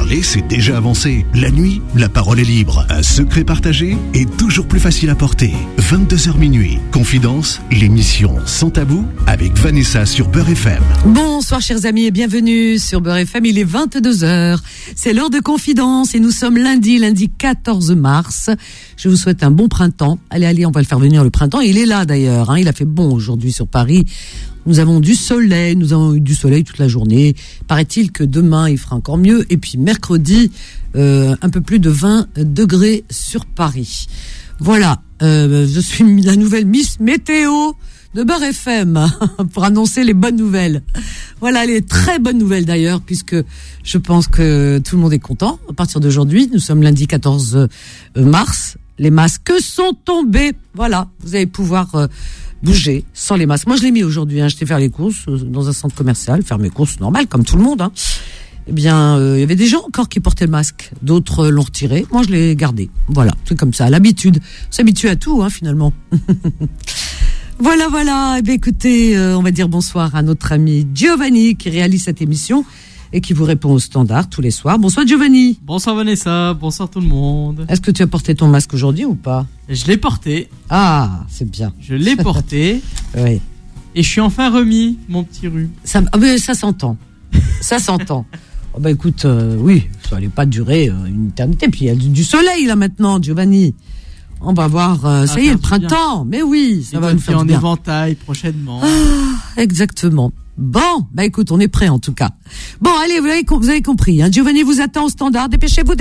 Parler, c'est déjà avancé. La nuit, la parole est libre. Un secret partagé est toujours plus facile à porter. 22h minuit. Confidence, l'émission Sans Tabou avec Vanessa sur Beurre FM. Bonsoir chers amis et bienvenue sur Beurre FM. Il est 22h. C'est l'heure de Confidence et nous sommes lundi 14 mars. Je vous souhaite un bon printemps. Allez, on va le faire venir le printemps. Il est là d'ailleurs. Il a fait bon aujourd'hui sur Paris. Nous avons du soleil, nous avons eu du soleil toute la journée. Paraît-il que demain, il fera encore mieux. Et puis mercredi, un peu plus de 20 degrés sur Paris. Voilà, je suis la nouvelle Miss Météo de Beurre FM pour annoncer les bonnes nouvelles. Voilà, les très bonnes nouvelles d'ailleurs, puisque je pense que tout le monde est content. À partir d'aujourd'hui, nous sommes lundi 14 mars. Les masques sont tombés. Voilà, vous allez pouvoir... bouger sans les masques. Moi, je l'ai mis aujourd'hui. J'étais faire les courses dans un centre commercial, faire mes courses normales, comme tout le monde. Eh bien, il y avait des gens encore qui portaient le masque. D'autres l'ont retiré. Moi, je l'ai gardé. Voilà, c'est comme ça. L'habitude. On s'habitue à tout, finalement. Voilà. Eh bien, écoutez, on va dire bonsoir à notre ami Giovanni qui réalise cette émission et qui vous répond au standard tous les soirs. Bonsoir Giovanni. Bonsoir Vanessa, bonsoir tout le monde. Est-ce que tu as porté ton masque aujourd'hui ou pas ? Je l'ai porté. Ah, c'est bien. Je l'ai porté. Oui. Et je suis enfin remis, mon petit rhume. Ça s'entend. Ça s'entend. Oh bah écoute, oui, ça allait pas durer une éternité. Puis il y a du soleil là maintenant, Giovanni. On va voir, ça y est, le printemps. Mais oui, ça va nous faire du bien. En éventail prochainement. Ah, exactement. Bon, bah écoute, on est prêt en tout cas. Bon, allez, vous avez compris. Giovanni vous attend au standard. Dépêchez-vous.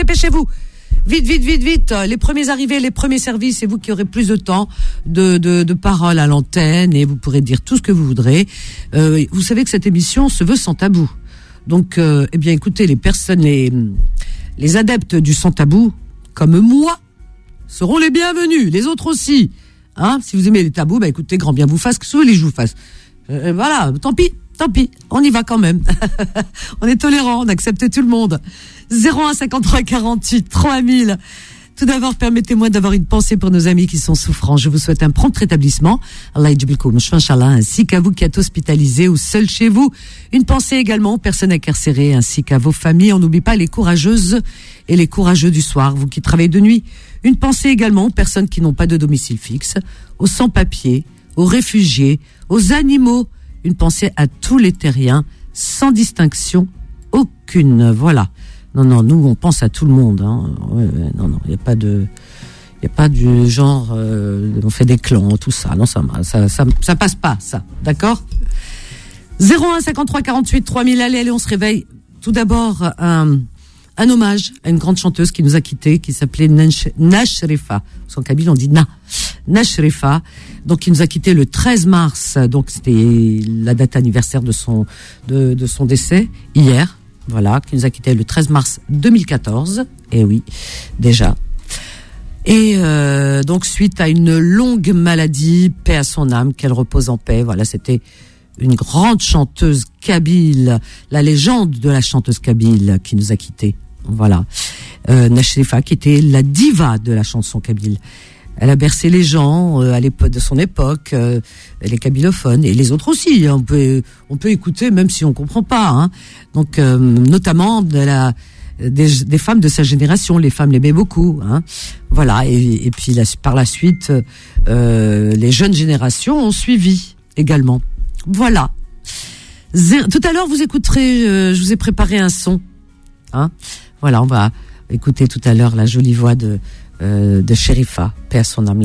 Vite. Les premiers arrivés, les premiers services, c'est vous qui aurez plus de temps de parole à l'antenne et vous pourrez dire tout ce que vous voudrez. Vous savez que cette émission se veut sans tabou. Donc, eh bien, écoutez, les personnes, les adeptes du sans tabou, comme moi, seront les bienvenus. Les autres aussi. Si vous aimez les tabous, bah écoutez, grand bien vous fasse, que ce que je vous fasse. Voilà, tant pis, on y va quand même. On est tolérant, on accepte tout le monde. 01 53 48 3000. Tout d'abord, permettez-moi d'avoir une pensée pour nos amis qui sont souffrants. Je vous souhaite un prompt rétablissement. Allah yajbilkoum, inshallah, ainsi qu'à vous qui êtes hospitalisés ou seuls chez vous. Une pensée également aux personnes incarcérées ainsi qu'à vos familles. On n'oublie pas les courageuses et les courageux du soir, vous qui travaillez de nuit. Une pensée également aux personnes qui n'ont pas de domicile fixe, aux sans-papiers, aux réfugiés, aux animaux. Une pensée à tous les terriens, sans distinction aucune. Voilà. Non, nous on pense à tout le monde. Non, il y a pas du genre on fait des clans, tout ça. Non, ça passe pas, ça. D'accord ? 01 53 48 3000. Allez, on se réveille. Tout d'abord un hommage à une grande chanteuse qui nous a quittés, qui s'appelait Nashrefa. Son kabyle, on dit Nashrefa. Donc, qui nous a quittés le 13 mars. Donc, c'était la date anniversaire de son décès, hier. Voilà, qui nous a quittés le 13 mars 2014. Et oui, déjà. Et donc, suite à une longue maladie, paix à son âme, qu'elle repose en paix. Voilà, c'était une grande chanteuse kabyle, la légende de la chanteuse kabyle qui nous a quittés. Voilà, Nashrefa, qui était la diva de la chanson kabyle. Elle a bercé les gens à l'époque de son époque, les kabylophones et les autres aussi. On peut écouter même si on comprend pas. Donc, notamment des femmes de sa génération, les femmes l'aimaient beaucoup. Voilà, et puis par la suite, les jeunes générations ont suivi également. Voilà. Tout à l'heure, vous écouterez. Je vous ai préparé un son. Voilà, on va écouter tout à l'heure la jolie voix de Sherifa, paix à son âme,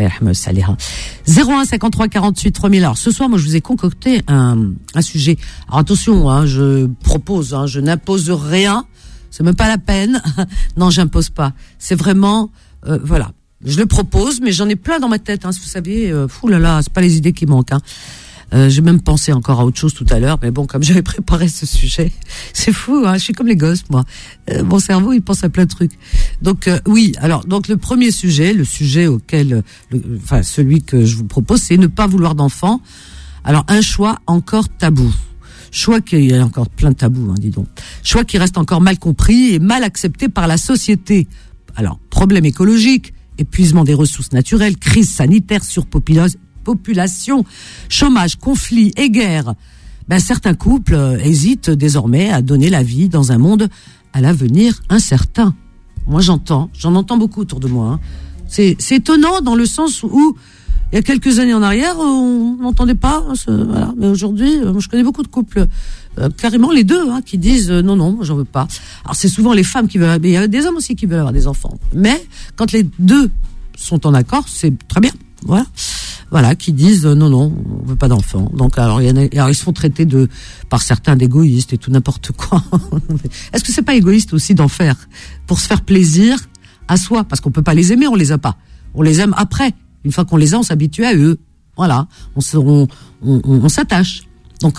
01 53 48 3000. Alors ce soir, moi je vous ai concocté un sujet. Alors attention, je propose, je n'impose rien. C'est même pas la peine. Non, j'impose pas. C'est vraiment, voilà. Je le propose, mais j'en ai plein dans ma tête. Vous savez, c'est pas les idées qui manquent. J'ai même pensé encore à autre chose tout à l'heure, mais bon, comme j'avais préparé ce sujet, c'est fou, je suis comme les gosses, moi. Mon cerveau, il pense à plein de trucs. Donc, oui, alors, donc le premier sujet, le sujet auquel, celui que je vous propose, c'est ne pas vouloir d'enfants. Alors, un choix encore tabou. Choix qu'il y a encore plein de tabous, dis donc. Choix qui reste encore mal compris et mal accepté par la société. Alors, problème écologique, épuisement des ressources naturelles, crise sanitaire, surpopulation, chômage, conflits et guerres. Certains couples hésitent désormais à donner la vie dans un monde à l'avenir incertain. Moi, j'en entends beaucoup autour de moi. Hein. C'est étonnant dans le sens où il y a quelques années en arrière, on n'entendait pas. Voilà. Mais aujourd'hui, je connais beaucoup de couples, carrément les deux, hein, qui disent non, moi j'en veux pas. Alors c'est souvent les femmes qui veulent, mais il y a des hommes aussi qui veulent avoir des enfants. Mais quand les deux sont en accord, c'est très bien. Voilà, qui disent non, on veut pas d'enfants. Donc alors ils se font traiter par certains d'égoïstes et tout n'importe quoi. Est-ce que c'est pas égoïste aussi d'en faire pour se faire plaisir à soi, parce qu'on peut pas les aimer, on les a pas. On les aime après. Une fois qu'on les a, on s'habitue à eux. Voilà, on s'attache. Donc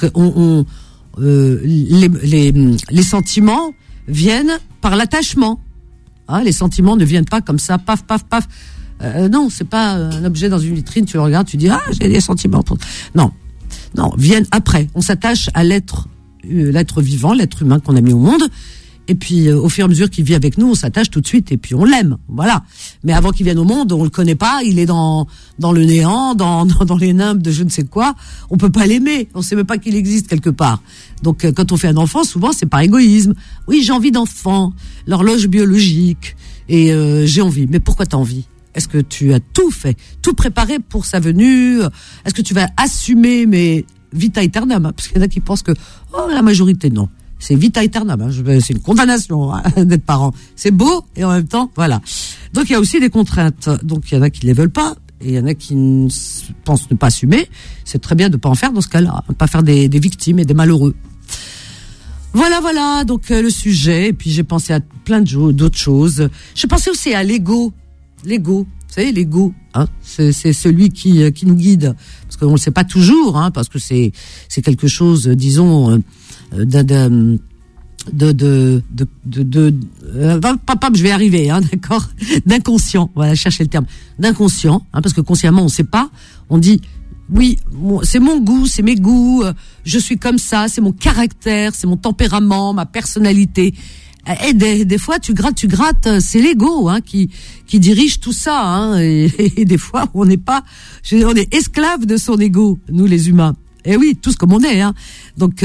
les sentiments viennent par l'attachement. Hein, les sentiments ne viennent pas comme ça, paf. Non, c'est pas un objet dans une vitrine. Tu le regardes, tu dis j'ai des sentiments. Non, viennent après. On s'attache à l'être vivant, l'être humain qu'on a mis au monde. Et puis, au fur et à mesure qu'il vit avec nous, on s'attache tout de suite et puis on l'aime. Voilà. Mais avant qu'il vienne au monde, on le connaît pas. Il est dans le néant, dans les nimbes de je ne sais quoi. On peut pas l'aimer. On sait même pas qu'il existe quelque part. Donc, quand on fait un enfant, souvent, c'est par égoïsme. Oui, j'ai envie d'enfant. L'horloge biologique. Et j'ai envie. Mais pourquoi t'as envie? Est-ce que tu as tout fait, tout préparé pour sa venue? Est-ce que tu vas assumer, mais vita aeternam? Parce qu'il y en a qui pensent que, la majorité, non. C'est vita aeternam, hein. C'est une condamnation d'être parent. C'est beau et en même temps, voilà. Donc il y a aussi des contraintes. Donc il y en a qui les veulent pas et il y en a qui pensent ne pas assumer. C'est très bien de pas en faire dans ce cas-là, pas faire des victimes et des malheureux. Voilà. Donc le sujet. Et puis j'ai pensé à plein d'autres choses. J'ai pensé aussi à l'ego. Vous savez, l'ego, hein, c'est celui qui nous guide, parce qu'on le sait pas toujours, hein, parce que c'est quelque chose, disons, je vais y arriver, hein, d'accord, d'inconscient. Voilà, chercher le terme, d'inconscient, hein, parce que consciemment on sait pas. On dit oui, c'est mon goût, c'est mes goûts, je suis comme ça, c'est mon caractère, c'est mon tempérament, ma personnalité. Et des fois, tu grattes, c'est l'ego, hein, qui dirige tout ça, hein, et des fois, on est esclave de son ego, nous les humains. Et oui, tous comme on est, hein. Donc,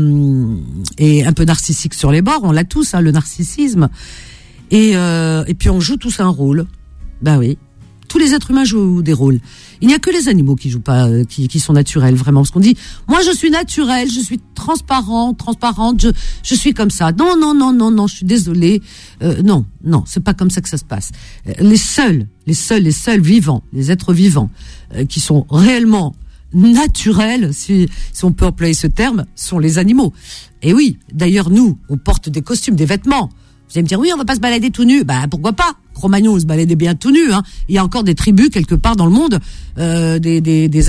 et un peu narcissique sur les bords, on l'a tous, hein, le narcissisme. Et puis on joue tous un rôle. Ben oui. Tous les êtres humains jouent des rôles. Il n'y a que les animaux qui jouent pas, qui sont naturels, vraiment. Parce qu'on dit, moi, je suis naturel, je suis transparente, je suis comme ça. Non, je suis désolée. Non, c'est pas comme ça que ça se passe. Les seuls vivants, les êtres vivants, qui sont réellement naturels, si on peut employer ce terme, sont les animaux. Et oui, d'ailleurs, nous, on porte des costumes, des vêtements. Vous allez me dire, oui, on va pas se balader tout nu. Bah, pourquoi pas? Cro-Magnon, on se baladait bien tout nu, hein. Il y a encore des tribus quelque part dans le monde, des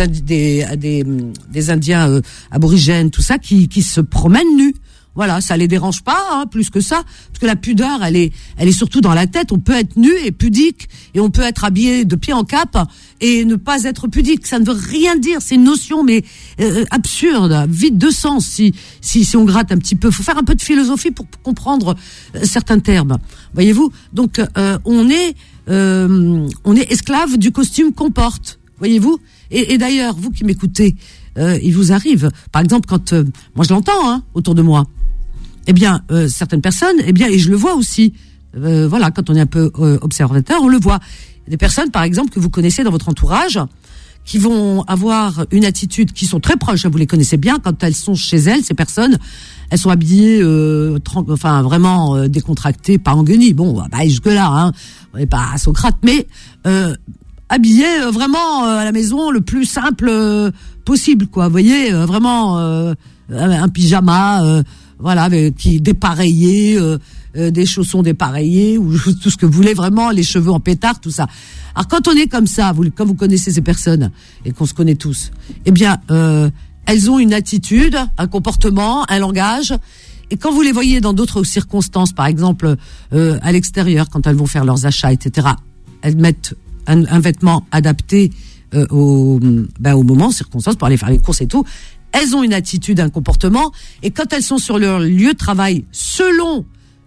Indiens aborigènes, tout ça, qui se promènent nus. Voilà, ça les dérange pas, hein, plus que ça, parce que la pudeur, elle est surtout dans la tête. On peut être nu et pudique, et on peut être habillé de pied en cap et ne pas être pudique. Ça ne veut rien dire. C'est une notion, mais absurde, vide de sens. Si on gratte un petit peu, faut faire un peu de philosophie pour comprendre certains termes. Voyez-vous. Donc on est esclave du costume qu'on porte. Voyez-vous. Et d'ailleurs, vous qui m'écoutez, il vous arrive, par exemple, quand moi je l'entends, hein, autour de moi. Eh bien, certaines personnes, et je le vois aussi. Voilà, quand on est un peu observateur, on le voit. Des personnes, par exemple, que vous connaissez dans votre entourage, qui vont avoir une attitude, qui sont très proches, vous les connaissez bien, quand elles sont chez elles, ces personnes, elles sont habillées, vraiment décontractées, pas en guenilles. Bon, bah jusque là, hein, on n'est pas à Socrate, mais habillées vraiment à la maison le plus simple possible, quoi. Vous voyez, vraiment un pyjama. Voilà, qui dépareillé, des chaussons dépareillés ou tout ce que vous voulez, vraiment, les cheveux en pétard, tout ça. Alors quand on est comme ça, quand vous connaissez ces personnes et qu'on se connaît tous, eh bien, elles ont une attitude, un comportement, un langage. Et quand vous les voyez dans d'autres circonstances, par exemple à l'extérieur, quand elles vont faire leurs achats, etc., elles mettent un vêtement adapté au moment, aux circonstances, pour aller faire les courses et tout. Elles ont une attitude, un comportement, et quand elles sont sur leur lieu de travail, selon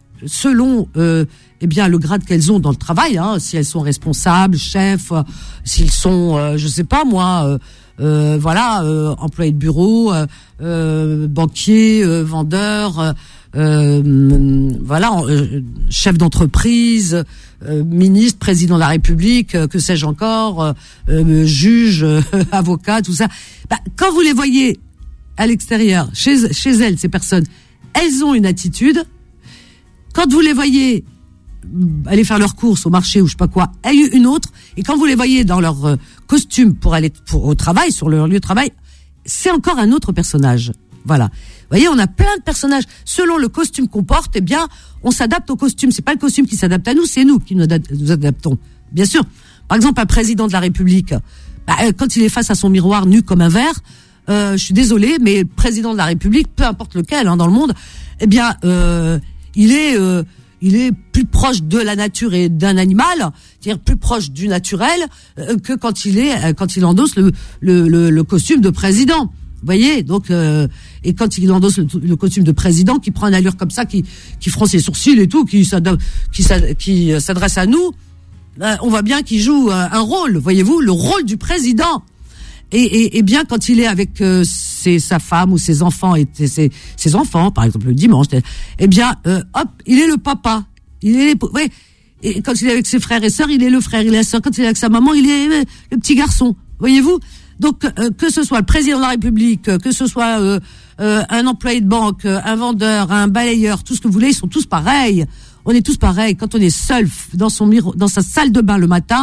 le grade qu'elles ont dans le travail, hein, si elles sont responsables, chefs, s'ils sont, je sais pas moi, employés de bureau, banquiers, vendeurs, chef d'entreprise, ministre, président de la République, que sais-je encore, juge, avocat, tout ça. Quand vous les voyez à l'extérieur, chez elles, ces personnes, elles ont une attitude. Quand vous les voyez aller faire leurs courses au marché ou je sais pas quoi, une autre. Et quand vous les voyez dans leur costume pour aller au travail, sur leur lieu de travail, c'est encore un autre personnage. Voilà. Vous voyez, on a plein de personnages. Selon le costume qu'on porte, eh bien, on s'adapte au costume. C'est pas le costume qui s'adapte à nous, c'est nous qui nous adaptons. Bien sûr. Par exemple, un président de la République, quand il est face à son miroir nu comme un verre, je suis désolée, mais le président de la République, peu importe lequel, dans le monde, eh bien, il est plus proche de la nature et d'un animal, c'est-à-dire plus proche du naturel que quand il endosse le costume de président. Vous voyez, donc et quand il endosse le costume de président, qui prend une allure comme ça, qui fronce ses sourcils et tout, qui s'adresse à nous, on voit bien qu'il joue un rôle. Voyez-vous, le rôle du président. Et bien quand il est avec sa femme ou ses enfants et ses enfants, par exemple le dimanche, eh bien il est le papa. Et quand il est avec ses frères et sœurs, il est le frère, il est la sœur. Quand il est avec sa maman, il est le petit garçon. Voyez-vous. Donc que ce soit le président de la République, que ce soit un employé de banque, un vendeur, un balayeur, tout ce que vous voulez, ils sont tous pareils. On est tous pareils. Quand on est seul dans sa salle de bain le matin,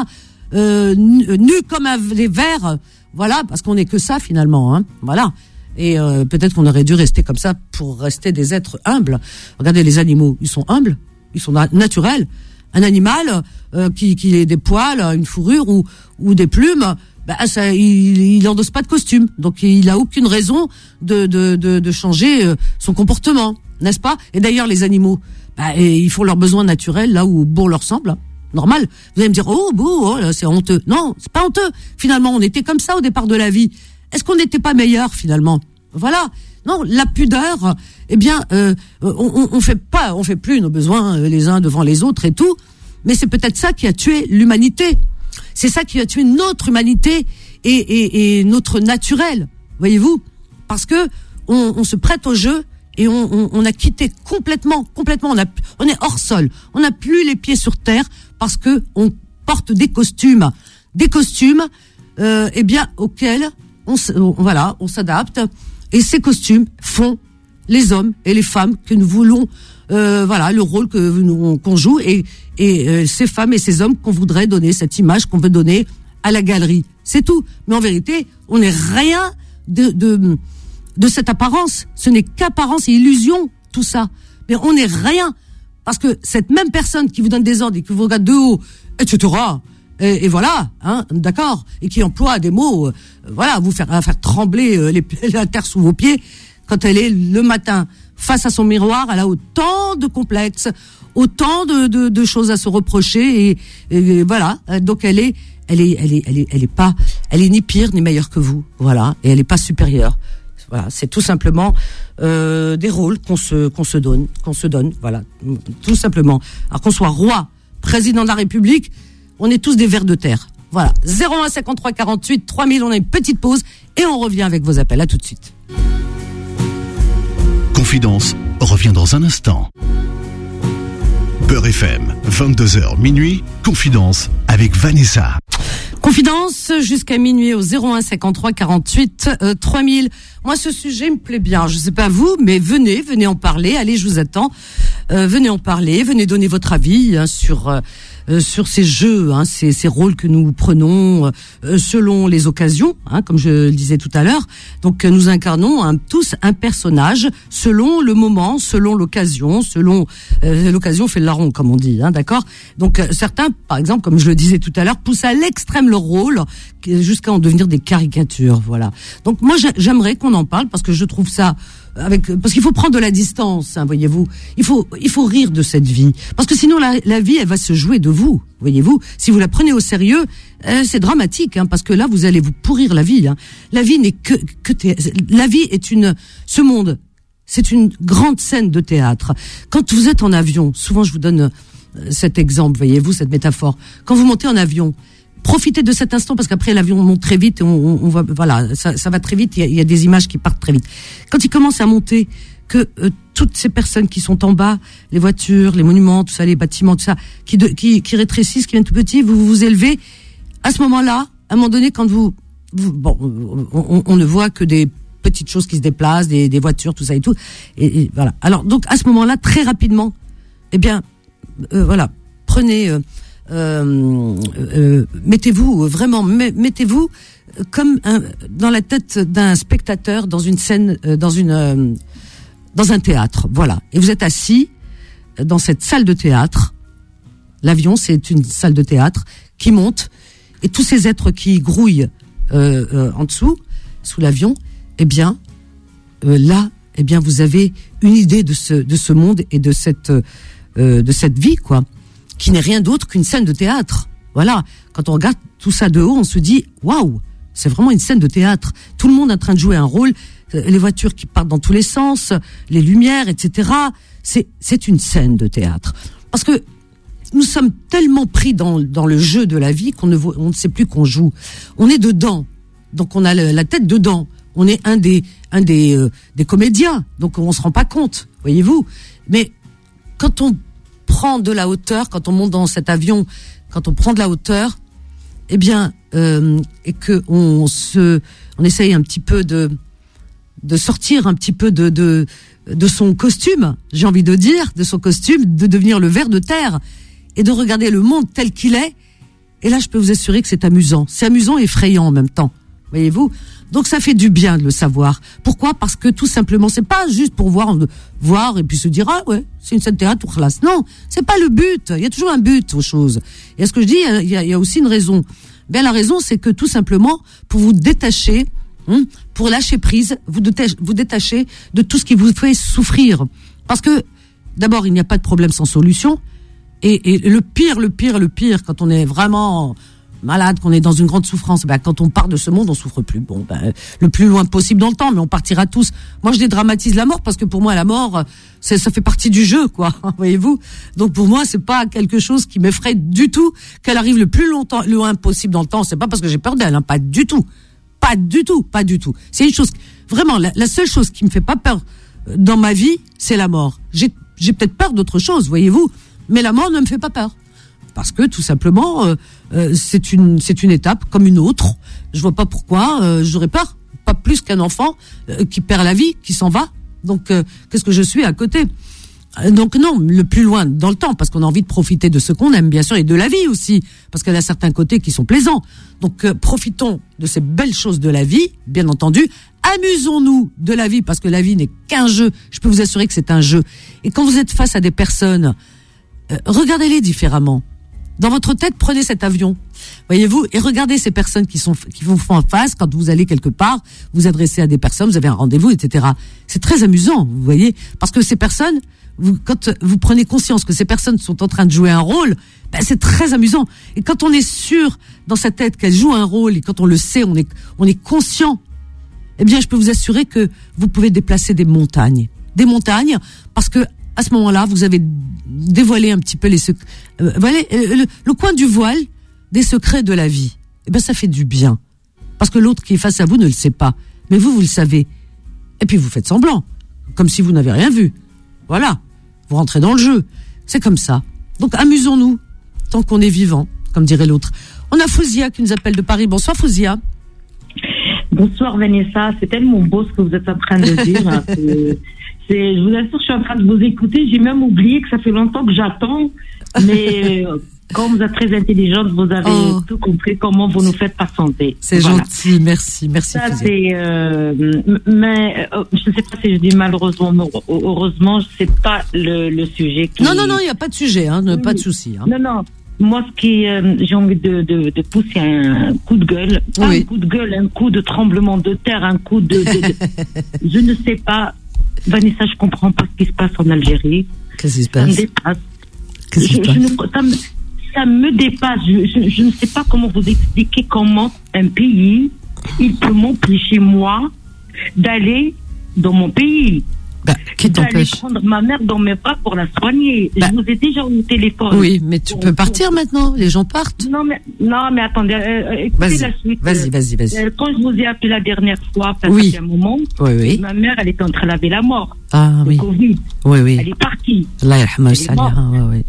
nu comme des vers. Voilà, parce qu'on n'est que ça finalement, hein. Voilà. Et peut-être qu'on aurait dû rester comme ça pour rester des êtres humbles. Regardez les animaux, ils sont humbles, ils sont naturels. Un animal qui ait des poils, une fourrure ou des plumes, il n'endosse pas de costume, donc il a aucune raison de changer son comportement, n'est-ce pas? Et d'ailleurs les animaux, ils font leurs besoins naturels là où bon leur semble. Hein. Normal. Vous allez me dire, c'est honteux. Non, c'est pas honteux. Finalement, on était comme ça au départ de la vie. Est-ce qu'on n'était pas meilleur finalement? Voilà. Non, la pudeur, eh bien, on fait plus nos besoins les uns devant les autres et tout. Mais c'est peut-être ça qui a tué l'humanité. C'est ça qui a tué notre humanité et notre naturel. Voyez-vous? Parce que on se prête au jeu. Et on a quitté complètement, on est hors sol. On n'a plus les pieds sur terre parce que on porte des costumes, eh bien auxquels on s'adapte. Et ces costumes font les hommes et les femmes que nous voulons, le rôle qu'on joue et ces femmes et ces hommes qu'on voudrait donner, cette image qu'on veut donner à la galerie. C'est tout. Mais en vérité, on n'est rien de cette apparence. Ce n'est qu'apparence et illusion, tout ça. Mais on n'est rien. Parce que cette même personne qui vous donne des ordres et qui vous regarde de haut, etc., et voilà, hein, d'accord, et qui emploie des mots, à faire trembler la terre sous vos pieds, quand elle est le matin face à son miroir, elle a autant de complexes, autant de choses à se reprocher, et voilà. Donc elle est ni pire ni meilleure que vous, voilà, et elle est pas supérieure. Voilà, c'est tout simplement des rôles qu'on se donne, voilà, tout simplement. Alors qu'on soit roi, président de la République, on est tous des vers de terre. Voilà, 01 53 48 3000, on a une petite pause et on revient avec vos appels. À tout de suite. Confidence revient dans un instant. Beurre FM, 22h minuit, Confidence avec Vanessa. Confidence jusqu'à minuit au 01 53 48 3000. Moi, ce sujet me plaît bien. Je sais pas vous, mais venez en parler. Allez, je vous attends. Venez en parler. Venez donner votre avis sur ces jeux, hein, ces rôles que nous prenons selon les occasions, hein, comme je le disais tout à l'heure. Donc nous incarnons tous un personnage selon le moment, selon l'occasion, l'occasion fait le larron, comme on dit, hein, d'accord. Donc certains, par exemple, comme je le disais tout à l'heure, poussent à l'extrême leur rôle jusqu'à en devenir des caricatures, voilà. Donc moi j'aimerais qu'on en parle parce que je trouve ça parce qu'il faut prendre de la distance, hein, voyez-vous. Il faut rire de cette vie, parce que sinon la vie elle va se jouer de vous, voyez-vous. Si vous la prenez au sérieux, c'est dramatique, hein, parce que là vous allez vous pourrir la vie. Hein. La vie n'est que la vie est ce monde, c'est une grande scène de théâtre. Quand vous êtes en avion, souvent je vous donne cet exemple, voyez-vous, cette métaphore. Quand vous montez en avion, profitez de cet instant parce qu'après l'avion monte très vite et on va, voilà, ça va très vite. Il y a des images qui partent très vite. Quand il commence à monter, que toutes ces personnes qui sont en bas, les voitures, les monuments, tout ça, les bâtiments, tout ça, qui rétrécissent, qui viennent tout petits, vous vous élevez. À ce moment-là, à un moment donné, quand on ne voit que des petites choses qui se déplacent, des voitures, tout ça et tout. Et voilà. Alors, donc, à ce moment-là, très rapidement, eh bien, voilà, prenez, mettez-vous comme dans la tête d'un spectateur dans une scène, dans un théâtre, voilà. Et vous êtes assis dans cette salle de théâtre. L'avion, c'est une salle de théâtre qui monte, et tous ces êtres qui grouillent en dessous, sous l'avion, eh bien, là, eh bien, vous avez une idée de ce monde et de cette vie, quoi, qui n'est rien d'autre qu'une scène de théâtre. Voilà. Quand on regarde tout ça de haut, on se dit, waouh, c'est vraiment une scène de théâtre. Tout le monde est en train de jouer un rôle. Les voitures qui partent dans tous les sens, les lumières, etc. C'est une scène de théâtre. Parce que nous sommes tellement pris dans le jeu de la vie on ne sait plus qu'on joue. On est dedans. Donc on a la tête dedans. On est un des comédiens. Donc on se rend pas compte, voyez-vous. Mais quand on prend de la hauteur, quand on monte dans cet avion, quand on prend de la hauteur, eh bien, et que on essaye un petit peu de sortir un petit peu de son costume, j'ai envie de dire, de son costume, de devenir le ver de terre et de regarder le monde tel qu'il est. Et là, je peux vous assurer que c'est amusant. C'est amusant et effrayant en même temps. Voyez-vous? Donc ça fait du bien de le savoir. Pourquoi? Parce que tout simplement, c'est pas juste pour voir et puis se dire, ah ouais, c'est une scène de théâtre ou classe. Non, c'est pas le but. Il y a toujours un but aux choses. Et à ce que je dis, il y a aussi une raison. Bien, la raison, c'est que tout simplement, pour vous détacher, pour lâcher prise, vous détacher de tout ce qui vous fait souffrir. Parce que, d'abord, il n'y a pas de problème sans solution. Et le pire, quand on est vraiment malade, qu'on est dans une grande souffrance, quand on part de ce monde, on souffre plus. Bon, le plus loin possible dans le temps, mais on partira tous. Moi, je dédramatise la mort parce que pour moi, la mort, ça fait partie du jeu, quoi. Voyez-vous? Donc pour moi, c'est pas quelque chose qui m'effraie du tout qu'elle arrive le plus loin possible dans le temps. C'est pas parce que j'ai peur d'elle, hein, pas du tout. Pas du tout. C'est une chose, vraiment, la seule chose qui me fait pas peur dans ma vie, c'est la mort. J'ai peut-être peur d'autre chose, voyez-vous, mais la mort ne me fait pas peur. Parce que, tout simplement, c'est une étape comme une autre. Je vois pas pourquoi j'aurais peur. Pas plus qu'un enfant qui perd la vie, qui s'en va. Donc, qu'est-ce que je suis à côté? Donc non, le plus loin dans le temps, parce qu'on a envie de profiter de ce qu'on aime, bien sûr, et de la vie aussi, parce qu'elle a certains côtés qui sont plaisants. Donc profitons de ces belles choses de la vie, bien entendu. Amusons-nous de la vie, parce que la vie n'est qu'un jeu. Je peux vous assurer que c'est un jeu. Et quand vous êtes face à des personnes, regardez-les différemment. Dans votre tête, prenez cet avion, voyez-vous, et regardez ces personnes qui vous font en face quand vous allez quelque part, vous adressez à des personnes, vous avez un rendez-vous, etc. C'est très amusant, vous voyez, parce que ces personnes, quand vous prenez conscience que ces personnes sont en train de jouer un rôle, c'est très amusant. Et quand on est sûr dans sa tête qu'elles jouent un rôle, et quand on le sait, on est conscient, eh bien, je peux vous assurer que vous pouvez déplacer des montagnes, parce que à ce moment-là, vous avez dévoilé un petit peu les secrets, le coin du voile des secrets de la vie. Eh bien, ça fait du bien. Parce que l'autre qui est face à vous ne le sait pas. Mais vous le savez. Et puis, vous faites semblant. Comme si vous n'avez rien vu. Voilà. Vous rentrez dans le jeu. C'est comme ça. Donc, amusons-nous. Tant qu'on est vivant, comme dirait l'autre. On a Fouzia qui nous appelle de Paris. Bonsoir, Fouzia. Bonsoir, Vanessa. C'est tellement beau ce que vous êtes en train de dire. Je vous assure, je suis en train de vous écouter. J'ai même oublié que ça fait longtemps que j'attends. Mais comme vous êtes très intelligente, vous avez tout compris comment vous nous faites patienter. C'est gentil, merci. Ça, c'est. Mais je ne sais pas si je dis malheureusement, mais heureusement, c'est pas le sujet qui. Non, il n'y a pas de sujet, pas de souci. Non. Moi, ce qui, j'ai envie de pousser un coup de gueule, pas un coup de gueule, un coup de tremblement de terre, un coup de je ne sais pas. Vanessa, je comprends pas ce qui se passe en Algérie. Qu'est-ce qui se passe? Ça me dépasse. Ça me dépasse. Je ne sais pas comment vous expliquer comment un pays, il peut m'empêcher, moi, d'aller dans mon pays. Qui D'aller t'empêche? prendre ma mère dans mes bras pour la soigner. Je vous ai déjà eu au téléphone. Oui, mais tu peux partir maintenant. Les gens partent. Non, mais attendez, écoutez Vas-y, la suite. vas-y. Quand je vous ai appelé la dernière fois, Oui. un moment, Oui. ma mère, elle était en train de laver la mort. Ah Le oui. Covid. Oui. Elle est partie. Allah yarhamha, Elle est morte. oui.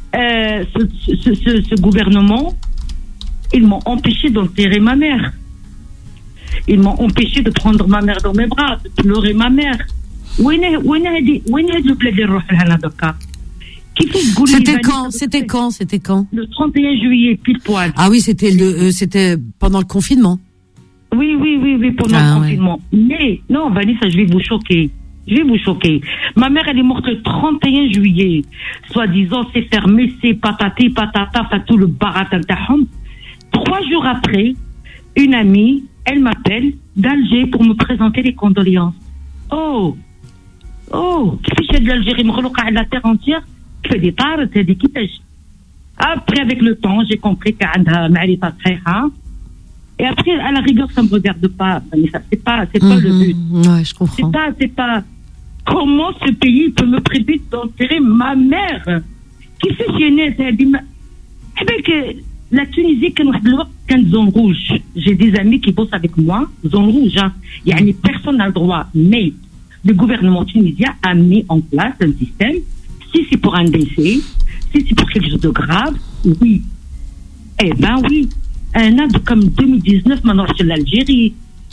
Ce gouvernement, ils m'ont empêché d'enterrer ma mère. Ils m'ont empêché de prendre ma mère dans mes bras, de pleurer ma mère. وين هاد البلاد اللي نروح لها دوكا؟ كيفاش تقول لي C'était quand? Le 31 juillet, pile poil. Ah oui, c'était pendant le confinement. Oui, pendant le confinement. Mais, non, Vanessa, je vais vous choquer. Ma mère, elle est morte le 31 juillet. Soi-disant, c'est fermé, c'est patati, patata, fait tout le baratin tahom. 3 jours après, une amie, elle m'appelle d'Alger pour me présenter les condoléances. Oh, كيفاش هاد l'Algérie مغلوقة على la terre entière كيفاش طارت هذه كيفاش. Après, avec le temps, j'ai compris qu'elle معرفة صحيحة. Et après, à la rigueur, ça me regarde pas. C'est pas le but. Ouais, je comprends. C'est pas. Comment ce pays peut me priver d'enterrer ma mère? Qui fait gêner avec la Tunisie, quand zone rouge. J'ai des amis qui bossent avec moi, zone rouge. Hein. Il y a personne n'a le droit. Mais le gouvernement tunisien a mis en place un système. Si c'est pour un décès, si c'est pour quelque chose de grave, oui. Eh ben oui. Un an comme 2019, maintenant sur l'Algérie.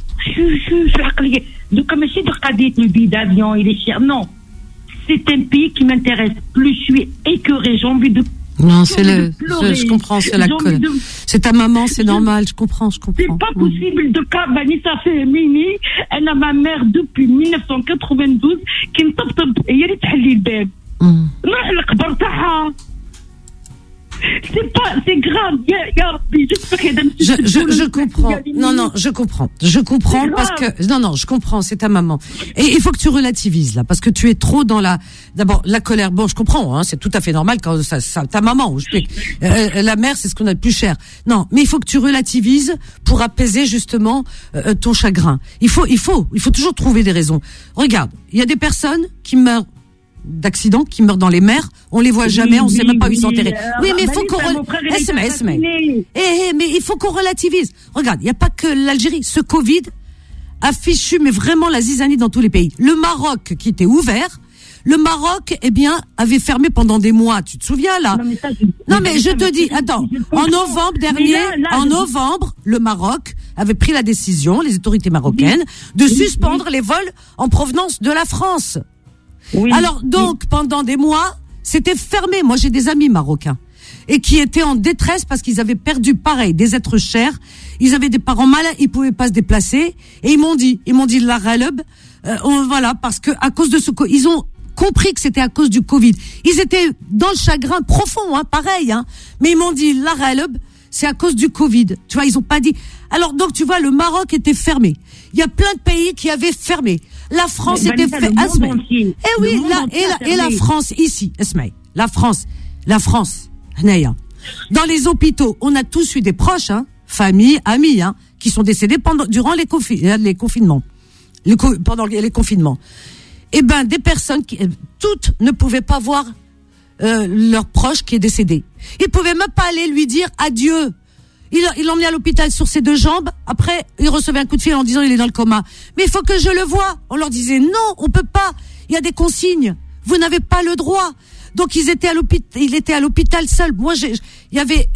Donc, comme je dis, le billet d'avion, il est cher. Non. C'est un pays qui m'intéresse. Plus je suis écœurée, j'ai envie de. Non, je comprends, c'est la colère. C'est ta maman, c'est normal, je comprends. C'est pas possible de cas, Vanessa Fehmini, elle a ma mère depuis 1992, qui me top, et elle est allée le bébé. C'est grave. Je comprends. Non, je comprends. Je comprends parce que je comprends. C'est ta maman. Et il faut que tu relativises là, parce que tu es trop dans d'abord la colère. Bon, je comprends. Hein, c'est tout à fait normal quand ta maman. La mère, c'est ce qu'on a de plus cher. Non, mais il faut que tu relativises pour apaiser justement ton chagrin. Il faut toujours trouver des raisons. Regarde, il y a des personnes qui meurent d'accidents, qui meurent dans les mers, on les voit jamais, on sait même pas où ils sont enterrés. Oui, mais il faut qu'on mais il faut qu'on relativise. Regarde, il y a pas que l'Algérie, ce Covid a fichu mais vraiment la zizanie dans tous les pays. Le Maroc qui était ouvert, avait fermé pendant des mois, tu te souviens là? Non mais je te dis, attends, en novembre dernier, le Maroc avait pris la décision, les autorités marocaines, de suspendre les vols en provenance de la France. Oui, alors donc pendant des mois c'était fermé. Moi j'ai des amis marocains et qui étaient en détresse parce qu'ils avaient perdu des êtres chers. Ils avaient des parents malades, ils pouvaient pas se déplacer et ils m'ont dit la Raleb, voilà, parce que à cause de ils ont compris que c'était à cause du Covid. Ils étaient dans le chagrin profond, pareil, mais ils m'ont dit la Raleb, c'est à cause du Covid. Tu vois, ils ont pas dit. Alors donc tu vois, le Maroc était fermé. Il y a plein de pays qui avaient fermé. La France était fermée. Eh oui, la France ici, Esmaï. La France, Hnaya. Dans les hôpitaux, on a tous eu des proches, familles, amis, qui sont décédés durant les confinements. Pendant les confinements. Eh ben, des personnes toutes ne pouvaient pas voir leur proche qui est décédé. Ils pouvaient même pas aller lui dire adieu. Il l'emmenait à l'hôpital sur ses 2 jambes. Après, il recevait un coup de fil en disant il est dans le coma. Mais il faut que je le voie. On leur disait non, on peut pas. Il y a des consignes. Vous n'avez pas le droit. Donc il était à l'hôpital seul. Moi, il y avait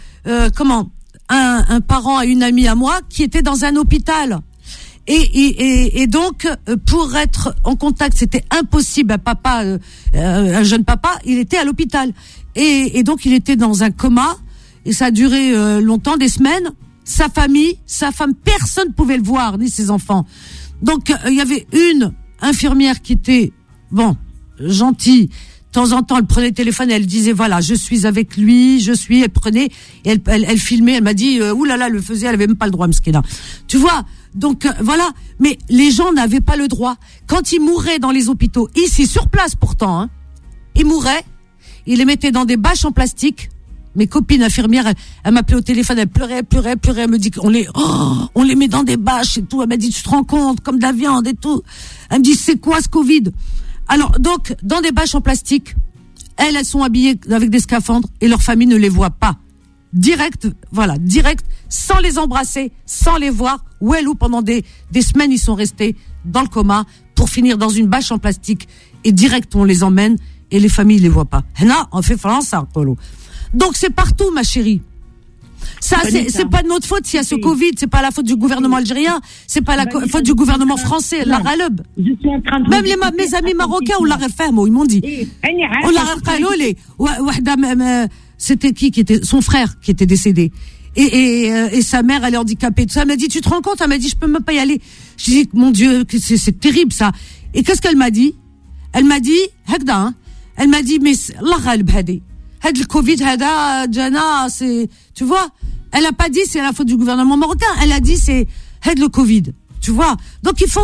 un parent à une amie à moi qui était dans un hôpital. Et donc pour être en contact, c'était impossible. Un jeune papa, il était à l'hôpital. Et donc il était dans un coma. Et ça a duré longtemps, des semaines. Sa famille, sa femme, personne ne pouvait le voir, ni ses enfants. Donc, il y avait une infirmière qui était, gentille. De temps en temps, elle prenait le téléphone et elle disait, voilà, je suis avec lui, elle prenait, et elle filmait, elle m'a dit, oulala, le faisait, elle avait même pas le droit, Mskina. Tu vois? Donc, voilà. Mais les gens n'avaient pas le droit. Quand ils mouraient dans les hôpitaux, ici, sur place pourtant, ils mouraient, ils les mettaient dans des bâches en plastique. Mes copines infirmières, elle m'appelait au téléphone, elle pleurait, elle me dit qu'on on les met dans des bâches et tout. Elle m'a dit, tu te rends compte, comme de la viande et tout. Elle me dit, c'est quoi ce Covid? Alors, donc, dans des bâches en plastique, elles sont habillées avec des scaphandres et leur famille ne les voit pas. Direct, sans les embrasser, sans les voir. Ou pendant des semaines, ils sont restés dans le coma pour finir dans une bâche en plastique. Et direct, on les emmène et les familles les voient pas. Hna, on fait France, ça, Polo. Donc, c'est partout, ma chérie. Ça, c'est pas de notre faute s'il y a ce Covid, c'est pas la faute du gouvernement algérien, c'est pas la faute du gouvernement français, la raleb. Même mes amis marocains, on l'a refait, ils m'ont dit. On l'a refait, c'était qui était, son frère qui était décédé. Et sa mère, elle est handicapée, tout ça. Elle m'a dit, tu te rends compte? Elle m'a dit, je peux même pas y aller. Je dis, mon Dieu, c'est terrible, ça. Et qu'est-ce qu'elle m'a dit? Elle m'a dit, elle m'a dit, mais, Allah ghalib hadi. Le Covid, Jana, c'est, tu vois, elle a pas dit c'est la faute du gouvernement marocain, elle a dit c'est le Covid, tu vois. Donc il faut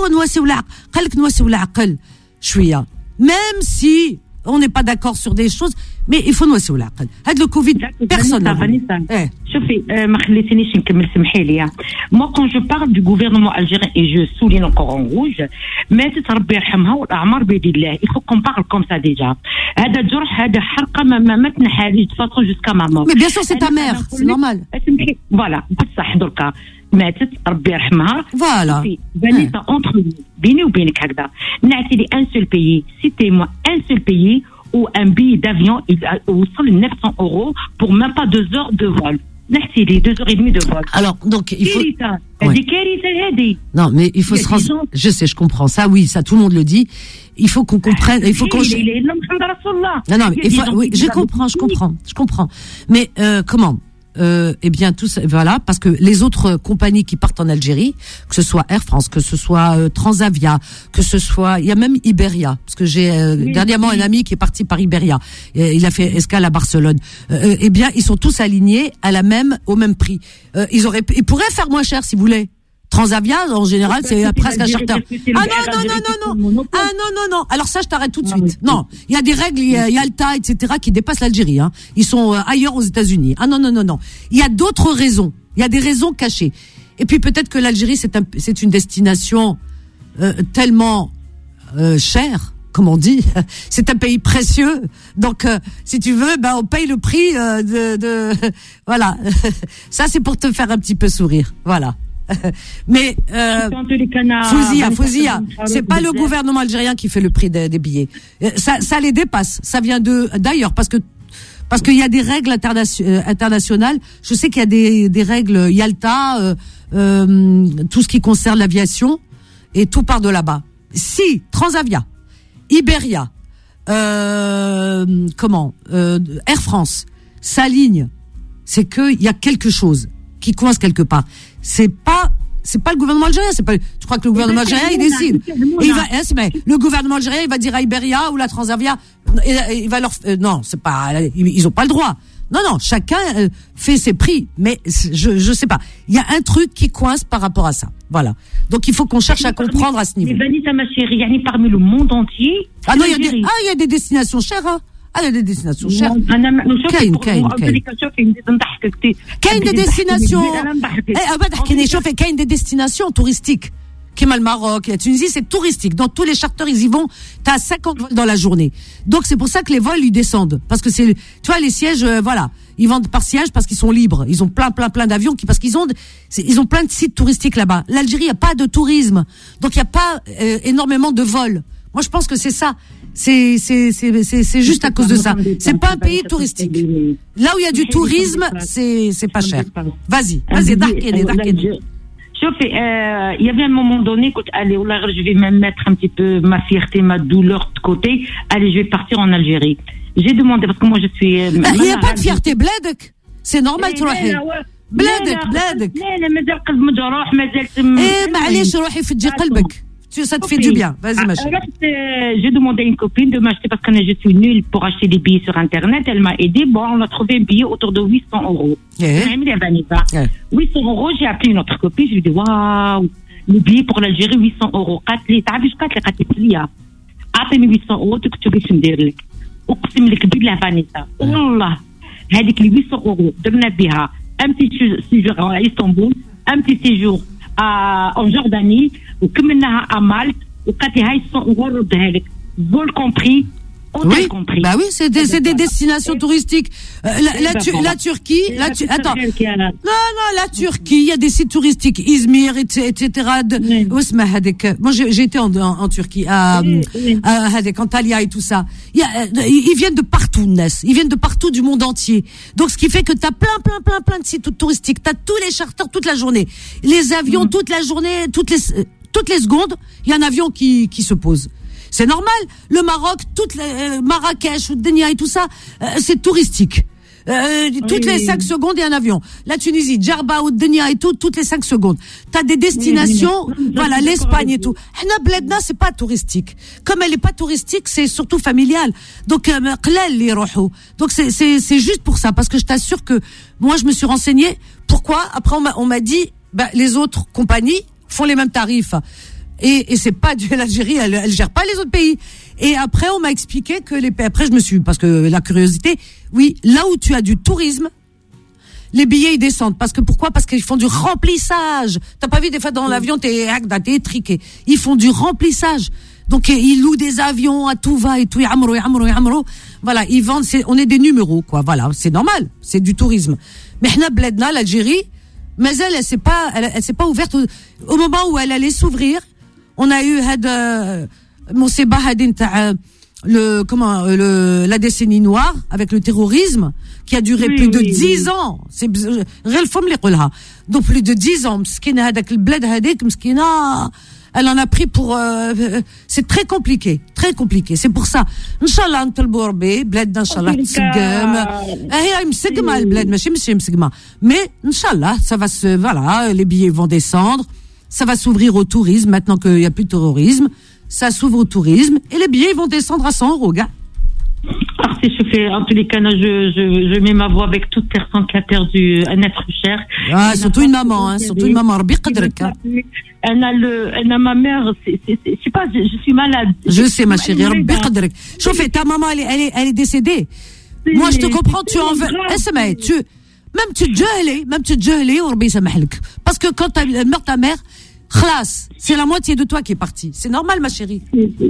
même si on n'est pas d'accord sur des choses, mais il faut nous le Covid, personne n'a voulu. Moi, quand je parle du gouvernement algérien, et je souligne encore en rouge, mais il faut qu'on parle comme ça déjà. Mais bien sûr, c'est ta mère, c'est normal. Voilà, voilà. Entre nous, Bini ou Bini Kagda, n'a-t-il un seul pays, citez-moi un seul pays où un billet d'avion il coûte 900 €, pour même pas 2 heures de vol. 2h30 de vol. Alors, donc, il faut... Non, mais il faut se rendre... Je sais, je comprends. Ça, oui, ça, tout le monde le dit. Il faut qu'on comprenne, il faut qu'on... Non, mais il faut... Oui, je comprends. Mais, comment? Eh bien, tout ça, voilà, parce que les autres compagnies qui partent en Algérie, que ce soit Air France, que ce soit Transavia, que ce soit, il y a même Iberia, parce que j'ai dernièrement un ami qui est parti par Iberia, il a fait escale à Barcelone. Eh bien, ils sont tous alignés au même prix. Ils pourraient faire moins cher si vous voulez. Transavia, en général, c'est presque un charter. Ah non. Alors ça, je t'arrête tout de suite. Non. Il y a des règles, Yalta, etc., qui dépassent l'Algérie, hein. Ils sont ailleurs aux États-Unis. Ah non. Il y a d'autres raisons. Il y a des raisons cachées. Et puis peut-être que l'Algérie, c'est une destination, tellement, chère, comme on dit. C'est un pays précieux. Donc, si tu veux, on paye le prix, voilà. Ça, c'est pour te faire un petit peu sourire. Voilà. Mais Fouzia, c'est pas le gouvernement algérien qui fait le prix des billets. Ça les dépasse. Ça vient d'ailleurs parce qu'il y a des règles internationales. Je sais qu'il y a des règles Yalta, tout ce qui concerne l'aviation, et tout part de là-bas. Si Transavia, Iberia, Air France s'alignent, c'est qu'il y a quelque chose qui coince quelque part. C'est pas le gouvernement algérien, tu crois que le gouvernement algérien, il décide. Le gouvernement algérien, il va dire à Iberia ou la Transavia, il va leur, non, c'est pas, ils ont pas le droit. Non, chacun fait ses prix, mais je sais pas. Il y a un truc qui coince par rapport à ça. Voilà. Donc il faut qu'on cherche à comprendre à ce niveau. Mais Vanessa, ma chérie, yani parmi le monde entier. Ah non, il y a des destinations chères, hein. Il y a des destinations chères. كاين des destinations touristiques. Comme le Maroc, la Tunisie, c'est touristique. Dans tous les charters, ils y vont. T'as 50 vols dans la journée. Donc c'est pour ça que les vols, ils descendent. Parce que tu vois, les sièges, voilà. Ils vendent par siège parce qu'ils sont libres. Ils ont plein d'avions parce qu'ils ont plein de sites touristiques là-bas. L'Algérie, il n'y a pas de tourisme. Donc il n'y a pas énormément de vols. Moi, je pense que c'est ça. C'est juste à cause de ça. C'est pas un pays touristique. Là où il y a du tourisme, c'est pas cher. Vas-y, d'arquer. Il y avait un moment donné, écoute, allez, je vais même mettre un petit peu ma fierté, ma douleur de côté. Allez, je vais partir en Algérie. J'ai demandé, parce que moi je suis... Il n'y a pas de fierté, bladek. C'est normal, tu روحي. بلادك. لا مازال قلب مجروح مازال معليش روحي فدي قلبك. Ça te fait du bien. Vas-y, ma chérie. J'ai demandé à une copine de m'acheter parce que je suis nulle pour acheter des billets sur Internet. Elle m'a aidé. Bon, on a trouvé un billet autour de 800 €. 800 €, j'ai appelé une autre copine. Je lui ai dit, waouh, le billet pour l'Algérie, 800 €. قالت لي تعرفي ايش قالت لي اعطيني 800 €, تكتبي باش ندير لك. اقسم لك بالله فانيسا والله هذيك لي 800 € درنا بها un petit séjour à Istanbul, un petit séjour en Jordanie, وكملناها à Malte, وقالت لي هاي 100 € ردها لك. vol compris, hôtel compris. Bah oui, c'est des destinations touristiques. La Turquie, attends. Non, la Turquie, il y a des sites touristiques, Izmir, etc. Moi, j'ai été en Turquie, à Antalya et tout ça. Ils viennent de partout, Ness. Ils viennent de partout du monde entier. Donc, ce qui fait que t'as plein de sites touristiques. T'as tous les charters toute la journée. Les avions toute la journée, toutes les secondes, il y a un avion qui se pose. C'est normal. Le Maroc, Marrakech, Denia et tout ça, c'est touristique. Toutes les 5 secondes, il y a un avion. La Tunisie, Djerba ou Denia et tout, toutes les 5 secondes. T'as des destinations, voilà, l'Espagne et tout. Hna Bledna, c'est pas touristique. Comme elle est pas touristique, c'est surtout familial. Donc, donc c'est juste pour ça, parce que je t'assure que moi, je me suis renseignée. Pourquoi? Après, on m'a dit, les autres compagnies font les mêmes tarifs. Et c'est pas l'Algérie, elle gère pas les autres pays. Et après, on m'a expliqué que après, parce que la curiosité, oui, là où tu as du tourisme, les billets, ils descendent. Pourquoi? Parce qu'ils font du remplissage. T'as pas vu, des fois, dans l'avion, t'es étriqué. Ils font du remplissage. Donc, ils louent des avions à tout va et tout, yamro. Voilà, ils vendent, on est des numéros, quoi. Voilà, c'est normal. C'est du tourisme. Mais hna Bledna, l'Algérie, mais elle s'est pas ouverte au moment où elle allait s'ouvrir. On a eu la décennie noire avec le terrorisme qui a duré plus de 10 ans. C'est donc plus de 10 ans. Elle en a pris pour c'est très compliqué. C'est pour ça. Inch'Allah نطلبوا ربي بلادنا Inch'Allah تسقم. هي مسقمة البلاد ماشي مسقمة. Mais Inch'Allah, ça va les billets vont descendre. Ça va s'ouvrir au tourisme, maintenant qu'il n'y a plus de terrorisme. Ça s'ouvre au tourisme, et les billets vont descendre à 100 €, gars. En tous les cas, je mets ma voix avec toute personne qui a perdu un être cher. Ah, surtout une maman, surtout une maman. Rabbi qadrak. Elle a ma mère, je sais pas, je suis malade. Je sais, ma chérie, Rabbi qadrak. Chauffez, ta maman, elle est décédée. Moi, je te comprends, tu en veux. Même tu te gelais, Rabbi samahlek. Parce que quand elle meurt ta mère, khlas, c'est la moitié de toi qui est partie. C'est normal, ma chérie.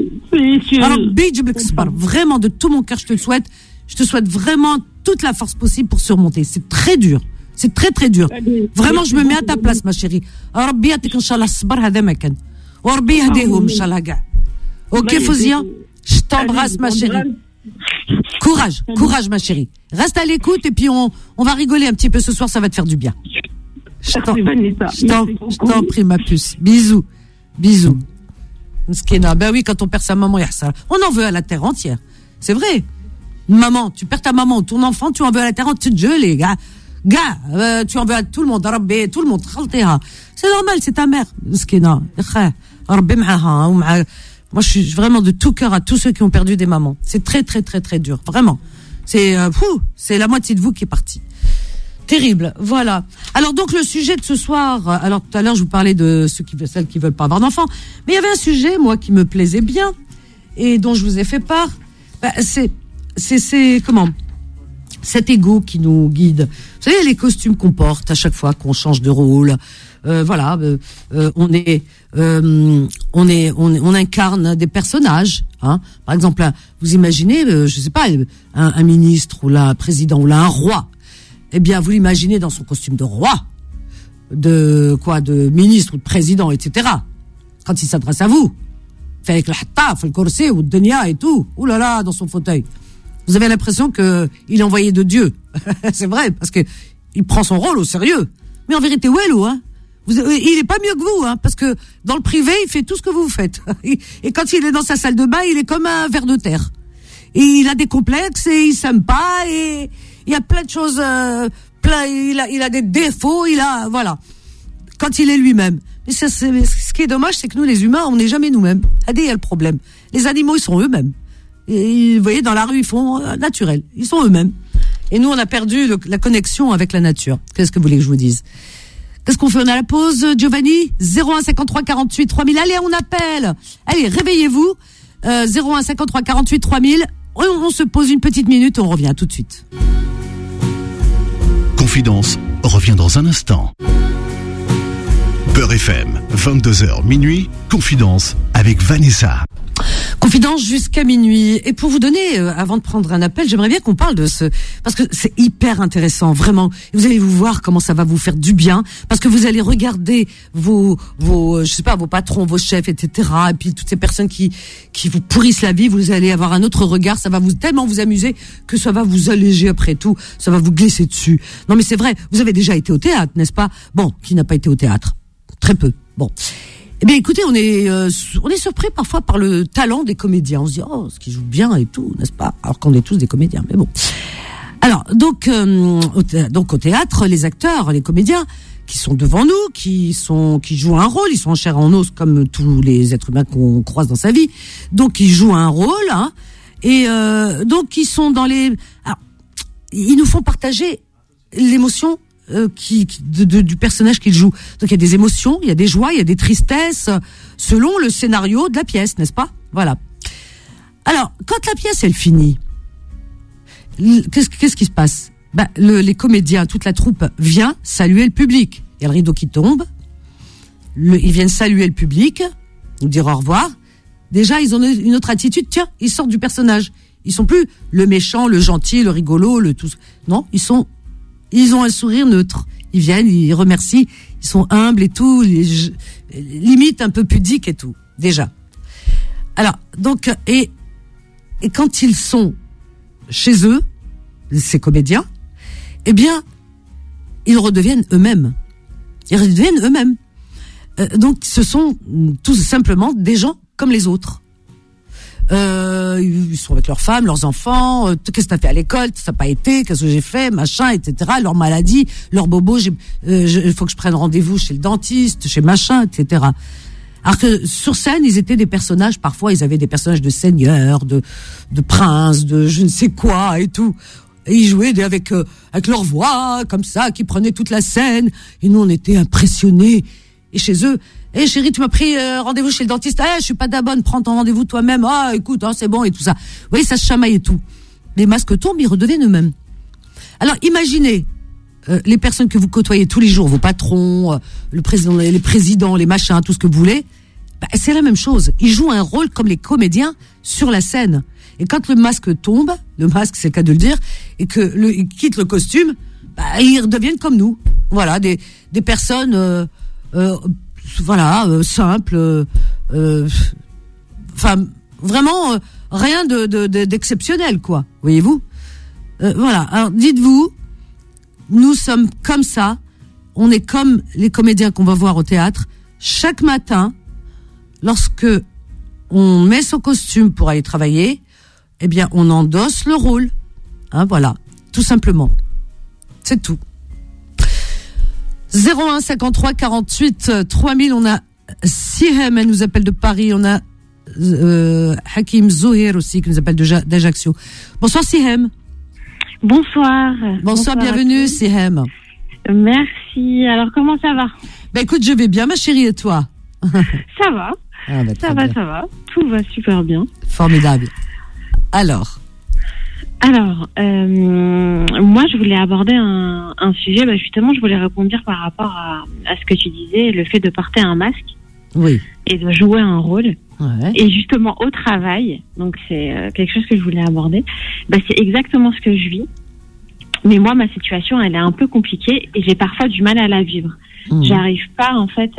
Vraiment, de tout mon cœur, je te le souhaite. Je te souhaite vraiment toute la force possible pour surmonter. C'est très dur. C'est très, très dur. Vraiment, je me mets à ta place, ma chérie. Rabbi yatik inshallah sabr hada ma kan. Wa Rabbi yahdihum inshallah ga. OK, Fouzia? Je t'embrasse, ma chérie. Courage, ma chérie. Reste à l'écoute et puis on va rigoler un petit peu ce soir, ça va te faire du bien. Je t'en prie, ma puce. Bisous. Mskina. Ben oui, quand on perd sa maman, on en veut à la terre entière. C'est vrai. Maman, tu perds ta maman ou ton enfant, tu en veux à la terre entière. Les gars. Tu en veux à tout le monde. Rabbi, tout le monde. C'est normal, c'est ta mère. Mskina. Rabbi ma'aha. Moi, je suis vraiment de tout cœur à tous ceux qui ont perdu des mamans. C'est très, très, très, très dur. Vraiment. C'est la moitié de vous qui est partie. Terrible. Voilà. Alors, donc, le sujet de ce soir, alors, tout à l'heure, je vous parlais de celles qui veulent pas avoir d'enfants. Mais il y avait un sujet, moi, qui me plaisait bien et dont je vous ai fait part. C'est comment? Cet ego qui nous guide. Vous savez, les costumes qu'on porte à chaque fois qu'on change de rôle. On incarne des personnages, hein. Par exemple, vous imaginez, je sais pas, un ministre ou là, un président ou là, un roi. Eh bien, vous l'imaginez dans son costume de roi, de ministre ou de président, etc. Quand il s'adresse à vous, fait avec le hattaf, le corset ou le dunya et tout, ouh là là, dans son fauteuil. Vous avez l'impression que il est envoyé de Dieu. C'est vrai, parce que il prend son rôle au sérieux. Mais en vérité, Wellou, hein. Il est pas mieux que vous, hein, parce que dans le privé, il fait tout ce que vous faites. Et quand il est dans sa salle de bain, il est comme un ver de terre. Et il a des complexes et il s'aime pas et il y a plein de choses, il a des défauts, voilà. Quand il est lui-même. Mais ce qui est dommage, c'est que nous, les humains, on n'est jamais nous-mêmes. Il y a le problème. Les animaux, ils sont eux-mêmes. Et vous voyez, dans la rue, ils font naturel. Ils sont eux-mêmes. Et nous, on a perdu la connexion avec la nature. Qu'est-ce que vous voulez que je vous dise? Qu'est-ce qu'on fait? On a la pause, Giovanni? 01 53 48 3000. Allez, on appelle. Allez, réveillez-vous. 01 53 48 3000. On se pose une petite minute et on revient tout de suite. Confidence revient dans un instant. Beurre FM, 22h minuit, Confidence avec Vanessa. Confidence jusqu'à minuit. Et pour vous donner, avant de prendre un appel, j'aimerais bien qu'on parle de parce que c'est hyper intéressant, vraiment. Et vous allez vous voir comment ça va vous faire du bien, parce que vous allez regarder vos patrons, vos chefs, etc. Et puis toutes ces personnes qui vous pourrissent la vie, vous allez avoir un autre regard, ça va tellement vous amuser que ça va vous alléger après tout, ça va vous glisser dessus. Non mais c'est vrai, vous avez déjà été au théâtre, n'est-ce pas? Bon, qui n'a pas été au théâtre? Très peu. Bon. Eh bien, écoutez, on est surpris parfois par le talent des comédiens. On se dit, ce qu'ils jouent bien et tout, n'est-ce pas? Alors qu'on est tous des comédiens, mais bon. Alors, donc au théâtre, les acteurs, les comédiens qui sont devant nous, qui jouent un rôle, ils sont en chair et en os comme tous les êtres humains qu'on croise dans sa vie. Donc, ils jouent un rôle, hein. Et donc, ils sont dans les. Alors, ils nous font partager l'émotion. Du personnage qu'il joue. Donc il y a des émotions, il y a des joies, il y a des tristesses, selon le scénario de la pièce, n'est-ce pas? Voilà. Alors, quand la pièce elle finit, qu'est-ce qui se passe? Les comédiens, toute la troupe vient saluer le public. Il y a le rideau qui tombe. Ils viennent saluer le public, nous dire au revoir. Déjà, ils ont une autre attitude. Tiens, ils sortent du personnage. Ils sont plus le méchant, le gentil, le rigolo, le tout. Non, ils ont un sourire neutre. Ils viennent, ils remercient, ils sont humbles et tout, limite un peu pudiques et tout, déjà. Alors, donc, et quand ils sont chez eux, ces comédiens, eh bien, ils redeviennent eux-mêmes. Donc, ce sont tout simplement des gens comme les autres. Ils sont avec leurs femmes, leurs enfants. Qu'est-ce que t'as fait à l'école? Ça n'a pas été. Qu'est-ce que j'ai fait? Machin, etc. Leur maladie, leur bobo. Il faut que je prenne rendez-vous chez le dentiste, chez machin, etc. Alors que sur scène, ils étaient des personnages. Parfois, ils avaient des personnages de seigneurs, de princes, de je ne sais quoi et tout. Et ils jouaient avec leur voix comme ça, qui prenaient toute la scène. Et nous, on était impressionnés. Et chez eux. Eh chérie, tu m'as pris rendez-vous chez le dentiste. Je suis pas d'abonne, prends ton rendez-vous toi-même. Écoute, c'est bon et tout ça. Vous voyez, ça se chamaille et tout. Les masques tombent, ils redeviennent eux-mêmes. Alors imaginez les personnes que vous côtoyez tous les jours, vos patrons, les présidents, les machins, tout ce que vous voulez. C'est la même chose. Ils jouent un rôle comme les comédiens sur la scène. Et quand le masque tombe, le masque c'est le cas de le dire, et ils quittent le costume, ils redeviennent comme nous. Voilà, des personnes. Simple, vraiment rien d'exceptionnel, quoi. Voyez-vous? Voilà. Alors dites-vous, nous sommes comme ça. On est comme les comédiens qu'on va voir au théâtre. Chaque matin, lorsque on met son costume pour aller travailler, eh bien, on endosse le rôle. Hein, voilà, tout simplement. C'est tout. 01 53 48 3000, on a Sihem, elle nous appelle de Paris, on a Hakim Zohir aussi qui nous appelle d'Ajaccio. Bonsoir Sihem. Bonsoir. Bonsoir, bienvenue Sihem. Merci. Alors comment ça va? Écoute, je vais bien ma chérie, et toi? Ça va. Ça va. Tout va super bien. Formidable. Alors, moi, je voulais aborder un sujet. Justement, je voulais répondre par rapport à ce que tu disais, le fait de porter un masque, oui, et de jouer un rôle. Ouais. Et justement, au travail, donc c'est quelque chose que je voulais aborder. C'est exactement ce que je vis. Mais moi, ma situation, elle est un peu compliquée et j'ai parfois du mal à la vivre. J'arrive pas, en fait,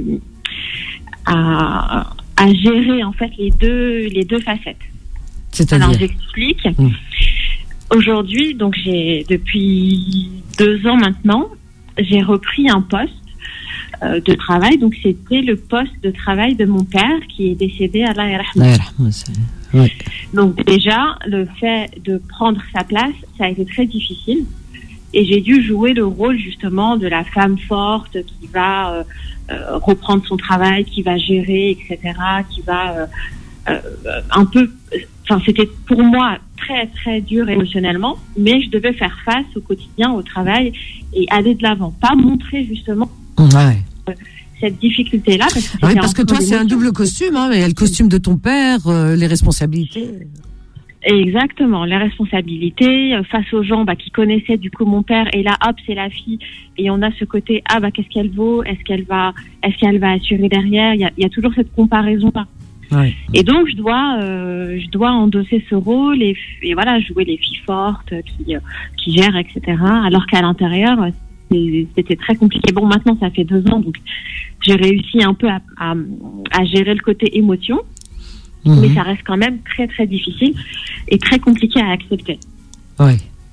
à gérer, en fait, les deux facettes. C'est-à-dire? Alors, j'explique. Aujourd'hui, donc depuis 2 ans maintenant, j'ai repris un poste de travail. Donc, c'était le poste de travail de mon père qui est décédé à Allah yarhamah. Ouais. Donc, déjà, le fait de prendre sa place, ça a été très difficile. Et j'ai dû jouer le rôle, justement, de la femme forte qui va reprendre son travail, qui va gérer, etc., qui va un peu... Enfin, c'était pour moi très, très dur émotionnellement, mais je devais faire face au quotidien, au travail, et aller de l'avant. Pas montrer, justement, cette difficulté-là. Parce que toi, c'est un double costume, hein, il y a le costume de ton père, les responsabilités. Exactement, les responsabilités, face aux gens qui connaissaient du coup mon père, et là, hop, c'est la fille, et on a ce côté, qu'est-ce qu'elle vaut, est-ce qu'elle va assurer derrière, il y a toujours cette comparaison-là. Ouais. Et donc je dois endosser ce rôle et voilà, jouer les filles fortes qui gèrent, etc. Alors qu'à l'intérieur, c'était très compliqué. Bon, maintenant ça fait 2 ans, donc j'ai réussi un peu à gérer le côté émotion, mais ça reste quand même très très difficile et très compliqué à accepter. Ouais.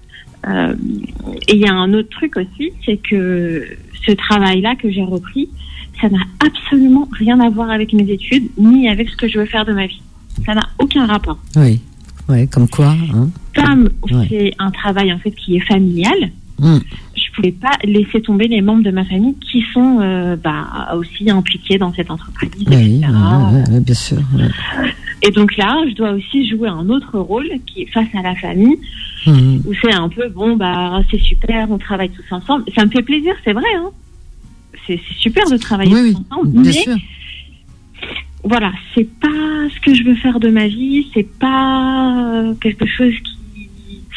Et il y a un autre truc aussi, c'est que ce travail-là que j'ai repris, ça n'a absolument rien à voir avec mes études, ni avec ce que je veux faire de ma vie. Ça n'a aucun rapport. Oui. Ouais, comme quoi, hein. Comme c'est un travail en fait qui est familial, je pouvais pas laisser tomber les membres de ma famille qui sont aussi impliqués dans cette entreprise, Oui, etc. bien sûr. Ouais. Et donc là, je dois aussi jouer un autre rôle qui est face à la famille, où c'est un peu c'est super, on travaille tous ensemble. Ça me fait plaisir, c'est vrai, hein. C'est super de travailler tous ensemble, bien mais sûr. Voilà, c'est pas ce que je veux faire de ma vie, c'est pas quelque chose qui...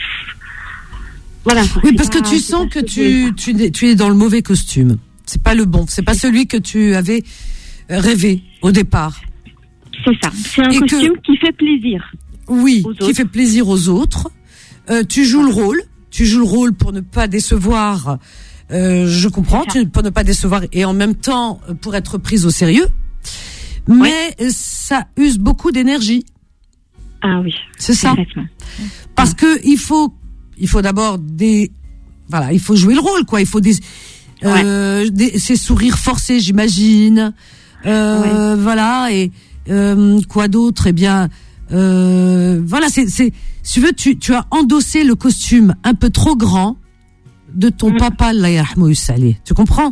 Voilà. Oui, parce que tu sens que tu es dans le mauvais costume. C'est pas le bon, c'est pas celui que tu avais rêvé au départ. C'est ça, c'est un costume qui fait plaisir. Oui, qui fait plaisir aux autres. Tu joues le rôle pour ne pas décevoir. Je comprends, pour ne pas décevoir et en même temps pour être prise au sérieux. Mais ça use beaucoup d'énergie. Ah oui. C'est ça. Parce que il faut d'abord il faut jouer le rôle, quoi. Il faut ces sourires forcés, j'imagine. Voilà, et quoi d'autre? Eh bien, voilà, si tu veux, tu as endossé le costume un peu trop grand de ton papa, Allah yarhamou salih. Tu comprends?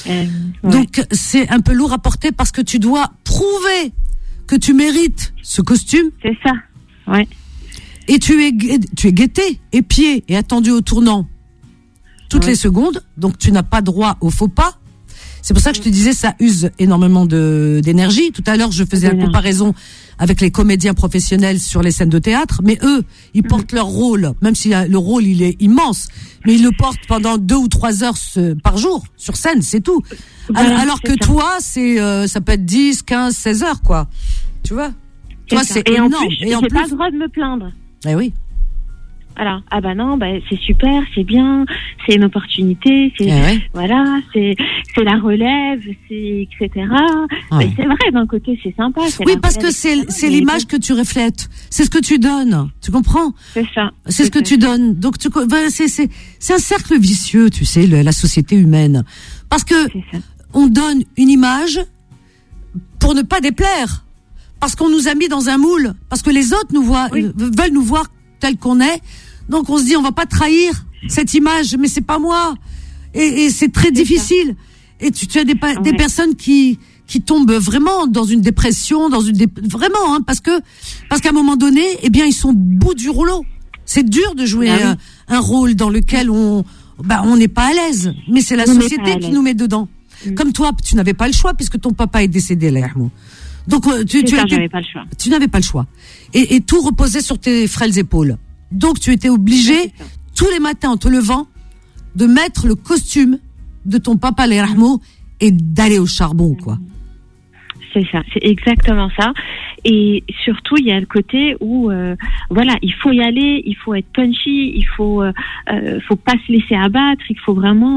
Donc c'est un peu lourd à porter parce que tu dois prouver que tu mérites ce costume. C'est ça. Ouais. Et tu es guetté, épié et attendu au tournant toutes les secondes. Donc tu n'as pas droit au faux pas. C'est pour ça que je te disais, ça use énormément d'énergie. Tout à l'heure, je faisais la comparaison avec les comédiens professionnels sur les scènes de théâtre. Mais eux, ils portent leur rôle, même si le rôle, il est immense. Mais ils le portent pendant 2 ou 3 heures par jour, sur scène, c'est tout. Alors que toi, ça peut être 10, 15, 16 heures, quoi. Tu vois? Toi, c'est énorme. Et en plus, j'ai pas le droit de me plaindre. Eh oui. Voilà. Ah non, c'est super, c'est bien, c'est une opportunité, voilà, c'est la relève, c'est etc. Mais c'est vrai, d'un côté, c'est sympa. Oui, parce que c'est l'image que tu reflètes, c'est ce que tu donnes, tu comprends? C'est ça. C'est ce que tu donnes. Donc c'est un cercle vicieux, tu sais, la société humaine, parce que on donne une image pour ne pas déplaire, parce qu'on nous a mis dans un moule, parce que les autres veulent nous voir tel qu'on est. Donc on se dit on va pas trahir cette image, mais c'est pas moi. Et c'est très difficile. Et tu as des personnes qui tombent vraiment dans une dépression, vraiment, hein, parce qu'à un moment donné, eh bien ils sont au bout du rouleau. C'est dur de jouer un rôle dans lequel on n'est pas à l'aise, mais c'est la société qui nous met dedans. Comme toi, tu n'avais pas le choix puisque ton papa est décédé, Allah yarhamou. Donc j'avais pas le choix. Tu n'avais pas le choix. Et tout reposait sur tes frêles épaules. Donc tu étais obligé tous les matins en te levant de mettre le costume de ton papa, Allah yarhamou, et d'aller au charbon, quoi. C'est ça, c'est exactement ça. Et surtout, il y a le côté où, il faut y aller, il faut être punchy, il faut pas se laisser abattre, il faut vraiment,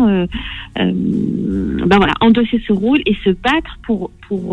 endosser ce rôle et se battre pour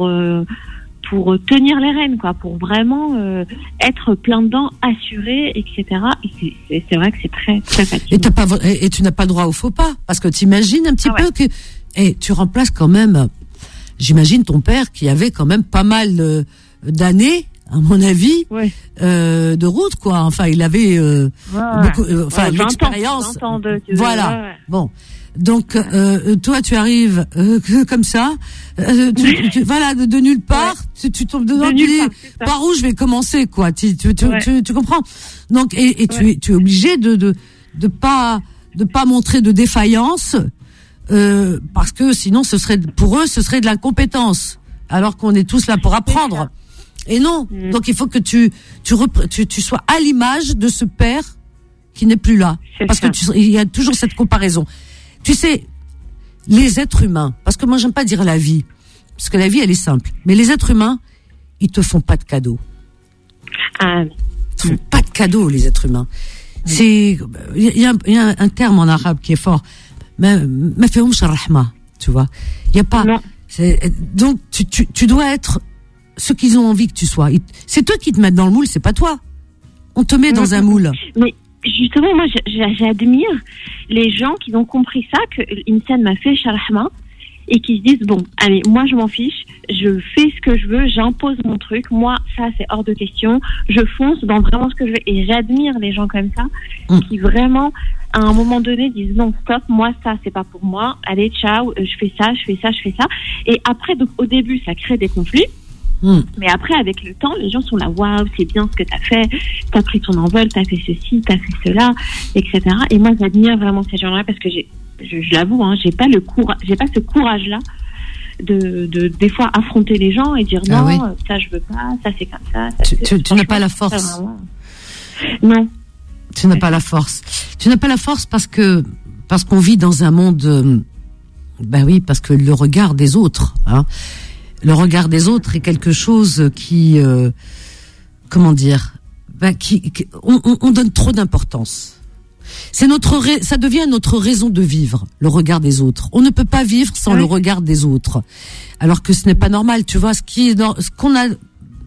tenir les rênes, quoi, pour vraiment être plein dedans, assuré, etc. Et c'est vrai que c'est très très fatigant. Et tu n'as pas droit au faux pas, parce que t'imagines un petit peu que tu remplaces quand même. J'imagine ton père qui avait quand même pas mal d'années, à mon avis, de route, quoi. Enfin, il avait beaucoup, l'expérience. 20 ans voilà. Bon. Donc toi tu arrives comme ça, de nulle part, tu tombes dedans, tu dis par où je vais commencer, quoi. Tu comprends? Donc et tu es obligé de pas montrer de défaillance, parce que sinon pour eux ce serait de l'incompétence, alors qu'on est tous là pour apprendre. Et non. Donc il faut que tu sois à l'image de ce père qui n'est plus là, parce que il y a toujours cette comparaison. Tu sais, les êtres humains, parce que moi j'aime pas dire la vie, parce que la vie elle est simple, mais les êtres humains, ils te font pas de cadeaux. Ah, Ils te font pas de cadeaux, les êtres humains. Il y a un terme en arabe qui est fort. Ma fihomsh ar-rahma, tu vois. Il y a pas. Non. Donc tu dois être ce qu'ils ont envie que tu sois. C'est eux qui te mettent dans le moule, c'est pas toi. On te met dans un moule. Mais justement, moi, j'admire les gens qui ont compris ça, que l'insan m'a fait sharahma, et qui se disent, bon, allez, moi, je m'en fiche, je fais ce que je veux, j'impose mon truc, moi, ça, c'est hors de question, je fonce dans vraiment ce que je veux. Et j'admire les gens comme ça, qui vraiment, à un moment donné, disent, non, stop, moi, ça, c'est pas pour moi, allez, ciao, je fais ça. Et après, donc, au début, ça crée des conflits. Mais après, avec le temps, les gens sont là, waouh, c'est bien ce que t'as fait, t'as pris ton envol, t'as fait ceci, t'as fait cela, etc. Et moi, j'admire vraiment ces gens-là parce que je l'avoue, hein, j'ai pas ce courage-là de des fois affronter les gens et dire non, oui. Ça je veux pas, ça c'est comme ça. Tu n'as pas la force. Non. Tu n'as pas la force. Tu n'as pas la force parce qu'on vit dans un monde, oui, parce que le regard des autres, hein. Le regard des autres est quelque chose qui, comment dire, on donne trop d'importance. Ça devient notre raison de vivre, le regard des autres. On ne peut pas vivre sans le regard des autres. Alors que ce n'est pas normal, tu vois, ce qu'on a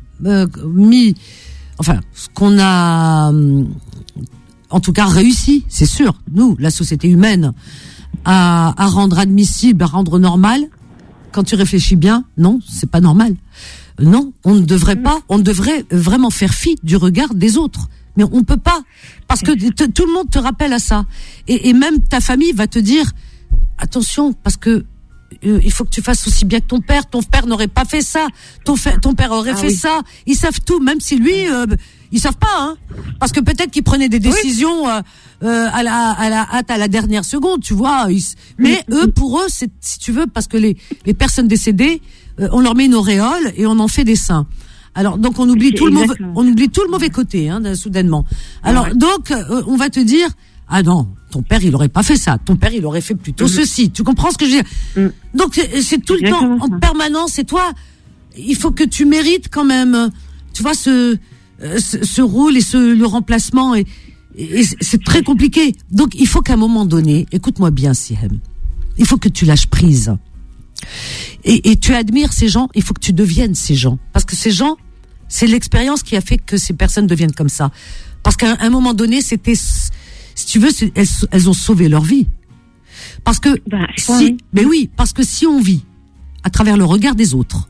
en tout cas réussi, c'est sûr, nous, la société humaine, à rendre admissible, à rendre normal. Quand tu réfléchis bien, non, c'est pas normal. Non, on devrait vraiment faire fi du regard des autres. Mais on peut pas, parce que tout le monde te rappelle à ça. Et même ta famille va te dire, attention, parce que il faut que tu fasses aussi bien que ton père. Ton père n'aurait pas fait ça. Ton père aurait fait ça. Ils savent tout, même si lui, ils savent pas, hein. Parce que peut-être qu'ils prenaient des décisions à la hâte, à la dernière seconde, tu vois. Mais eux, pour eux, c'est, si tu veux, parce que les personnes décédées, on leur met une auréole et on en fait des saints. Alors donc on oublie tout le mauvais côté, hein, soudainement. Alors donc on va te dire, ah non, ton père il aurait pas fait ça, ton père il aurait fait plutôt ceci. Tu comprends ce que je veux dire? Donc c'est tout le temps en permanence. Et toi, il faut que tu mérites quand même, tu vois, ce rôle et le remplacement, et c'est très compliqué. Donc il faut qu'à un moment donné, écoute-moi bien, Sihem, il faut que tu lâches prise. Et tu admires ces gens, il faut que tu deviennes ces gens. Parce que ces gens, c'est l'expérience qui a fait que ces personnes deviennent comme ça. Parce qu'à un moment donné, c'était, si tu veux, elles ont sauvé leur vie. Parce que parce que si on vit à travers le regard des autres,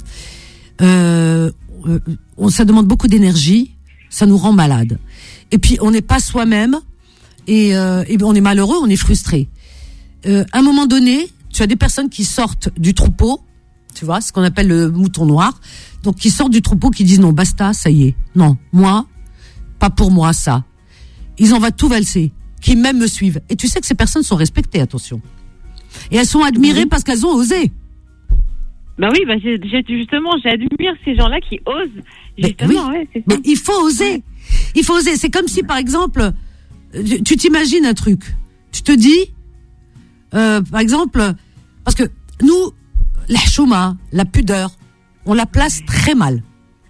ça demande beaucoup d'énergie, ça nous rend malade. Et puis on n'est pas soi-même, et on est malheureux, on est frustré. À un moment donné, tu as des personnes qui sortent du troupeau, tu vois, ce qu'on appelle le mouton noir, donc qui sortent du troupeau, qui disent non, basta, ça y est, non, moi, pas pour moi ça. Ils en vont tout valser, qui même me suivent. Et tu sais que ces personnes sont respectées, attention. Et elles sont admirées parce qu'elles ont osé. Bah oui, justement, j'admire ces gens-là qui osent. Justement, c'est ça. Mais il faut oser. Ouais. Il faut oser. C'est comme si, par exemple, tu t'imagines un truc. Tu te dis, par exemple, parce que nous, la chouma, la pudeur, on la place très mal.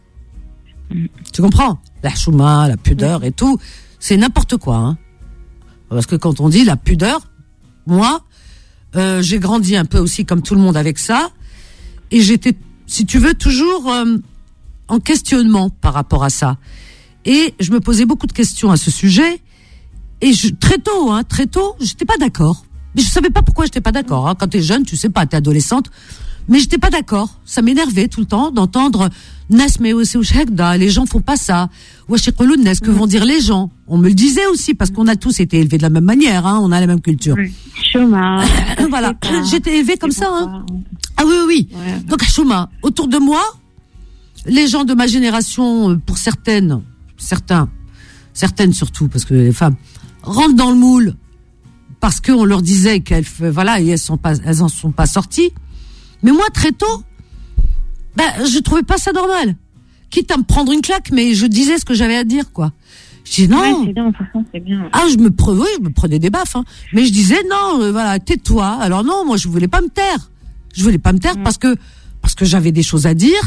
Tu comprends? La chouma, la pudeur et tout, c'est n'importe quoi, hein. Parce que quand on dit la pudeur, moi, j'ai grandi un peu aussi comme tout le monde avec ça, et j'étais, si tu veux, toujours en questionnement par rapport à ça. Et je me posais beaucoup de questions à ce sujet, et très tôt, j'étais pas d'accord. Mais je savais pas pourquoi j'étais pas d'accord, hein. Quand t'es jeune, tu sais pas, t'es adolescente. Mais j'étais pas d'accord. Ça m'énervait tout le temps d'entendre Nas mais les gens font pas ça. Qu'est-ce que vont dire les gens? On me le disait aussi parce qu'on a tous été élevés de la même manière, hein, on a la même culture. Chouma. Voilà, j'étais élevée comme ça, hein. Ah oui. Ouais. Donc Chouma, autour de moi, les gens de ma génération, pour certaines surtout, parce que les femmes rentrent dans le moule parce qu'on leur disait qu'elles, voilà, et elles en sont pas sorties. Mais moi, très tôt, je trouvais pas ça normal. Quitte à me prendre une claque, mais je disais ce que j'avais à dire, quoi. Je dis non. Ouais, c'est bien, de toute façon, c'est bien. Ah, je me prenais des baffes, hein. Mais je disais non, voilà, tais-toi. Alors non, moi, je voulais pas me taire. Je voulais pas me taire parce que j'avais des choses à dire,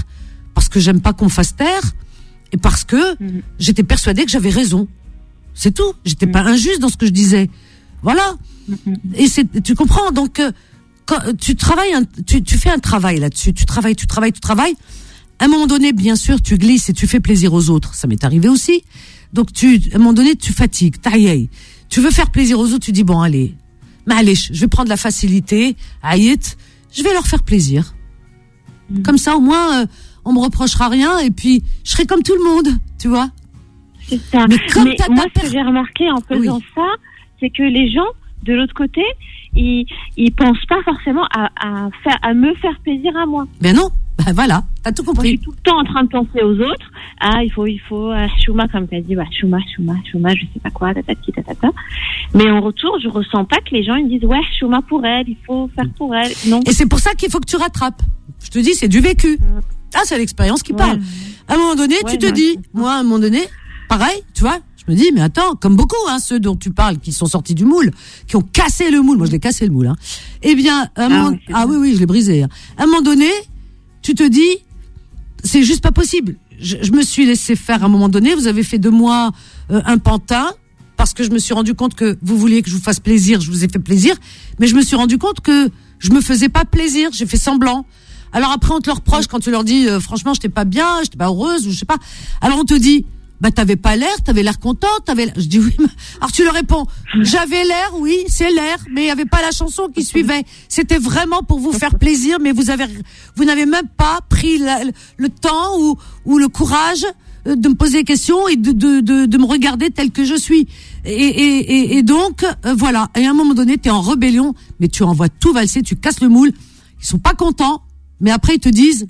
parce que j'aime pas qu'on me fasse taire et parce que j'étais persuadée que j'avais raison. C'est tout. J'étais pas injuste dans ce que je disais. Voilà. Et tu comprends. Donc, quand tu travailles, tu fais un travail là-dessus. Tu travailles. À un moment donné, bien sûr, tu glisses et tu fais plaisir aux autres. Ça m'est arrivé aussi. Donc, à un moment donné, tu fatigues. Tu veux faire plaisir aux autres. Tu dis, bon, allez, je vais prendre la facilité. Je vais leur faire plaisir. Comme ça, au moins, on me reprochera rien. Et puis, je serai comme tout le monde. Tu vois? C'est ça. Mais moi, ce que j'ai remarqué en faisant ça, c'est que les gens, de l'autre côté, ils pensent pas forcément à me faire plaisir à moi. Ben non, ben voilà, t'as tout compris. Je suis tout le temps en train de penser aux autres. Il faut, Chouma, comme t'as dit, Chouma, je sais pas quoi, tatati, tatata. Mais en retour, je ressens pas que les gens, ils me disent, ouais, Chouma pour elle, il faut faire pour elle. Non. Et c'est pour ça qu'il faut que tu rattrapes. Je te dis, c'est du vécu. C'est l'expérience qui parle. À un moment donné, tu te dis, moi, à un moment donné, pareil, tu vois, je me dis, mais attends, comme beaucoup, ceux dont tu parles, qui sont sortis du moule, qui ont cassé le moule, moi je l'ai cassé le moule, eh bien, oui, je l'ai brisé. À un moment donné, tu te dis, c'est juste pas possible. Je me suis laissé faire à un moment donné, vous avez fait de moi un pantin, parce que je me suis rendu compte que vous vouliez que je vous fasse plaisir, je vous ai fait plaisir, mais je me suis rendu compte que je me faisais pas plaisir, j'ai fait semblant. Alors après, on te le reproche quand tu leur dis, franchement, j'étais pas bien, j'étais pas heureuse, ou je sais pas. Alors on te dit, t'avais pas l'air, t'avais l'air contente, Je dis oui, mais... Alors tu leur réponds, j'avais l'air, oui, c'est l'air, mais il y avait pas la chanson qui suivait. C'était vraiment pour vous faire plaisir, mais vous n'avez même pas pris le temps ou le courage de me poser des questions et de me regarder tel que je suis. Et donc, voilà. Et à un moment donné, t'es en rébellion, mais tu envoies tout valser, tu casses le moule. Ils sont pas contents, mais après ils te disent,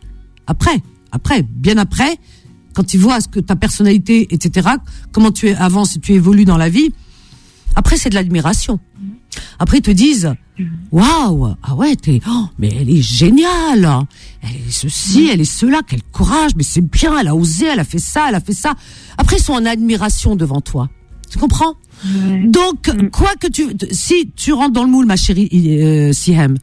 bien après, quand ils voient ce que ta personnalité, etc., comment tu avances et tu évolues dans la vie, après c'est de l'admiration. Après ils te disent, waouh, mais elle est géniale, elle est ceci, elle est cela, quel courage, mais c'est bien, elle a osé, elle a fait ça. Après ils sont en admiration devant toi. Tu comprends? Donc, si tu rentres dans le moule, ma chérie Sihem,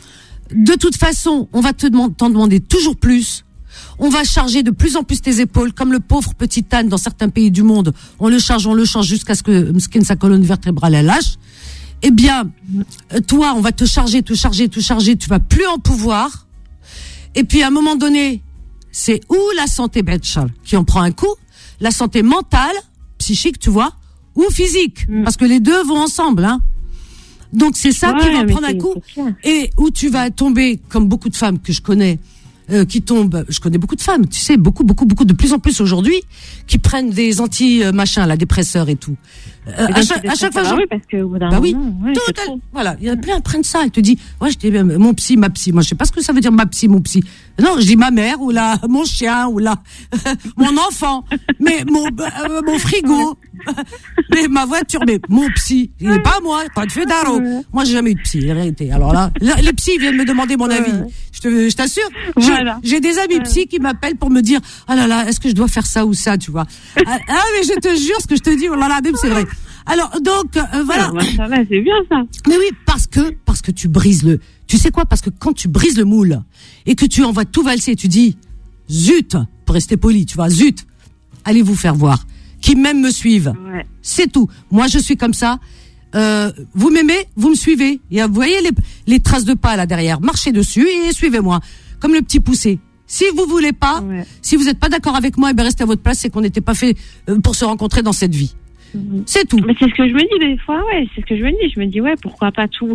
de toute façon, on va t'en demander toujours plus. On va charger de plus en plus tes épaules, comme le pauvre petit âne dans certains pays du monde. On le charge jusqu'à ce que sa colonne vertébrale elle lâche. Eh bien, toi, on va te charger. Tu vas plus en pouvoir. Et puis, à un moment donné, c'est ou la santé qui en prend un coup, la santé mentale, psychique, tu vois, ou physique. Parce que les deux vont ensemble, Donc, c'est ça qui va prendre un coup. Et où tu vas tomber, comme beaucoup de femmes que je connais, qui tombent, je connais beaucoup de femmes, tu sais, beaucoup, de plus en plus aujourd'hui, qui prennent des dépresseurs et tout. À chaque fois, oui, parce que au bout d'un moment, voilà, il y a plein qui prennent ça. Elle te dit, j'étais mon psy, ma psy. Moi, je sais pas ce que ça veut dire ma psy, mon psy. Non, je dis ma mère ou mon chien ou mon enfant, mais mon frigo, mais ma voiture, mais mon psy, il n'est pas moi. Pas de fait d'aro. Moi, j'ai jamais eu de psy, la vérité. Alors là, les psys viennent me demander mon avis. Je t'assure. J'ai des amis psy qui m'appellent pour me dire, ah là là, est-ce que je dois faire ça ou ça, tu vois. Mais je te jure, ce que je te dis, oh là là, c'est vrai. Alors, donc, voilà. Ça va, c'est bien ça. Mais oui, parce que tu brises tu sais quoi? Parce que quand tu brises le moule et que tu envoies tout valser, tu dis, zut, pour rester poli, tu vois, zut, allez vous faire voir. Qui même me suivent. Ouais. C'est tout. Moi, je suis comme ça. Vous m'aimez, vous me suivez. Et vous voyez les traces de pas là derrière. Marchez dessus et suivez-moi. Comme le petit poussé. Si vous voulez pas, si vous n'êtes pas d'accord avec moi, restez à votre place. C'est qu'on n'était pas fait pour se rencontrer dans cette vie. C'est tout. Mais c'est ce que je me dis des fois, c'est ce que je me dis. Je me dis, pourquoi pas tout.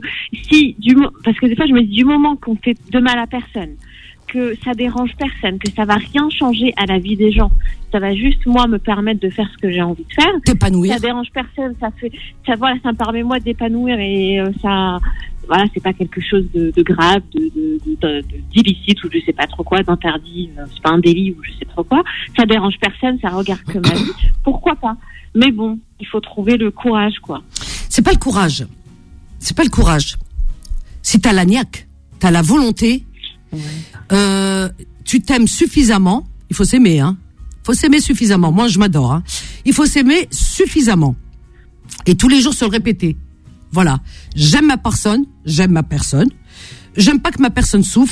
Parce que des fois, je me dis, du moment qu'on fait de mal à personne, que ça dérange personne, que ça va rien changer à la vie des gens, ça va juste, moi, me permettre de faire ce que j'ai envie de faire. T'épanouir. Ça dérange personne, ça me permet, moi, d'épanouir et c'est pas quelque chose de grave, d'illicite ou je sais pas trop quoi, d'interdit, c'est pas un délit ou je sais trop quoi. Ça dérange personne, ça regarde que ma vie. Pourquoi pas? Mais bon, il faut trouver le courage, quoi. C'est pas le courage. Si t'as la niaque, t'as la volonté, tu t'aimes suffisamment, il faut s'aimer, faut s'aimer suffisamment. Moi, je m'adore, Il faut s'aimer suffisamment. Et tous les jours se le répéter. Voilà. J'aime ma personne. J'aime pas que ma personne souffre.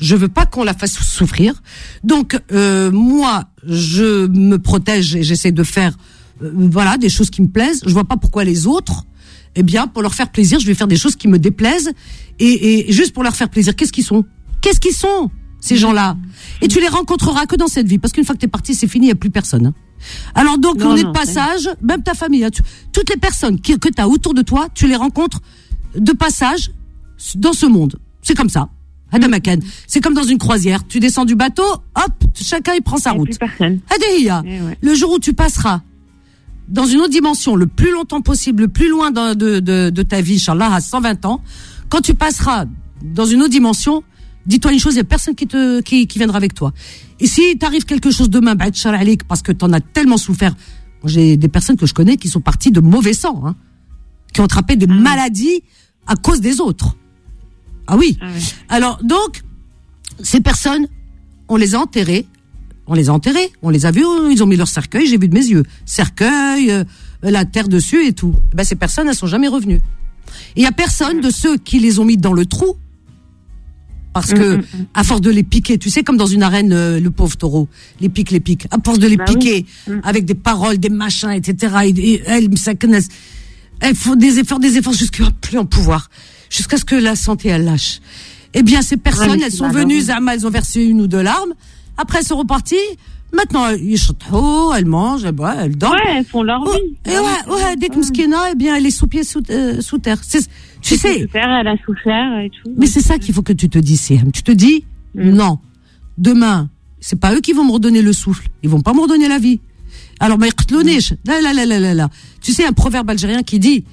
je veux pas qu'on la fasse souffrir. Donc moi, je me protège et j'essaie de faire voilà, des choses qui me plaisent. Je vois pas pourquoi les autres, eh bien, pour leur faire plaisir, je vais faire des choses qui me déplaisent et juste pour leur faire plaisir. Qu'est-ce qu'ils sont ces gens-là? Et tu les rencontreras que dans cette vie, parce qu'une fois que t'es parti, c'est fini, il n'y a plus personne. Hein. Alors donc, on est de passage, même ta famille, hein, toutes les personnes que t'as autour de toi, tu les rencontres de passage dans ce monde. C'est comme ça. Hadamakan. C'est comme dans une croisière. Tu descends du bateau, hop, chacun il prend sa route. Plus personne. Hadahiya. Le jour où tu passeras dans une autre dimension, le plus longtemps possible, le plus loin de ta vie, Inch'Allah, à 120 ans, quand tu passeras dans une autre dimension, dis-toi une chose, il n'y a personne qui viendra avec toi. Et si t'arrive quelque chose demain, parce que t'en as tellement souffert. Moi, j'ai des personnes que je connais qui sont parties de mauvais sang, hein, qui ont attrapé des maladies à cause des autres. Ah oui. Alors, donc, ces personnes, on les a enterrées, on les a vus, ils ont mis leur cercueil, j'ai vu de mes yeux. Cercueil, la terre dessus et tout. Ben, ces personnes, elles sont jamais revenues. Il y a personne de ceux qui les ont mis dans le trou, parce que, à force de les piquer, tu sais, comme dans une arène, le pauvre taureau, les pique, à force de les piquer, avec des paroles, des machins, etc., elles font des efforts jusqu'à plus en pouvoir, jusqu'à ce que la santé, elle lâche. Eh bien, ces personnes, elles sont venues, elles ont versé 1 ou 2 larmes, après elles sont reparties, maintenant, ils chantent haut, elles mangent, elles boivent, elles dorment. Ouais, elles font leur vie. Et dès que Mskina, eh bien, elle est sous pied, sous terre. Tu sais. Elle a souffert et tout. Mais c'est ça qu'il faut que tu te dis, Siam. Tu te dis, non. Demain, c'est pas eux qui vont me redonner le souffle. Ils vont pas me redonner la vie. Alors, mais là. Tu sais, un proverbe algérien qui dit,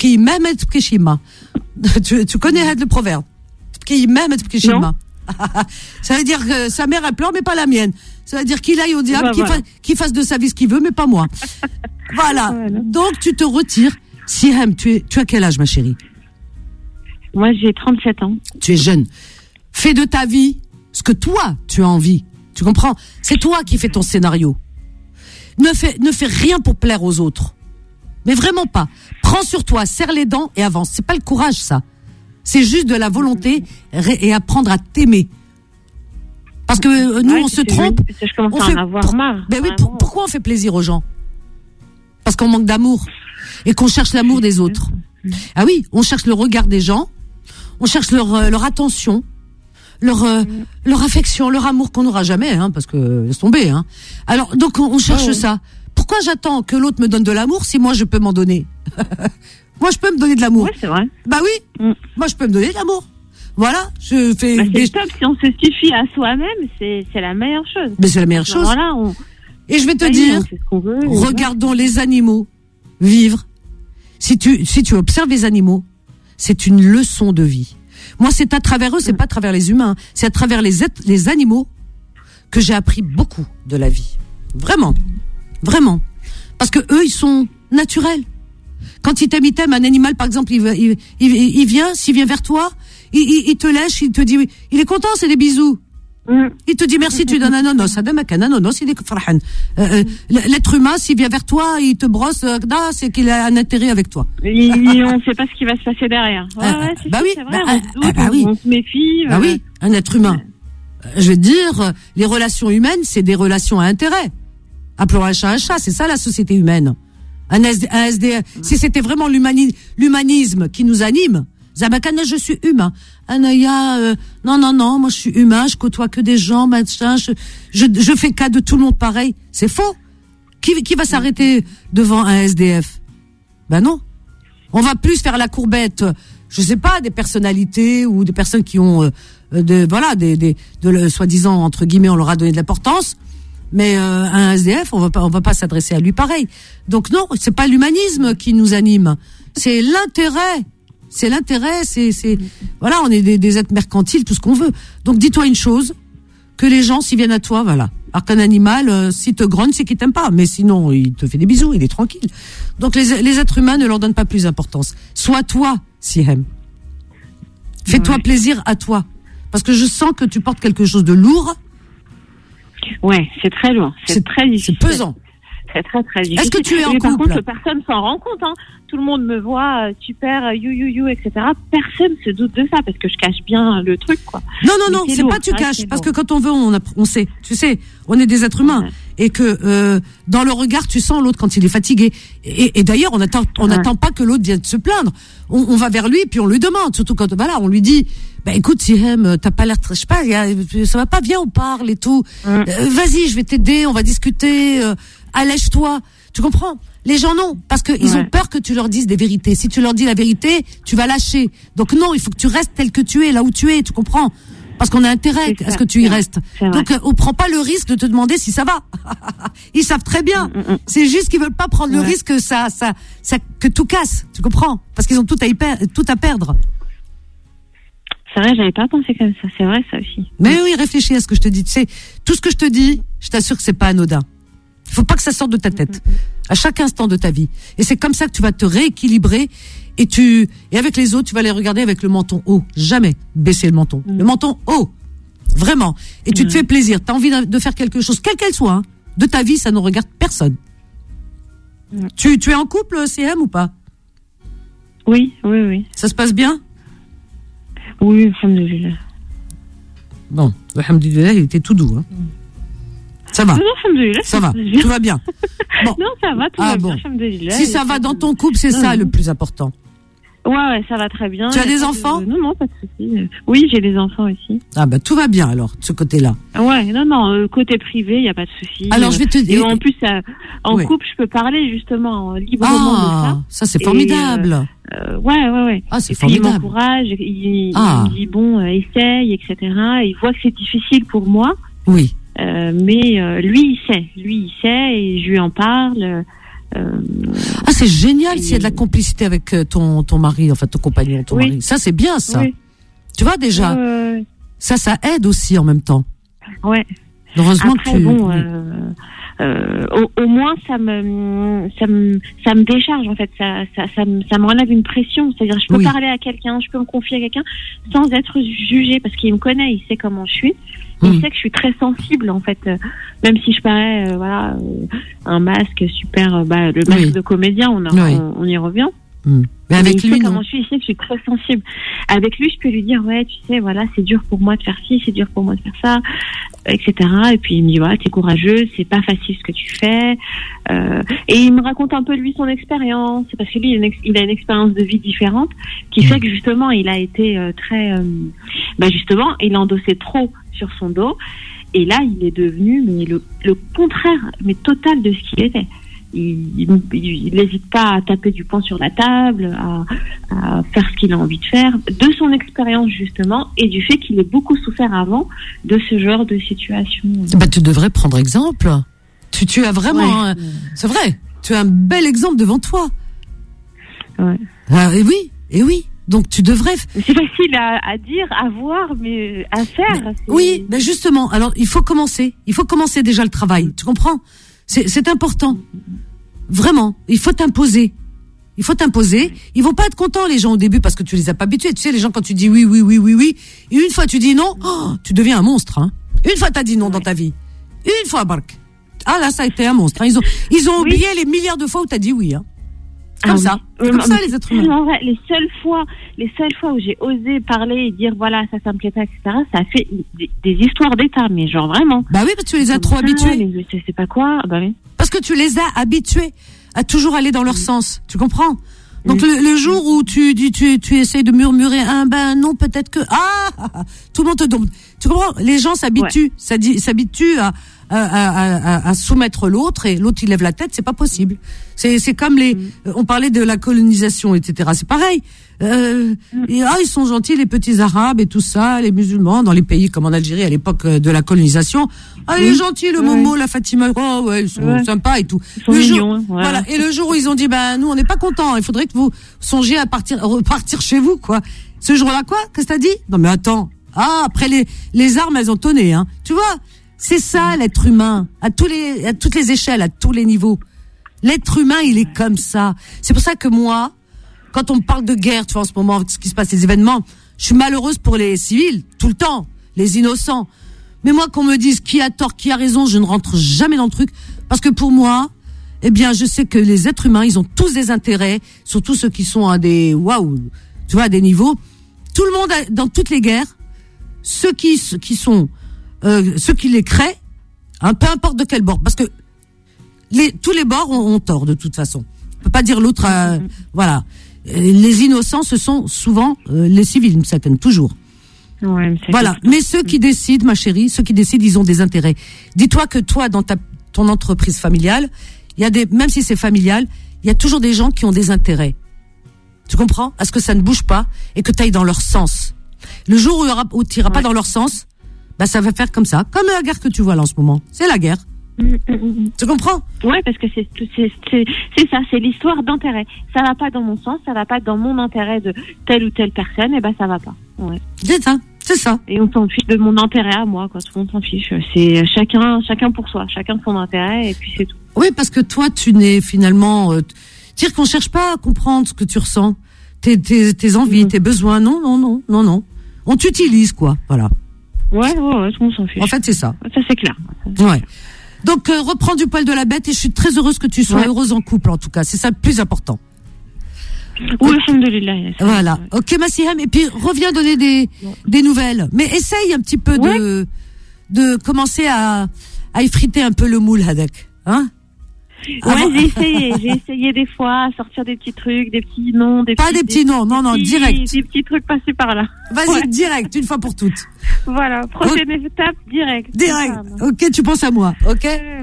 tu connais le proverbe? Non. Ça veut dire que sa mère, elle pleure, mais pas la mienne. Ça veut dire qu'il aille au diable, qu'il fasse de sa vie ce qu'il veut, mais pas moi. Voilà. Donc, tu te retires. Siam, tu as quel âge, ma chérie? Moi, j'ai 37 ans. Tu es jeune. Fais de ta vie ce que toi, tu as envie. Tu comprends? C'est toi qui fais ton scénario. Ne fais rien pour plaire aux autres. Mais vraiment pas. Prends sur toi, serre les dents et avance. C'est pas le courage, ça. C'est juste de la volonté et apprendre à t'aimer. Parce que nous, on se trompe. Je commence à en avoir marre. Ben oui, pourquoi on fait plaisir aux gens? Parce qu'on manque d'amour. Et qu'on cherche l'amour des autres. Ah oui, on cherche le regard des gens. On cherche leur attention. Leur affection, leur amour qu'on n'aura jamais, hein, parce que laisse tomber, hein. Alors, donc, on cherche ça. Pourquoi j'attends que l'autre me donne de l'amour si moi je peux m'en donner? Moi, je peux me donner de l'amour. Oui, c'est vrai. Bah oui. Moi, je peux me donner de l'amour. Voilà, je fais. C'est top, si on se suffit à soi-même, c'est la meilleure chose. Mais c'est la meilleure chose. Voilà, et je vais te dire, regardons les animaux vivre. Si tu observes les animaux, c'est une leçon de vie. Moi, c'est à travers eux, c'est pas à travers les humains, c'est à travers les animaux que j'ai appris beaucoup de la vie. Vraiment. Vraiment. Parce que eux, ils sont naturels. Quand il t'aime, un animal, par exemple, il vient, s'il vient vers toi, il te lèche, il te dit, il est content, c'est des bisous. Il te dit merci, tu donnes un nonos. Il est farhan. L'être humain, s'il vient vers toi, il te brosse, c'est qu'il a un intérêt avec toi. On ne sait pas ce qui va se passer derrière. C'est vrai, on se méfie. Bah oui, un être humain. Je veux dire, les relations humaines, c'est des relations à intérêt. Appelons un chat, c'est ça la société humaine. Un SDF. Si c'était vraiment l'humanisme qui nous anime, Zamakana, je suis humain. Anaya, non, moi je suis humain, je côtoie que des gens, machin, je fais cas de tout le monde pareil. C'est faux. Qui va s'arrêter devant un SDF? Ben non. On va plus faire la courbette, je sais pas, des personnalités ou des personnes qui ont, soi-disant, entre guillemets, on leur a donné de l'importance. Mais un SDF, on va pas s'adresser à lui pareil. Donc non, c'est pas l'humanisme qui nous anime, c'est l'intérêt. Voilà, on est des êtres mercantiles, tout ce qu'on veut. Donc dis-toi une chose, que les gens s'ils viennent à toi, voilà. Alors qu'un animal, s'il te grogne, c'est qu'il t'aime pas, mais sinon il te fait des bisous, il est tranquille. Donc les êtres humains ne leur donnent pas plus d'importance. Sois toi, Sihem. Fais-toi plaisir à toi, parce que je sens que tu portes quelque chose de lourd. Ouais, c'est très lourd, c'est très difficile. C'est pesant. très très très difficile. Est-ce que tu es en Mais par couple? contre, personne s'en rend compte. Hein. Tout le monde me voit super you, etc. Personne se doute de ça parce que je cache bien le truc, quoi. Non, Mais c'est lourd, pas tu ça, caches, c'est parce lourd. que quand on veut, on sait. Tu sais, on est des êtres humains. Ouais. Et que dans le regard, tu sens l'autre quand il est fatigué. Et d'ailleurs, on n'attend pas que l'autre vienne se plaindre. On va vers lui, puis on lui demande. Surtout quand, voilà, on lui dit, bah écoute, Sihem, t'as pas l'air très, je sais pas, ça va pas, viens, on parle et tout. Vas-y, je vais t'aider, on va discuter, allège-toi. Tu comprends? Les gens non, parce que ils ont peur que tu leur dises des vérités. Si tu leur dis la vérité, tu vas lâcher. Donc non, il faut que tu restes tel que tu es, là où tu es, tu comprends? Parce qu'on a intérêt à ce que tu y restes. Donc on prend pas le risque de te demander si ça va. Ils savent très bien. C'est juste qu'ils veulent pas prendre le risque que ça que tout casse. Tu comprends? Parce qu'ils ont tout à perdre. C'est vrai, j'avais pas pensé comme ça. C'est vrai, ça aussi. Mais oui, réfléchis à ce que je te dis. Tu sais, tout ce que je te dis, je t'assure que c'est pas anodin. Il faut pas que ça sorte de ta tête. À chaque instant de ta vie. Et c'est comme ça que tu vas te rééquilibrer et avec les autres, tu vas les regarder avec le menton haut. Jamais baisser le menton. Le menton haut. Vraiment. Et tu te fais plaisir. T'as envie de faire quelque chose, quelle qu'elle soit, hein, de ta vie, ça ne regarde personne. Tu es en couple, CM, ou pas? Oui. Ça se passe bien? Oui, alhamdoulilah. Bon, alhamdoulilah, il était tout doux, hein. Ça va. Non, alhamdoulilah, ça va. Tout va bien. Bon. Non, ça va, tout va bien, alhamdoulilah. Si ça va dans ton couple, c'est ça le plus important. Ouais, ça va très bien. Tu as des enfants? Non, pas de souci. Oui, j'ai des enfants aussi. Ah bah tout va bien alors, de ce côté-là. Ouais, non, côté privé, il n'y a pas de souci. Alors je vais te dire. Et en plus, en couple, je peux parler justement librement de ça. Ça c'est formidable. Ouais. Ah, c'est et puis, formidable. il m'encourage, il me dit bon, essaye, etc. Il voit que c'est difficile pour moi. Oui. Mais lui, il sait et je lui en parle. C'est génial s'il y a de la complicité avec ton mari, enfin ton compagnon, ton mari. Ça c'est bien ça. Oui. Tu vois déjà. Ça aide aussi en même temps. Ouais. Heureusement après, que tu. Bon, au moins ça me décharge en fait. Ça m'enlève une pression. C'est-à-dire je peux parler à quelqu'un, je peux me confier à quelqu'un sans être jugée parce qu'il me connaît, il sait comment je suis. Il sait que je suis très sensible en fait, même si je parais un masque super, le masque de comédien, on y revient. Mais avec lui, comment je suis, il sait que je suis très sensible. Avec lui, je peux lui dire ouais, tu sais, voilà, c'est dur pour moi de faire ci, c'est dur pour moi de faire ça, etc. Et puis il me dit voilà, t'es courageuse, c'est pas facile ce que tu fais. Et il me raconte un peu lui son expérience, parce que lui il a une expérience de vie différente qui fait que justement il a été très, justement il a endossé trop sur son dos. Et là, il est devenu le contraire, mais total de ce qu'il était. Il n'hésite pas à taper du poing sur la table, à faire ce qu'il a envie de faire, de son expérience justement, et du fait qu'il ait beaucoup souffert avant de ce genre de situation. Tu devrais prendre exemple. Tu as vraiment... c'est vrai, tu as un bel exemple devant toi. Ouais. Et oui. Donc tu devrais. C'est facile à dire, à voir, mais à faire. Oui, justement. Alors il faut commencer. Il faut commencer déjà le travail. Tu comprends ? C'est important. Vraiment, il faut t'imposer. Ils vont pas être contents les gens au début parce que tu les as pas habitués. Tu sais, les gens quand tu dis oui, et une fois tu dis non, tu deviens un monstre. Hein. Une fois t'as dit non dans ta vie. Une fois, Bark. Ah là, ça a été un monstre. Hein. Ils ont oublié les milliards de fois où t'as dit oui. Hein. Comme ça. C'est comme ça, les êtres humains. Vrai, les seules fois où j'ai osé parler et dire voilà, ça me plaît pas, etc., ça a fait des histoires d'état, mais genre vraiment. Bah oui, parce que tu les as trop habitués. Je sais pas quoi, bah oui. Parce que tu les as habitués à toujours aller dans leur sens. Tu comprends? Donc le jour où tu essayes de murmurer non, peut-être que tout le monde te domine. Tu comprends? Les gens s'habituent, s'habituent à soumettre l'autre et l'autre il lève la tête, c'est pas possible. C'est comme on parlait de la colonisation, etc. C'est pareil. Ils sont gentils les petits arabes et tout ça, les musulmans dans les pays comme en Algérie à l'époque de la colonisation. Il est gentil le Momo, la Fatima, ils sont sympas et tout. Ils sont mignons, voilà. Et le jour où ils ont dit nous on n'est pas contents, il faudrait que vous songiez à repartir chez vous quoi. Ce jour-là quoi? Qu'est-ce que t'as dit? Non mais attends. Après les armes elles ont tonné hein. Tu vois? C'est ça l'être humain à toutes les échelles, à tous les niveaux. L'être humain, il est comme ça. C'est pour ça que moi, quand on me parle de guerre, tu vois en ce moment ce qui se passe, les événements, je suis malheureuse pour les civils tout le temps, les innocents. Mais moi qu'on me dise qui a tort, qui a raison, je ne rentre jamais dans le truc parce que pour moi, eh bien, je sais que les êtres humains, ils ont tous des intérêts, surtout ceux qui sont à des, tu vois, à des niveaux. Tout le monde, dans toutes les guerres, ceux qui les créent, hein, peu importe de quel bord, parce que tous les bords ont tort de toute façon. On peut pas dire l'autre, voilà. Les innocents, ce sont souvent les civils, toujours. Ouais, voilà. Mais ceux qui décident, ma chérie, ils ont des intérêts. Dis-toi que toi, dans ton entreprise familiale, il y a même si c'est familial, il y a toujours des gens qui ont des intérêts. Tu comprends? À ce que ça ne bouge pas et que tu ailles dans leur sens. Le jour où tu iras pas dans leur sens, bah ça va faire comme ça. Comme la guerre que tu vois là en ce moment. C'est la guerre. Tu comprends? Ouais, parce que c'est ça, c'est l'histoire d'intérêt. Ça va pas dans mon sens, ça va pas dans mon intérêt de telle ou telle personne, et ben ça va pas. Ouais. C'est ça. Et on s'en fiche de mon intérêt à moi, quoi. Tout le monde s'en fiche. C'est chacun pour soi, chacun son intérêt, et puis c'est tout. Oui, parce que toi, tu n'es finalement, dire qu'on cherche pas à comprendre ce que tu ressens, tes envies, tes besoins. Non. On t'utilise, quoi. Voilà. Ouais, tout le monde s'en fiche. En fait, c'est ça. Ça, c'est clair. Ouais. Donc, reprends du poil de la bête et je suis très heureuse que tu sois heureuse en couple, en tout cas. C'est ça le plus important. Oui, alhamdoulilah. Voilà. Ok, ma Siham. Et puis, reviens donner des nouvelles. Mais essaye un petit peu de commencer à effriter un peu le moule, Hadek. Hein? Ouais, j'ai essayé des fois à sortir des petits trucs, des petits noms, des petits noms, direct. Des petits trucs passés par là. Vas-y, direct, une fois pour toutes. Voilà, prochaine étape, direct. Ok, tu penses à moi, ok?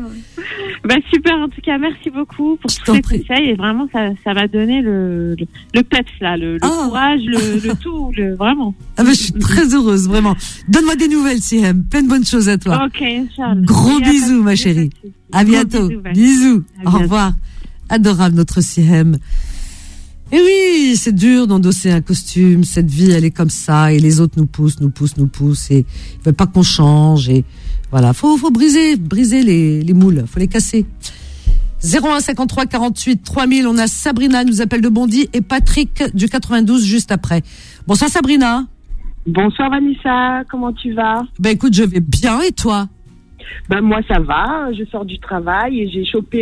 Bah super, en tout cas, merci beaucoup pour tous ces conseils et vraiment ça va donner le peps là, le courage, le tout, vraiment. Ah bah je suis très heureuse, vraiment. Donne-moi des nouvelles, Siham. Plein de bonnes choses à toi. Ok, Inch'Allah. Gros bisous, ma chérie. À bientôt. Bisous. Au revoir. Adorable notre Siham. Et oui, c'est dur d'endosser un costume. Cette vie, elle est comme ça. Et les autres nous poussent. Et ils veulent pas qu'on change. Et voilà, faut briser les moules. Faut les casser. 01 53 48 3000. On a Sabrina, nous appelle de Bondy, et Patrick du 92 juste après. Bonsoir Sabrina. Bonsoir Vanessa, comment tu vas? Ben écoute, je vais bien, et toi? Ben moi ça va, je sors du travail et j'ai chopé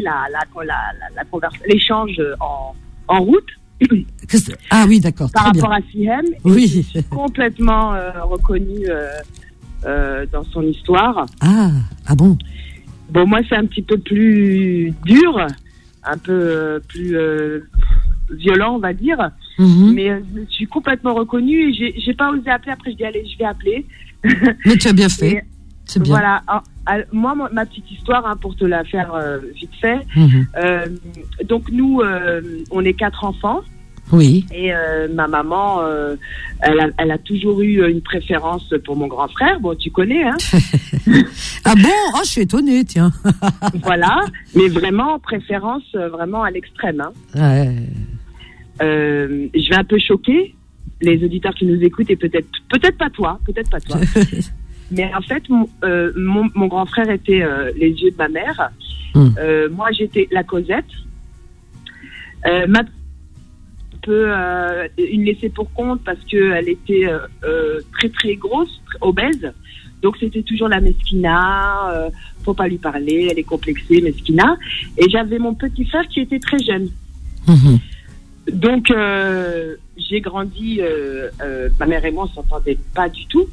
l'échange en route. Ah oui, d'accord. Par rapport à Siham. Oui. Je suis complètement reconnue dans son histoire. Ah bon? Bon, moi c'est un petit peu plus dur, un peu plus violent, on va dire. Mais je me suis complètement reconnue et j'ai pas osé appeler. Après je dis allez, je vais appeler. Mais tu as bien fait. C'est bien. Voilà. Moi, ma petite histoire, hein, pour te la faire vite fait. Donc nous, on est 4 enfants. Oui. Et ma maman, elle a toujours eu une préférence pour mon grand frère. Bon, tu connais, hein. Ah bon? Oh, je suis étonnée, tiens. Voilà. Mais vraiment, préférence vraiment à l'extrême, hein. Ouais. Je vais un peu choquer les auditeurs qui nous écoutent et peut-être pas toi. Mais en fait, mon grand frère était les yeux de ma mère. Moi, j'étais la Cosette. Une laissée pour compte parce qu'elle était très très grosse, obèse. Donc c'était toujours la mesquina, faut pas lui parler, elle est complexée, mesquina. Et j'avais mon petit frère qui était très jeune. Donc j'ai grandi, ma mère et moi on s'entendait pas du tout.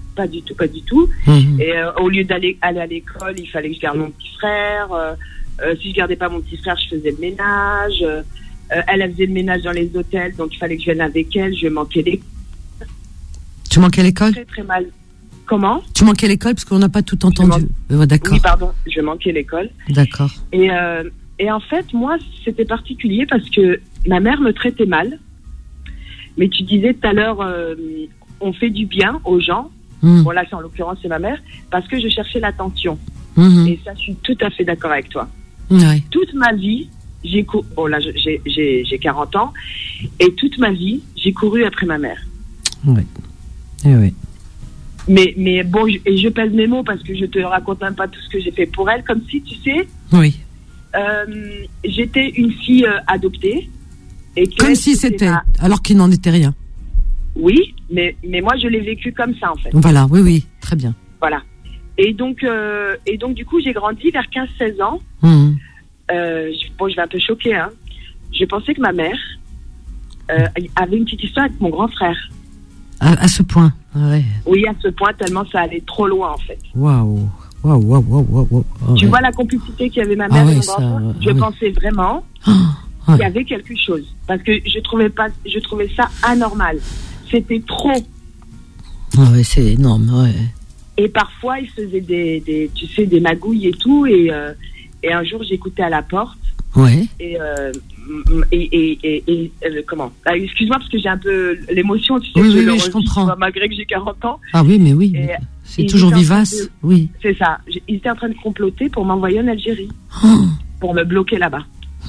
Et au lieu d'aller à l'école, il fallait que je garde mon petit frère. Si je gardais pas mon petit frère, je faisais le ménage. Elle faisait le ménage dans les hôtels, donc il fallait que je vienne avec elle. Je manquais l'école. Tu manquais l'école? Très très mal. Comment? Tu manquais l'école parce qu'on n'a pas tout entendu. D'accord. Oui, pardon, je manquais l'école. D'accord. Et en fait, moi, c'était particulier parce que ma mère me traitait mal. Mais tu disais tout à l'heure, on fait du bien aux gens. Bon, là, en l'occurrence, c'est ma mère, parce que je cherchais l'attention. Et ça, je suis tout à fait d'accord avec toi. Ouais. Toute ma vie, j'ai 40 ans, et toute ma vie, j'ai couru après ma mère. Oui. Et oui. Mais bon, et je pèse mes mots parce que je te raconte même pas tout ce que j'ai fait pour elle, comme si, tu sais, oui. J'étais une fille adoptée. Et comme si c'était, alors qu'il n'en était rien. Oui, mais moi je l'ai vécu comme ça en fait. Voilà, oui, très bien. Voilà. Et donc du coup j'ai grandi vers 15-16 ans. je vais un peu choquer, hein. Je pensais que ma mère avait une petite histoire avec mon grand frère. À ce point, ouais. Oui, à ce point, tellement ça allait trop loin, en fait. Waouh. Tu vois la complicité qu'il y avait ma mère et mon grand frère. Je pensais vraiment qu'il y avait quelque chose. Parce que je trouvais ça anormal. C'était trop. Ah ouais, c'est énorme, ouais. Et parfois, il faisait des magouilles et tout. Et un jour, j'écoutais à la porte. Ouais. Et comment excuse-moi parce que j'ai un peu l'émotion, tu sais, oui, je comprends. Malgré que j'ai 40 ans. Ah oui, mais oui, c'est toujours vivace, oui. C'est ça. Ils étaient en train de comploter pour m'envoyer en Algérie, pour me bloquer là-bas.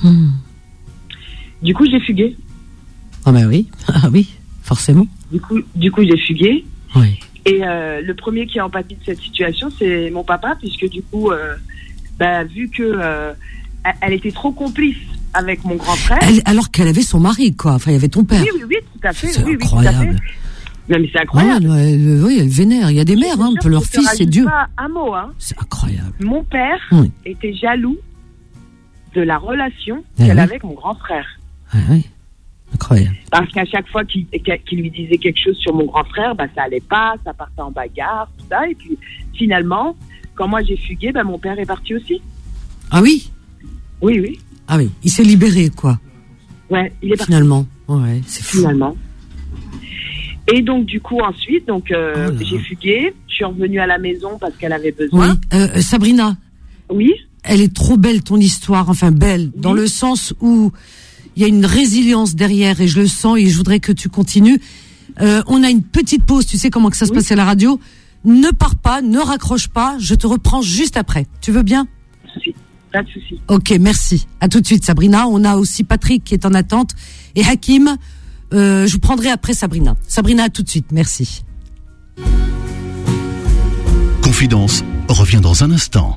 Du coup, j'ai fugué. Ah bah oui, forcément. Du coup, j'ai fugué. Oui. Et le premier qui a empathie de cette situation, c'est mon papa, puisque du coup, vu que elle était trop complice avec mon grand frère. Alors qu'elle avait son mari, quoi. Enfin, il y avait ton père. Oui, tout à fait. C'est Oui, incroyable. tout à fait. Non, mais c'est incroyable. Oui, elle vénère. Il y a des mères, hein, leur fils, c'est Dieu. Pas un mot, hein. C'est incroyable. Mon père était jaloux de la relation qu'elle avait avec mon grand frère. Ah oui, incroyable. Parce qu'à chaque fois qu'il lui disait quelque chose sur mon grand frère, ça allait pas, ça partait en bagarre, tout ça. Et puis, finalement, quand moi j'ai fugué, mon père est parti aussi. Ah oui? Oui. Ah oui, il s'est libéré, quoi. Ouais, il est parti. Finalement, ouais, c'est fou. Finalement. Et donc, du coup, ensuite, j'ai fugué. Je suis revenue à la maison parce qu'elle avait besoin. Oui, Sabrina. Oui. Elle est trop belle, ton histoire. Enfin, belle, dans le sens où il y a une résilience derrière et je le sens et je voudrais que tu continues. On a une petite pause, tu sais comment que ça se passe à la radio. Ne pars pas, ne raccroche pas, je te reprends juste après. Tu veux bien? Pas de souci. Ok, merci. À tout de suite, Sabrina. On a aussi Patrick qui est en attente et Hakim. Je vous prendrai après Sabrina. Sabrina, à tout de suite. Merci. Confidence revient dans un instant.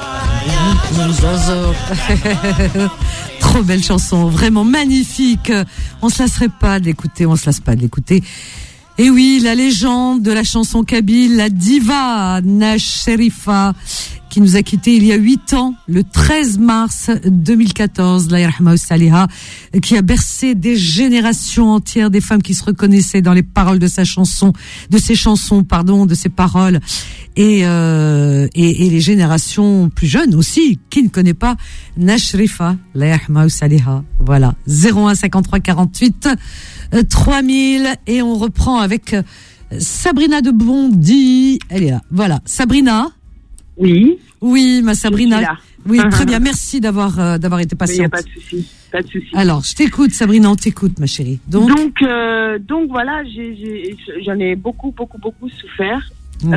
Trop belle chanson, vraiment magnifique. On se lasserait pas de l'écouter, on se lasse pas de l'écouter. Et oui, la légende de la chanson kabyle, la diva Nash Sherifa, qui nous a quittés il y a 8 ans, le 13 mars 2014, la yarhama saliha, qui a bercé des générations entières, des femmes qui se reconnaissaient dans les paroles de ses chansons, de ses paroles, et les générations plus jeunes aussi, qui ne connaît pas Nash Sherifa, la yarhama saliha. Voilà, 01 53 48 3000, et on reprend avec Sabrina de Bondy. Elle est là. Voilà, Sabrina. Oui, ma Sabrina. Oui, très bien. Merci d'avoir été patiente. Il n'y a pas de souci. Alors, je t'écoute, Sabrina, on t'écoute, ma chérie. Donc voilà, j'en ai beaucoup souffert. Oui.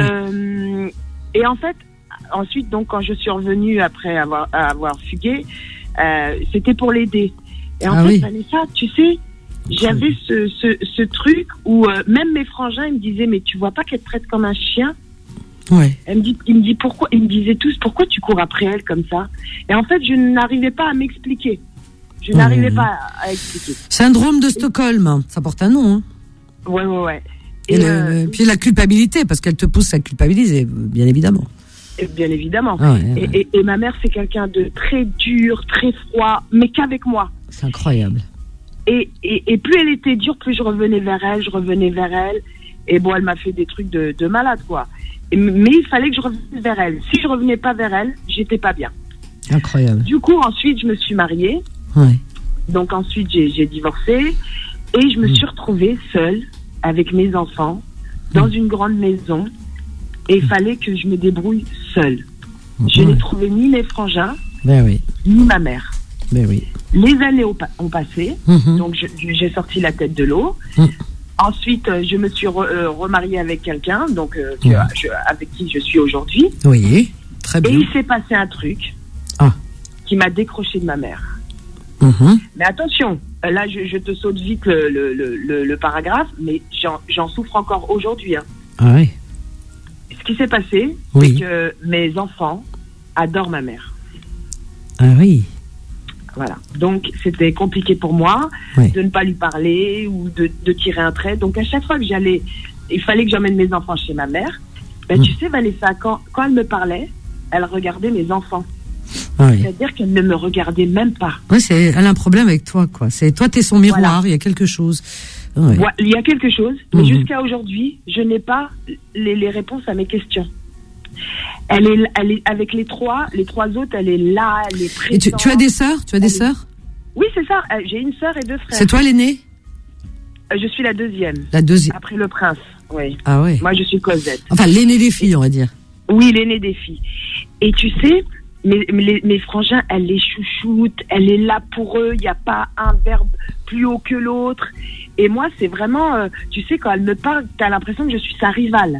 Et en fait, ensuite, donc, quand je suis revenue après avoir fugué, c'était pour l'aider. Et en fait, Vanessa, tu sais, j'avais ce truc où même mes frangins, ils me disaient, mais tu vois pas qu'elle te traite comme un chien? Ouais. Il me dit pourquoi, ils me disaient tous, pourquoi tu cours après elle comme ça? Et en fait, je n'arrivais pas à m'expliquer. Je n'arrivais pas à expliquer. Syndrome de Stockholm, ça porte un nom, hein. Ouais. Et puis la culpabilité, parce qu'elle te pousse à culpabiliser, bien évidemment. Bien évidemment. Et ma mère, c'est quelqu'un de très dur, très froid, mais qu'avec moi. C'est incroyable. Et plus elle était dure, plus je revenais vers elle. Et bon, elle m'a fait des trucs de malade, quoi. Mais il fallait que je revienne vers elle. Si je revenais pas vers elle, j'étais pas bien. Incroyable. Du coup, ensuite, je me suis mariée. Ouais. Donc ensuite, j'ai divorcé. Et je me suis retrouvée seule, avec mes enfants, dans une grande maison. Et il fallait que je me débrouille seule. Je n'ai trouvé ni mes frangins, ni ma mère. Les années ont passé. Donc j'ai sorti la tête de l'eau. Ensuite, je me suis remariée avec quelqu'un, donc avec qui je suis aujourd'hui. Oui, très bien. Et il s'est passé un truc qui m'a décroché de ma mère. Mais attention, là, je te saute vite le paragraphe, mais j'en souffre encore aujourd'hui. Hein. Ah oui. Ce qui s'est passé, c'est que mes enfants adorent ma mère. Ah oui. Voilà. Donc, c'était compliqué pour moi de ne pas lui parler ou de tirer un trait. Donc, à chaque fois que j'allais, il fallait que j'emmène mes enfants chez ma mère. Tu sais, Vanessa, quand elle me parlait, elle regardait mes enfants. Ah oui. C'est-à-dire qu'elle ne me regardait même pas. Ouais, elle a un problème avec toi, quoi. Toi, t'es son miroir. Voilà. Il y a quelque chose. Ouais. Ouais, il y a quelque chose, mais jusqu'à aujourd'hui, je n'ai pas les réponses à mes questions. Elle est avec les trois autres, elle est là, elle est présente. Et tu as des sœurs? Des sœurs? Oui, c'est ça. J'ai une sœur et 2 frères. C'est toi l'aînée? Je suis la deuxième. La deuxième. Après le prince, oui. Ah ouais. Moi, je suis Cosette. Enfin, l'aînée des filles, on va dire. Oui, l'aînée des filles. Et tu sais, mes frangins, elle les chouchoute, elle est là pour eux, il n'y a pas un verbe plus haut que l'autre. Et moi, c'est vraiment, tu sais, quand elle me parle, tu as l'impression que je suis sa rivale.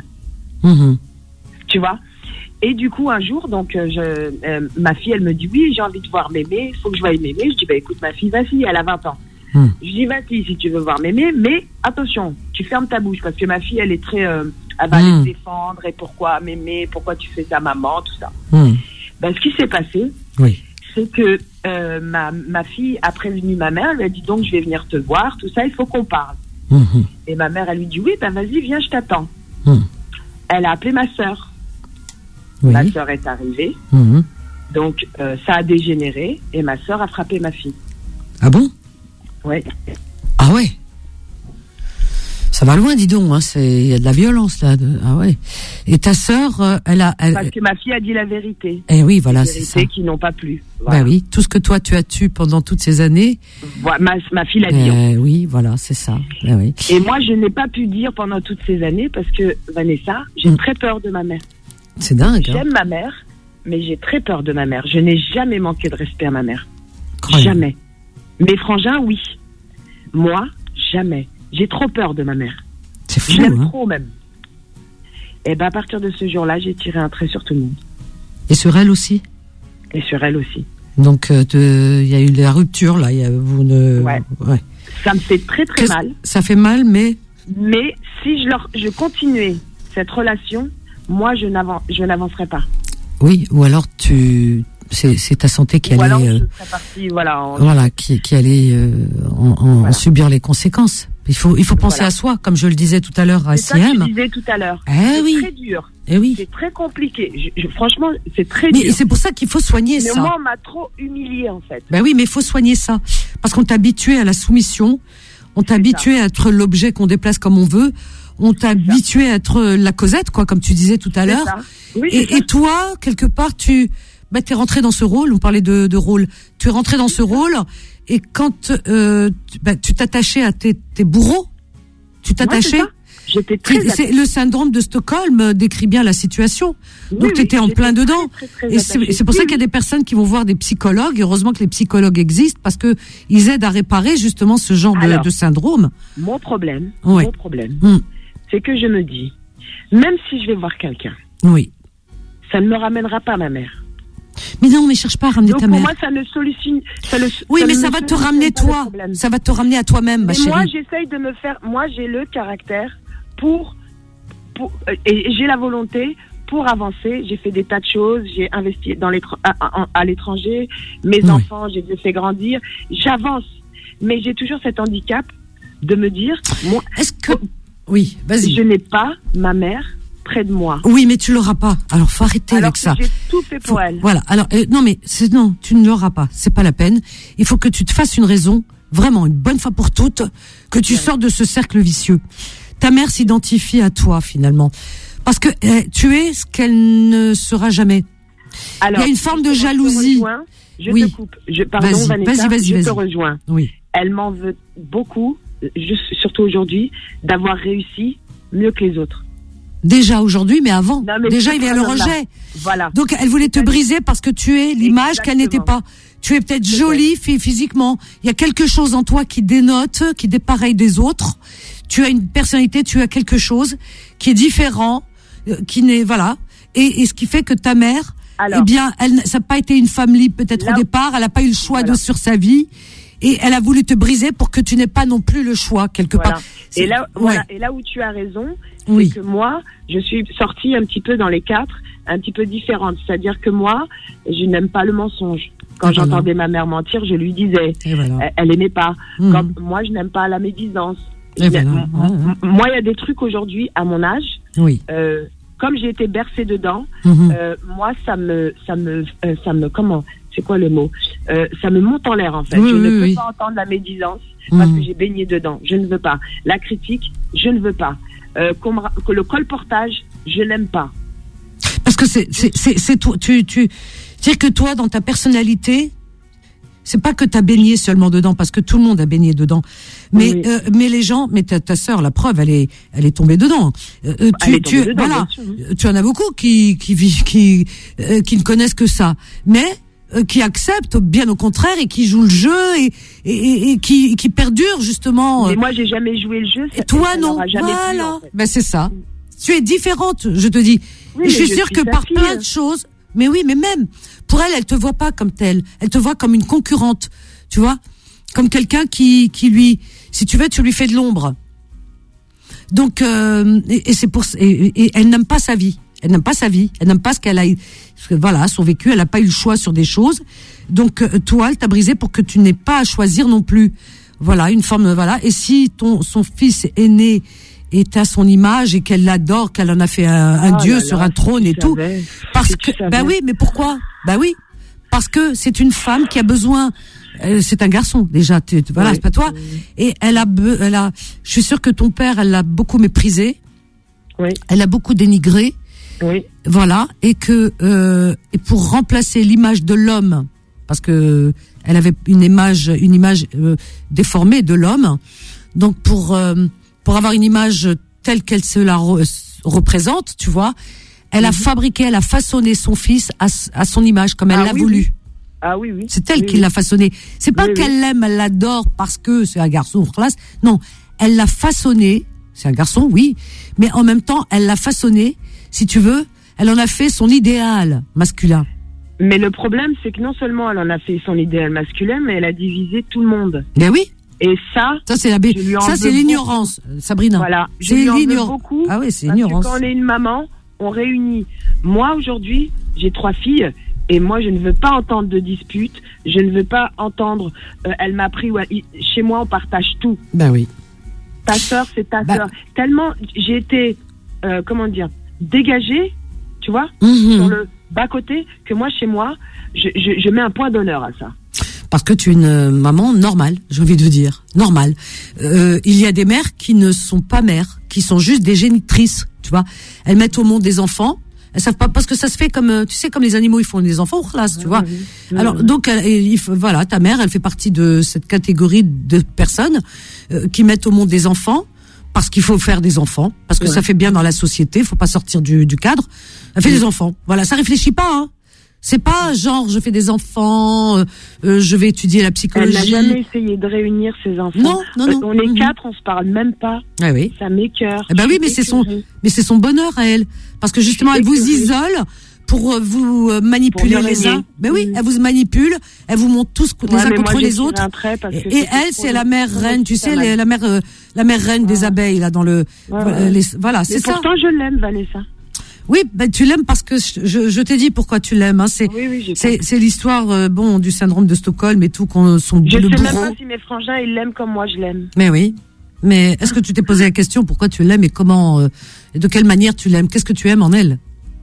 Tu vois? Et du coup, un jour, donc, ma fille, elle me dit, oui, j'ai envie de voir Mémé, il faut que je voie Mémé. Je dis, bah écoute, ma fille, vas-y, elle a 20 ans. Je dis, vas-y, si tu veux voir Mémé, mais attention, tu fermes ta bouche, parce que ma fille, elle est très, elle va aller se défendre, et pourquoi Mémé, pourquoi tu fais ça, maman, tout ça. Ben, ce qui s'est passé, c'est que ma fille a prévenu ma mère, elle lui a dit, donc, je vais venir te voir, tout ça, il faut qu'on parle. Et ma mère, elle lui dit, oui, ben vas-y, viens, je t'attends. Elle a appelé ma sœur. Ma sœur est arrivée. Donc, ça a dégénéré, et ma sœur a frappé ma fille. Ah bon? Ouais. Ah ouais. Ça va loin, dis donc. Il y a de la violence là. Ah ouais. Et ta sœur, Parce que ma fille a dit la vérité. Eh oui, voilà, c'est ça. Qui n'ont pas plu. Voilà. Bah oui, tout ce que toi tu as tué pendant toutes ces années. Voilà, ma fille l'a dit. Oui, voilà, c'est ça. Oui. Et moi, je n'ai pas pu dire pendant toutes ces années parce que Vanessa, j'ai très peur de ma mère. C'est dingue. J'aime ma mère, mais j'ai très peur de ma mère. Je n'ai jamais manqué de respect à ma mère. Incroyable. Jamais. Mes frangins, oui. Moi, jamais. J'ai trop peur de ma mère. C'est fou, je l'aime trop même. Et ben à partir de ce jour-là, j'ai tiré un trait sur tout le monde. Et sur elle aussi? Et sur elle aussi. Donc il y a eu la rupture là. Ouais. Ça me fait très très mal. Ça fait mal, mais. Mais si je continuais cette relation, moi je n'avancerais pas. Oui, ou alors c'est ta santé qui allait. Ou alors je serais partie, qui allait en subir les conséquences. Il faut penser à soi, comme je le disais tout à l'heure à Siem. C'est ça que je disais tout à l'heure. C'est très dur. C'est très compliqué. Franchement, c'est très dur. Mais c'est pour ça qu'il faut soigner ça. Mais moi, on m'a trop humiliée, en fait. Ben oui, mais il faut soigner ça. Parce qu'on t'a habitué à la soumission. On t'a habitué à être l'objet qu'on déplace comme on veut. On t'a habitué à être la Cosette, quoi, comme tu disais tout à l'heure. Oui, et toi, quelque part, t'es rentré dans ce rôle. On parlait de rôle. Tu es rentré dans ce rôle. Et quand tu t'attachais à tes bourreaux, tu t'attachais. J'étais très le syndrome de Stockholm décrit bien la situation. Donc tu étais en plein dedans. Très et c'est pour ça qu'il y a des personnes qui vont voir des psychologues. Heureusement que les psychologues existent parce que ils aident à réparer justement ce genre de syndrome. Mon problème, Mm. c'est que je me dis, même si je vais voir quelqu'un, ça ne me ramènera pas ma mère. Mais non, mais cherche pas à ramener ta mère. Pour moi, ça ne solutionne. Oui, mais ça va te ramener toi. Ça va te ramener à toi-même, ma chérie. Moi, j'essaye de me faire. Moi, j'ai le caractère et j'ai la volonté pour avancer. J'ai fait des tas de choses. J'ai investi à l'étranger. Mes enfants, je les ai fait grandir. J'avance, mais j'ai toujours cet handicap de me dire. Moi, est-ce que oui, vas-y. Je n'ai pas ma mère près de moi. Oui, mais tu l'auras pas. Alors, faut arrêter avec ça. J'ai tout fait pour elle. Voilà. Alors, non, tu ne l'auras pas. C'est pas la peine. Il faut que tu te fasses une raison, vraiment, une bonne fois pour toutes, que tu sors de ce cercle vicieux. Ta mère s'identifie à toi, finalement. Parce que tu es ce qu'elle ne sera jamais. Alors, il y a une forme de jalousie. Je te coupe. Pardon, Vanessa, je te rejoins. Oui. Elle m'en veut beaucoup, surtout aujourd'hui, d'avoir réussi mieux que les autres. Déjà aujourd'hui, mais avant. Non, mais déjà, il y a le rejet. Voilà. Donc, elle voulait te briser parce que tu es l'image qu'elle n'était pas. Tu es peut-être jolie physiquement. Il y a quelque chose en toi qui dénote, qui dépareille des autres. Tu as une personnalité, tu as quelque chose qui est différent, qui n'est, voilà. Et ce qui fait que ta mère, ça n'a pas été une femme libre peut-être au départ. Elle n'a pas eu le choix sur sa vie. Et elle a voulu te briser pour que tu n'aies pas non plus le choix, quelque part. Et là où tu as raison, c'est que moi, je suis sortie un petit peu dans les quatre, un petit peu différente. C'est-à-dire que moi, je n'aime pas le mensonge. Quand j'entendais ma mère mentir, je lui disais. Elle aimait pas. Moi, je n'aime pas la médisance. Moi, il y a des trucs aujourd'hui, à mon âge, comme j'ai été bercée dedans, moi, ça me comment? c'est quoi le mot, ça me monte en l'air en fait. Oui, Je ne peux oui. pas entendre la médisance parce que j'ai baigné dedans. Je ne veux pas. La critique, je ne veux pas. Que le colportage, je n'aime pas. Parce que c'est toi, c'est-à-dire que toi, dans ta personnalité, c'est pas que t'as baigné seulement dedans, parce que tout le monde a baigné dedans. Mais, Oui. mais les gens, mais ta sœur, la preuve, elle est tombée dedans. Elle est tombée dedans, voilà. bien sûr. Tu en as beaucoup qui ne connaissent que ça. Mais, qui acceptent, bien au contraire, et qui jouent le jeu, et qui perdurent, justement. Mais moi, j'ai jamais joué le jeu. Et toi, ça non. n'aura jamais Voilà. plu, en fait. Ben, c'est ça. Tu es différente, je te dis. Oui, et je mais suis sûre suis que sa par fille. plein de choses, mais oui, mais même, pour elle te voit pas comme telle. Elle te voit comme une concurrente, tu vois? Comme quelqu'un qui lui, si tu veux, tu lui fais de l'ombre. Donc, et c'est pour, et elle n'aime pas sa vie. Elle n'aime pas sa vie. Elle n'aime pas ce qu'elle a, voilà, son vécu. Elle n'a pas eu le choix sur des choses. Donc, toi, elle t'a brisé pour que tu n'aies pas à choisir non plus. Voilà, une forme, voilà. Et si son fils est né, est à son image et qu'elle l'adore, qu'elle en a fait un Oh dieu là sur là, un trône si et tu tout. savais, Parce si tu que, savais. bah oui, mais pourquoi? Bah oui. Parce que c'est une femme qui a besoin, c'est un garçon, déjà, voilà, Oui. c'est pas toi. Et elle a, je suis sûre que ton père, elle l'a beaucoup méprisé. Oui, Elle a beaucoup dénigré. oui. Voilà. Et que, et pour remplacer l'image de l'homme, parce que elle avait une image déformée de l'homme. Donc pour avoir une image telle qu'elle se la représente, tu vois, elle a fabriqué, elle a façonné son fils à son image comme elle l'a oui, voulu. oui. Ah oui, oui. C'est elle Oui, qui oui. l'a façonné. C'est pas Oui, qu'elle oui. l'aime, elle l'adore parce que c'est un garçon classe. Non, elle l'a façonné. C'est un garçon, oui, mais en même temps, elle l'a façonné. Si tu veux, elle en a fait son idéal masculin. Mais le problème, c'est que non seulement elle en a fait son idéal masculin, mais elle a divisé tout le monde. Ben oui, Et ça, ça c'est Je lui en ça c'est veux l'ignorance, Sabrina. voilà, je C'est lui en veux l'ignorance. beaucoup. Ah oui, c'est Parce l'ignorance. que quand on est une maman, on réunit. Moi, aujourd'hui, j'ai 3 filles. Et moi, je ne veux pas entendre de disputes. Je ne veux pas entendre. Elle m'a pris. Chez moi, on partage tout. Ben oui. Ta sœur, c'est ta Bah. sœur. Tellement j'ai été, comment dire, dégagée, tu vois, Mhm. sur le bas côté, que moi, chez moi, je mets un point d'honneur à ça. Parce que tu es une maman normale, j'ai envie de dire, normale. Il y a des mères qui ne sont pas mères, qui sont juste des génitrices, tu vois. Elles mettent au monde des enfants. Elles savent pas, parce que ça se fait comme, tu sais, comme les animaux, ils font des enfants, classe, tu vois. Alors, donc, voilà, ta mère, elle fait partie de cette catégorie de personnes qui mettent au monde des enfants, parce qu'il faut faire des enfants, parce que ça fait bien dans la société, faut pas sortir du cadre. Elle fait des enfants. Voilà, ça réfléchit pas, hein. C'est pas genre, je fais des enfants, je vais étudier la Elle psychologie. n'a jamais essayé de réunir ses enfants. Non, non, non. On est Mhm. 4, on se parle même pas. Ah oui. Ça m'écoeure. Eh ben oui, mais c'est son bonheur à elle, parce que justement, elle vous isole pour vous manipuler Pour me les uns. régner. Ben oui, elle vous manipule, elle vous montre tous les uns contre les autres. Et elle, c'est la mère reine, tu sais, la mère reine des abeilles là dans le. Voilà, c'est Mais ça. pourtant, je l'aime, Vanessa. Oui, ben tu l'aimes parce que je t'ai dit pourquoi tu l'aimes. Hein. C'est Oui, j'ai c'est l'histoire du syndrome de Stockholm et tout son Je le sais même bourreau. pas si mes frangins, ils l'aiment comme moi, je l'aime. Mais oui. Mais est-ce que tu t'es posé la question pourquoi tu l'aimes et comment et de quelle manière tu l'aimes? Qu'est-ce que tu aimes en elle?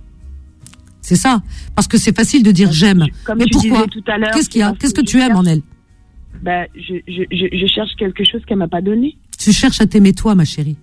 C'est ça. Parce que c'est facile de dire j'aime. Comme Mais tu pourquoi? disais tout à l'heure, Qu'est-ce qu'il y a? parce Qu'est-ce que je tu aimes en elle? Ben, je cherche quelque chose qu'elle m'a pas donné. Tu cherches à t'aimer toi, ma chérie.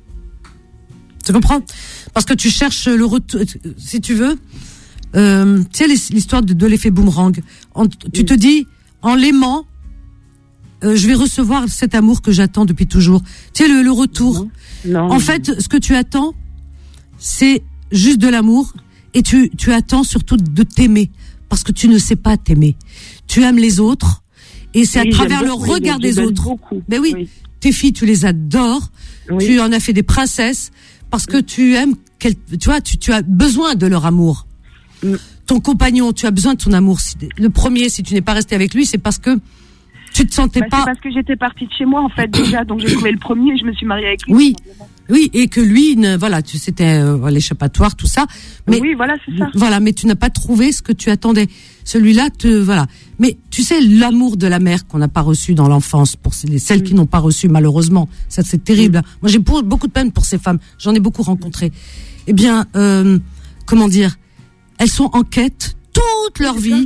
Tu comprends? Parce que tu cherches le retour, si tu veux. Tu sais l'histoire de l'effet boomerang. Tu te dis, en l'aimant, je vais recevoir cet amour que j'attends depuis toujours. Tu sais le retour. Non. En fait, ce que tu attends, c'est juste de l'amour, et tu attends surtout de t'aimer, parce que tu ne sais pas t'aimer. Tu aimes les autres, et c'est Oui, à travers j'aime le beaucoup regard les des autres, autres. beaucoup. Ben oui, Oui. tes filles, tu les adores, Oui. tu en as fait des princesses, parce que tu aimes, tu vois, tu as besoin de leur amour. Mm. Ton compagnon, tu as besoin de son amour. Le premier, si tu n'es pas resté avec lui, c'est parce que tu te sentais Bah, pas. c'est parce que j'étais partie de chez moi, en fait, déjà. Donc, j'ai trouvé le premier et je me suis mariée avec lui. Oui, tout simplement. oui, et que lui, voilà, c'était l'échappatoire, tout ça. Mais Oui, voilà, c'est ça. voilà, mais tu n'as pas trouvé ce que tu attendais. Celui-là, voilà. Mais tu sais, l'amour de la mère qu'on n'a pas reçu dans l'enfance, pour celles qui n'ont pas reçu, malheureusement, ça c'est terrible. Moi, j'ai beaucoup de peine pour ces femmes. J'en ai beaucoup rencontré. Eh bien, comment dire, elles sont en quête toute leur vie.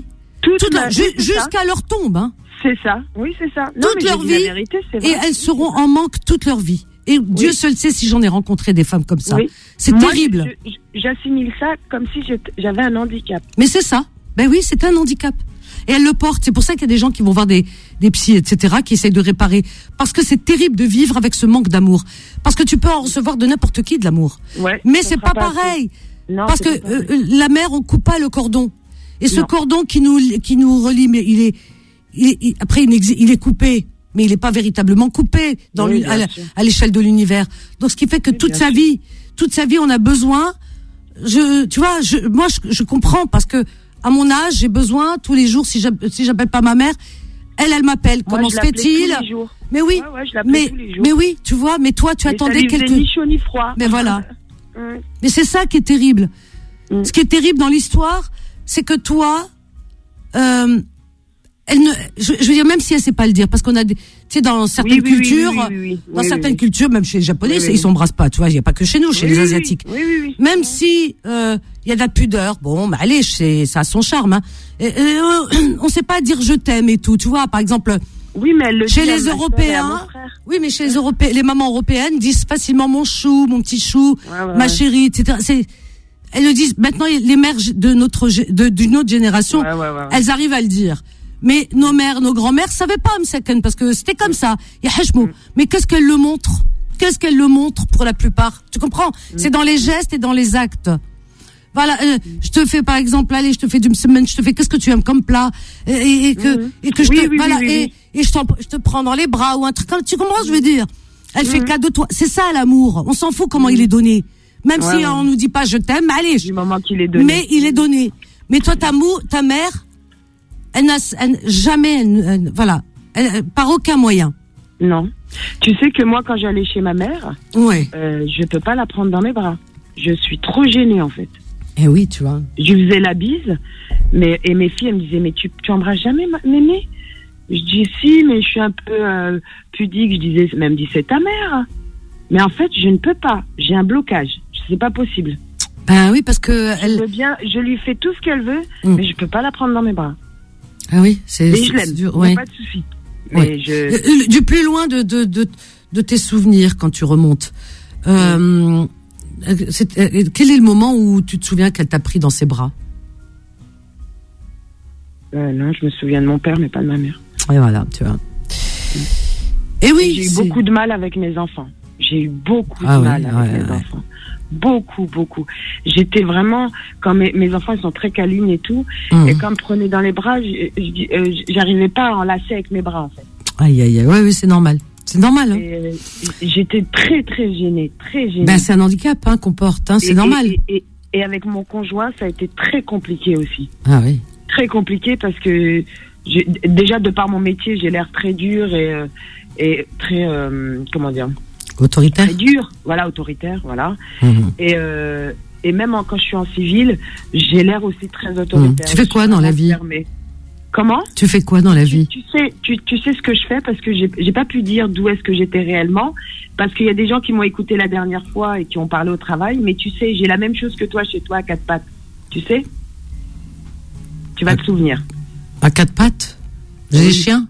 jusqu'à leur tombe, hein. C'est ça, oui, c'est ça. Non, Toute mais leur j'ai dit vie, la vérité, c'est vrai. et elles seront en manque toute leur vie. Et Dieu seul sait si j'en ai rencontré des femmes comme ça. Oui. C'est Moi, terrible. J'assimile ça comme si j'avais un handicap. Mais c'est ça. Ben oui, c'est un handicap. Et elles le portent. C'est pour ça qu'il y a des gens qui vont voir des psys, etc., qui essayent de réparer. Parce que c'est terrible de vivre avec ce manque d'amour. Parce que tu peux en recevoir de n'importe qui de l'amour. Ouais, mais ça c'est sera pas pareil. Non, parce c'est que pas pareil. la mère, on coupe pas le cordon. Et ce Non. cordon qui nous relie, mais après il est coupé. Mais il n'est pas véritablement coupé Oui, bien sûr. à l'échelle de l'univers. Donc, ce qui fait que Oui, toute bien sa vie, on a besoin. Moi, je comprends parce que à mon âge, j'ai besoin tous les jours. Si j'appelle pas ma mère, elle m'appelle. Moi, Comment je se l'appelais fait-il? tous les jours. Mais oui, Ouais, je l'appelais tous les jours. mais oui, tu vois. Mais toi, tu Mais attendais ça lui faisait quelques. ni chaud ni froid. Mais voilà. Ouais. Mais c'est ça qui est terrible. Mm. Ce qui est terrible dans l'histoire, c'est que toi, je veux dire, même si elle sait pas le dire, parce qu'on a, tu sais, dans certaines cultures, dans certaines cultures, même chez les Japonais, ils s'embrassent pas, tu vois, il y a pas que chez nous, chez les Asiatiques. Oui. Même si il y a de la pudeur, bon, bah allez, ça a son charme. Hein. On sait pas dire je t'aime et tout, tu vois. Par exemple, Oui, mais elle le chez dit à les ma sœur et à Européens, mon frère. oui, mais chez les Européens, les mamans européennes disent facilement mon chou, mon petit chou, Ouais, ma chérie, etc. Elles le disent. Maintenant, les mères d'une autre génération, Ouais. elles arrivent à le dire. Mais nos mères, nos grands-mères savaient pas Msaken parce que c'était comme ça. Il y a hachmou. Mais qu'est-ce qu'elles le montrent? Qu'est-ce qu'elles le montrent pour la plupart? Tu comprends? C'est dans les gestes et dans les actes. Voilà, je te fais par exemple, allez, je te fais du msemen, je te fais qu'est-ce que tu aimes comme plat et que je te voilà et je te prends dans les bras ou un truc comme tu comprends ce que je veux dire. Elle fait cadeau de toi. C'est ça l'amour. On s'en fout comment il est donné. Même si on nous dit pas je t'aime, allez. Du moment qu'il est donné. Mais il est donné. Mais toi ta mère elle n'a jamais, par aucun moyen. Non. Tu sais que moi, quand j'allais chez ma mère, Ouais. je peux pas la prendre dans mes bras. Je suis trop gênée, en fait. Eh oui, tu vois. Je lui faisais la bise, et mes filles, elles me disaient, mais tu embrasses jamais mémé? Je dis, si, mais je suis un peu pudique. Je disais, même dit, c'est ta mère. Mais en fait, je ne peux pas. J'ai un blocage. C'est pas possible. Ben oui, parce que Je lui fais tout ce qu'elle veut, mais je peux pas la prendre dans mes bras. Ah oui, Et je l'aime, dur. il n'y a pas de souci. Mais Du plus loin de tes souvenirs quand tu remontes. Quel est le moment où tu te souviens qu'elle t'a pris dans ses bras? Non, je me souviens de mon père, mais pas de ma mère. Et voilà, tu vois. Et oui, j'ai eu beaucoup de mal avec mes enfants. J'ai eu beaucoup de mal avec mes enfants. Beaucoup. J'étais vraiment, quand mes enfants ils sont très câlins et tout, et quand ils me prenaient dans les bras, j'arrivais pas à enlacer avec mes bras en fait. Aïe, oui, c'est normal. C'est normal. Hein. J'étais très gênée, Ben c'est un handicap qu'on porte, c'est normal. Et avec mon conjoint, ça a été très compliqué aussi. Ah oui. Très compliqué parce que déjà de par mon métier, j'ai l'air très dur et très comment dire. Autoritaire. Très dur, voilà, autoritaire, voilà. Et même quand je suis en civil, j'ai l'air aussi très autoritaire. Tu fais quoi dans la vie? Comment? Tu fais quoi dans la vie? Tu sais ce que je fais parce que j'ai pas pu dire d'où est-ce que j'étais réellement parce qu'il y a des gens qui m'ont écouté la dernière fois et qui ont parlé au travail, mais tu sais, j'ai la même chose que toi chez toi à 4 pattes. Tu sais? Tu vas te souvenir. À 4 pattes? J'ai des chiens?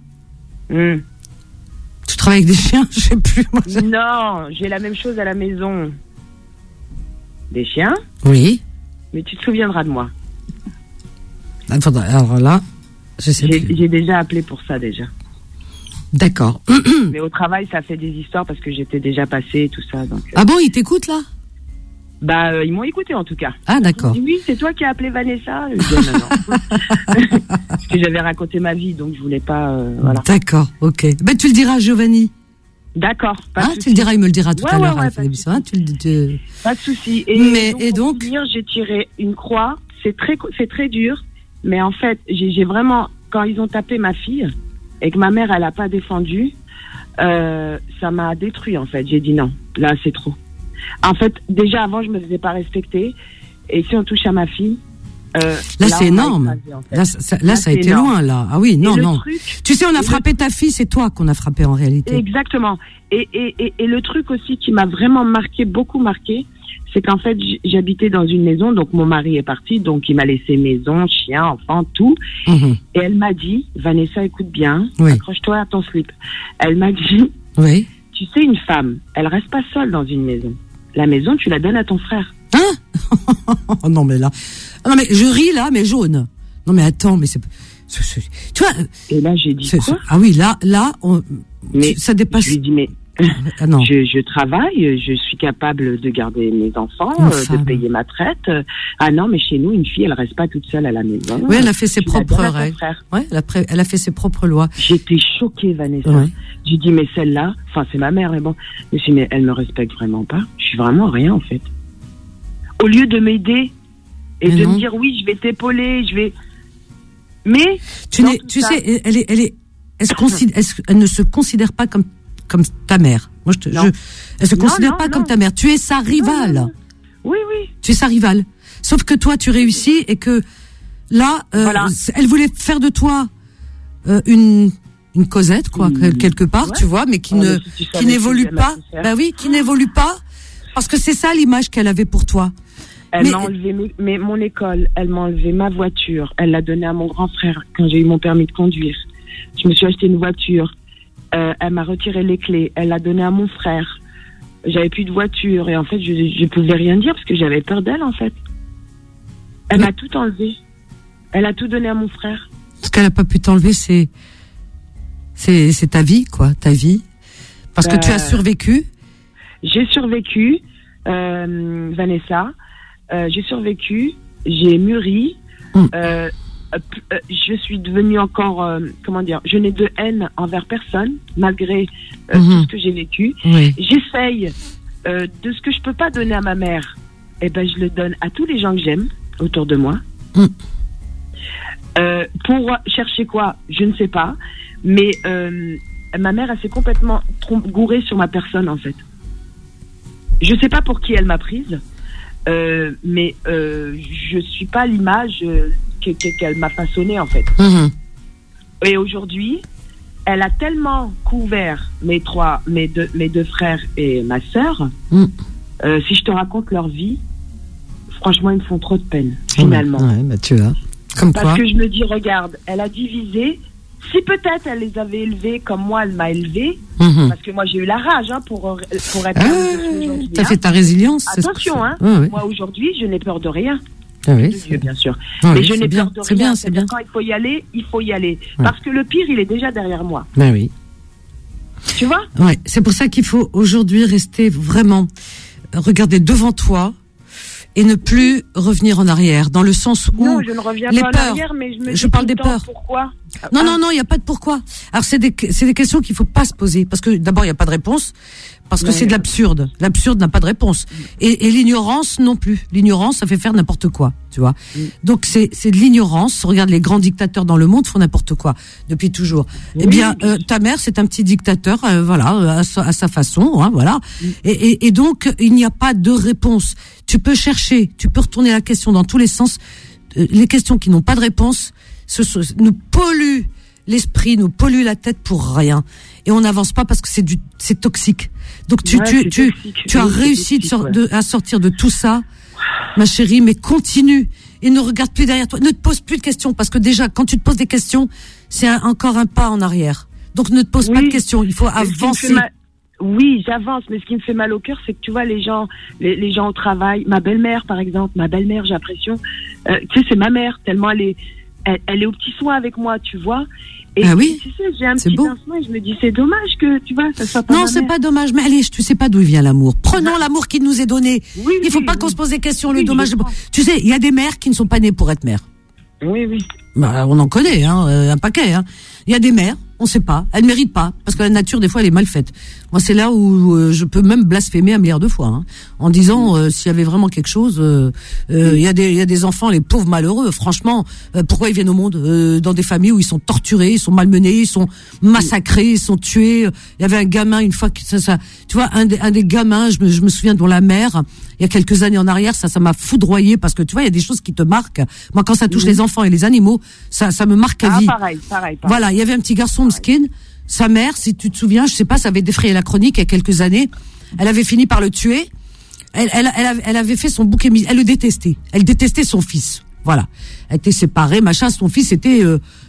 Tu travailles avec des chiens? Je sais plus. Moi, non, j'ai la même chose à la maison. Des chiens? Oui. Mais tu te souviendras de moi. Attends, alors là, je sais plus. J'ai déjà appelé pour ça déjà. D'accord. Mais au travail, ça fait des histoires parce que j'étais déjà passée et tout ça. Donc, Ah bon, ils t'écoutent là? Bah, ils m'ont écouté en tout cas. Ah d'accord. Oui, c'est toi qui as appelé Vanessa. Je dis, non. Parce que j'avais raconté ma vie, donc je voulais pas. Voilà. D'accord, ok. Ben tu le diras à Giovanni. D'accord. Tu le diras, il me le dira tout à l'heure. Pas de souci. Et donc, j'ai tiré une croix. C'est très dur, mais en fait, j'ai vraiment, quand ils ont tapé ma fille et que ma mère elle a pas défendu, ça m'a détruit en fait. J'ai dit non, là c'est trop. En fait, déjà avant, je me faisais pas respecter. Et si on touche à ma fille, là c'est énorme. Écrasé, là, ça a été énorme. Loin là. Ah oui, non. Tu sais, on a frappé ta fille, c'est toi qu'on a frappé en réalité. Exactement. Et le truc aussi qui m'a vraiment beaucoup marqué, c'est qu'en fait, j'habitais dans une maison, donc mon mari est parti, donc il m'a laissé maison, chien, enfant, tout. Mhm. Et elle m'a dit, Vanessa, écoute bien, Oui. accroche-toi à ton slip. Elle m'a dit, Oui. tu sais, une femme, elle reste pas seule dans une maison. La maison, tu la donnes à ton frère. Oh non mais là, non mais je ris là, mais jaune. Non mais attends, mais c'est tu vois. Et là, j'ai dit quoi? Ah oui, là, Mais ça dépasse. je lui ai dit, mais Ah non. je travaille, je suis capable de garder mes enfants, Une de femme. payer ma traite. Ah non, mais chez nous, une fille, elle reste pas toute seule à la maison. Oui, elle a fait ses Tu la propres donnes à ton règles. frère. Ouais, elle a fait ses propres lois. J'étais choquée, Vanessa. Ouais. J'ai dit, mais celle-là, enfin, c'est ma mère, mais bon. Je me suis dit, mais elle me respecte vraiment pas. Je suis vraiment rien, en fait. Au lieu de m'aider et Mais de non. me dire, oui, je vais t'épauler, je vais. Mais. Tu dans n'es, tout tu ça- sais, elle ne se considère pas comme ta mère. Moi, Non. elle se Non, considère non, pas non. comme ta mère. Tu es sa rivale. Non, non. Oui, oui. Tu es sa rivale. Sauf que toi, tu réussis et que là, Voilà. elle voulait faire de toi une Cosette, quoi, quelque part, Ouais. tu vois, mais qui Oh, ne, mais si tu savais qui n'évolue ce qu'elle pas. m'a fait faire. Bah oui, qui n'évolue pas, parce que c'est ça l'image qu'elle avait pour toi. Elle Mais- m'a enlevé mon école, elle m'a enlevé ma voiture, elle l'a donnée à mon grand frère quand j'ai eu mon permis de conduire. Je me suis acheté une voiture, elle m'a retiré les clés, elle l'a donnée à mon frère. J'avais plus de voiture et en fait je pouvais rien dire parce que j'avais peur d'elle en fait. Elle m'a tout enlevé, elle a tout donné à mon frère. Ce qu'elle a pas pu t'enlever, c'est ta vie, quoi, ta vie, parce que tu as survécu. J'ai survécu, Vanessa. J'ai survécu, j'ai mûri. Je suis devenue encore, comment dire, je n'ai de haine envers personne, malgré tout ce que j'ai vécu. Oui. J'essaye de ce que je peux pas donner à ma mère, eh ben je le donne à tous les gens que j'aime autour de moi. Pour chercher quoi, je ne sais pas. Mais ma mère, elle s'est complètement gourée sur ma personne, en fait. Je sais pas pour qui elle m'a prise, mais je suis pas l'image qu'elle m'a façonnée, en fait. Et aujourd'hui, elle a tellement couvert mes deux frères et ma sœur. Si je te raconte leur vie, franchement, ils me font trop de peine, finalement. Ouais, bah tu vois. Comme Parce quoi. que je me dis, regarde, elle a divisé. Si peut-être elle les avait élevés comme moi, elle m'a élevée, parce que moi j'ai eu la rage pour être là où je suis aujourd'hui. T'as fait ta résilience. c'est ce que Attention, c'est. hein. Ouais, ouais. Moi aujourd'hui, je n'ai peur de rien. Ah oui, De Dieu, bien sûr. Ah Mais oui, je c'est n'ai bien, peur de c'est rien. bien, c'est C'est-à-dire bien. quand il faut y aller, il faut y aller. Ouais. Parce que le pire, il est déjà derrière moi. Ben oui. Tu vois? Ouais, c'est pour ça qu'il faut aujourd'hui rester vraiment, regarder devant toi et ne plus revenir en arrière, dans le sens où Non, je ne reviens les pas en peurs. arrière, mais je me Je dis parle tout le des temps, peurs. pourquoi? Non, il n'y a pas de pourquoi. Alors, c'est des questions qu'il faut pas se poser. Parce que, d'abord, il n'y a pas de réponse. Parce que Ouais. c'est de l'absurde. L'absurde n'a pas de réponse. Et l'ignorance non plus. L'ignorance, ça fait faire n'importe quoi. Tu vois. Donc, c'est de l'ignorance. Regarde, les grands dictateurs dans le monde font n'importe quoi. Depuis toujours. Eh bien, ta mère, c'est un petit dictateur, voilà, à sa façon, hein, voilà. Et donc, il n'y a pas de réponse. Tu peux chercher, tu peux retourner la question dans tous les sens. Les questions qui n'ont pas de réponse, nous polluent l'esprit, nous polluent la tête pour rien. Et on n'avance pas parce que c'est toxique. Donc tu as réussi à sortir de tout ça, ma chérie, mais continue et ne regarde plus derrière toi. Ne te pose plus de questions parce que déjà, quand tu te poses des questions, c'est encore un pas en arrière. Donc ne te pose pas de questions, il faut avancer. Oui, j'avance, mais ce qui me fait mal au cœur, c'est que tu vois les gens au travail, ma belle-mère par exemple, j'ai l'impression, tu sais, c'est ma mère, tellement elle est au petit soin avec moi, tu vois. Et ah oui, tu sais, j'ai un petit pincement et je me dis, c'est dommage que, tu vois, ça soit pas non, c'est pas dommage, mais allez, tu sais pas d'où vient l'amour. Prenons l'amour qui nous est donné. Oui, il faut pas qu'on se pose des questions, le dommage. Tu sais, il y a des mères qui ne sont pas nées pour être mères. Oui. Bah, on en connaît, un paquet, hein. Il y a des mères, on sait pas, elles méritent pas, parce que la nature, des fois, elle est mal faite. Moi, c'est là où je peux même blasphémer 1 milliard de fois, hein, en disant, s'il y avait vraiment quelque chose, il y a des enfants, les pauvres malheureux, franchement, pourquoi ils viennent au monde, dans des familles où ils sont torturés, ils sont malmenés, ils sont massacrés, ils sont tués. Il y avait un gamin, une fois que ça tu vois, un des gamins, je me souviens, dont la mère, il y a quelques années en arrière, ça m'a foudroyé, parce que tu vois, il y a des choses qui te marquent. Moi, quand ça touche les enfants et les animaux, ça me marque à vie. Pareil. Voilà, il y avait un petit garçon mesquin, sa mère, si tu te souviens, je sais pas, ça avait défrayé la chronique il y a quelques années, elle avait fini par le tuer, Elle avait fait son bouc émissaire. Elle le détestait. Elle détestait son fils. Voilà. Elle était séparée, machin. Son fils était,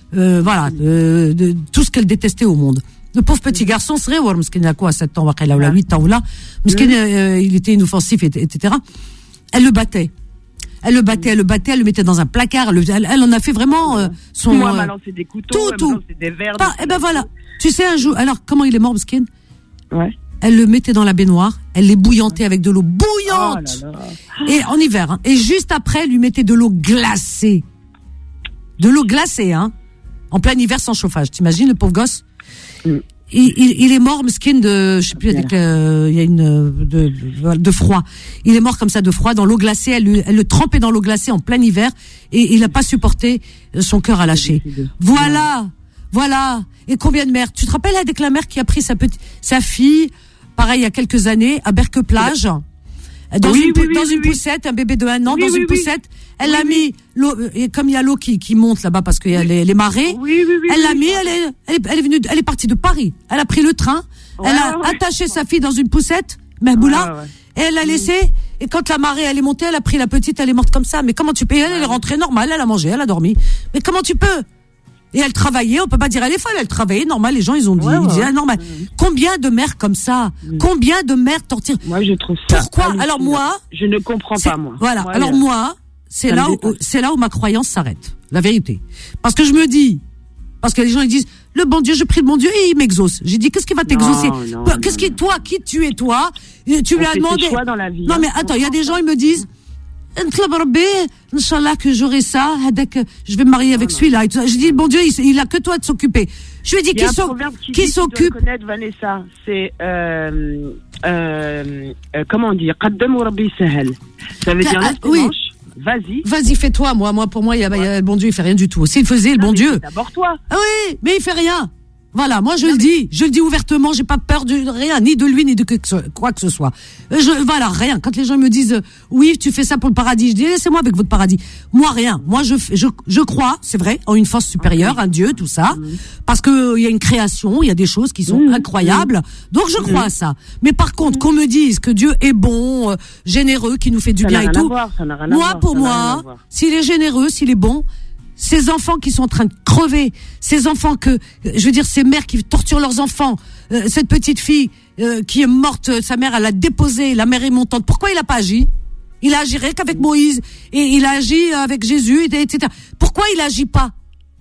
de tout ce qu'elle détestait au monde. Le pauvre petit garçon, c'est vrai, il a quoi, 7 ans, il a 8 ans, là. Il était inoffensif, etc. Elle le battait. Elle le mettait dans un placard. Elle en a fait vraiment son. Moi, elle m'a lancé des couteaux, elle m'a lancé des verres. Et ben voilà. Tu sais, un jour, alors, comment il est mort, Mskin? Ouais. Elle le mettait dans la baignoire, elle les bouillantait avec de l'eau bouillante. Oh là là. Et en hiver, hein. Et juste après, elle lui mettait de l'eau glacée. De l'eau glacée, hein. En plein hiver sans chauffage. T'imagines, le pauvre gosse? Il est mort, Mskin, de, je sais plus, il y a de froid. Il est mort comme ça de froid dans l'eau glacée. Elle le trempait dans l'eau glacée en plein hiver et il a pas supporté, son cœur a lâché. Voilà. Et combien de mères? Tu te rappelles avec la mère qui a pris sa fille, pareil, il y a quelques années, à Berck-Plage, dans une poussette, un bébé de 1 an, dans une poussette. Elle l'a mis, l'eau, et comme il y a l'eau qui monte là-bas parce qu'il y a les marées, elle l'a mis, elle est partie de Paris. Elle a pris le train, elle a attaché sa fille dans une poussette, Mahboula, et elle l'a laissée, et quand la marée, elle est montée, elle a pris la petite, elle est morte comme ça. Mais comment tu peux? Elle est rentrée normale, elle a mangé, elle a dormi. Mais comment tu peux? Et elle travaillait, on peut pas dire elle est folle, elle travaillait normal, les gens ils ont dit, ils disaient normal. Combien de mères comme ça? Combien de mères torturent? Moi je trouve ça. Pourquoi? Alors moi, je ne comprends pas moi. Voilà. Alors moi, c'est là où ma croyance s'arrête. La vérité. Parce que je me dis, parce que les gens ils disent, le bon Dieu, je prie le bon Dieu et il m'exauce. J'ai dit, qu'est-ce qui va t'exaucer? Toi, qui tu es toi? Tu lui as demandé. Dans la vie, non mais attends, il y a des gens ils me disent, Inch'Allah que j'aurai ça, je vais me marier avec celui-là. Je dis, bon Dieu, il a que toi de s'occuper. Je lui ai dit, qui s'occupe? Connaître Vanessa, c'est, comment dire, Qaddam wa Rabbi sahel. Ça veut dire, vas-y, fais-toi, moi, pour moi, le bon Dieu, il fait rien du tout. S'il faisait, le bon Dieu. D'abord toi. Ah oui, mais il fait rien. Voilà, moi je le dis ouvertement, j'ai pas peur de rien, ni de lui, ni de quoi que ce soit. Voilà, rien. Quand les gens me disent, oui, tu fais ça pour le paradis, je dis, laissez-moi avec votre paradis. Moi, rien. Moi, je crois, c'est vrai, en une force supérieure, un Dieu, tout ça. Parce que il y a une création, il y a des choses qui sont incroyables. Donc, je crois à ça. Mais par contre, qu'on me dise que Dieu est bon, généreux, qui nous fait du bien et tout. Moi, pour moi, s'il est généreux, s'il est bon, ces enfants qui sont en train de crever, ces enfants ces mères qui torturent leurs enfants, cette petite fille qui est morte, sa mère elle l'a déposée, la mère est montante. Pourquoi il a pas agi? Il a agi rien qu'avec Moïse et il a agi avec Jésus, etc. Pourquoi il agit pas?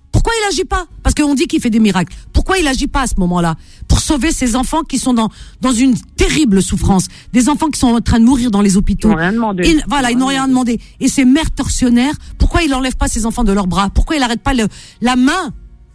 Parce qu'on dit qu'il fait des miracles. Pourquoi il agit pas à ce moment-là? Pour sauver ces enfants qui sont dans une terrible souffrance. Des enfants qui sont en train de mourir dans les hôpitaux. Ils n'ont rien demandé. Ils n'ont rien demandé. Et ces mères tortionnaires, pourquoi il enlève pas ces enfants de leurs bras? Pourquoi il arrête pas la main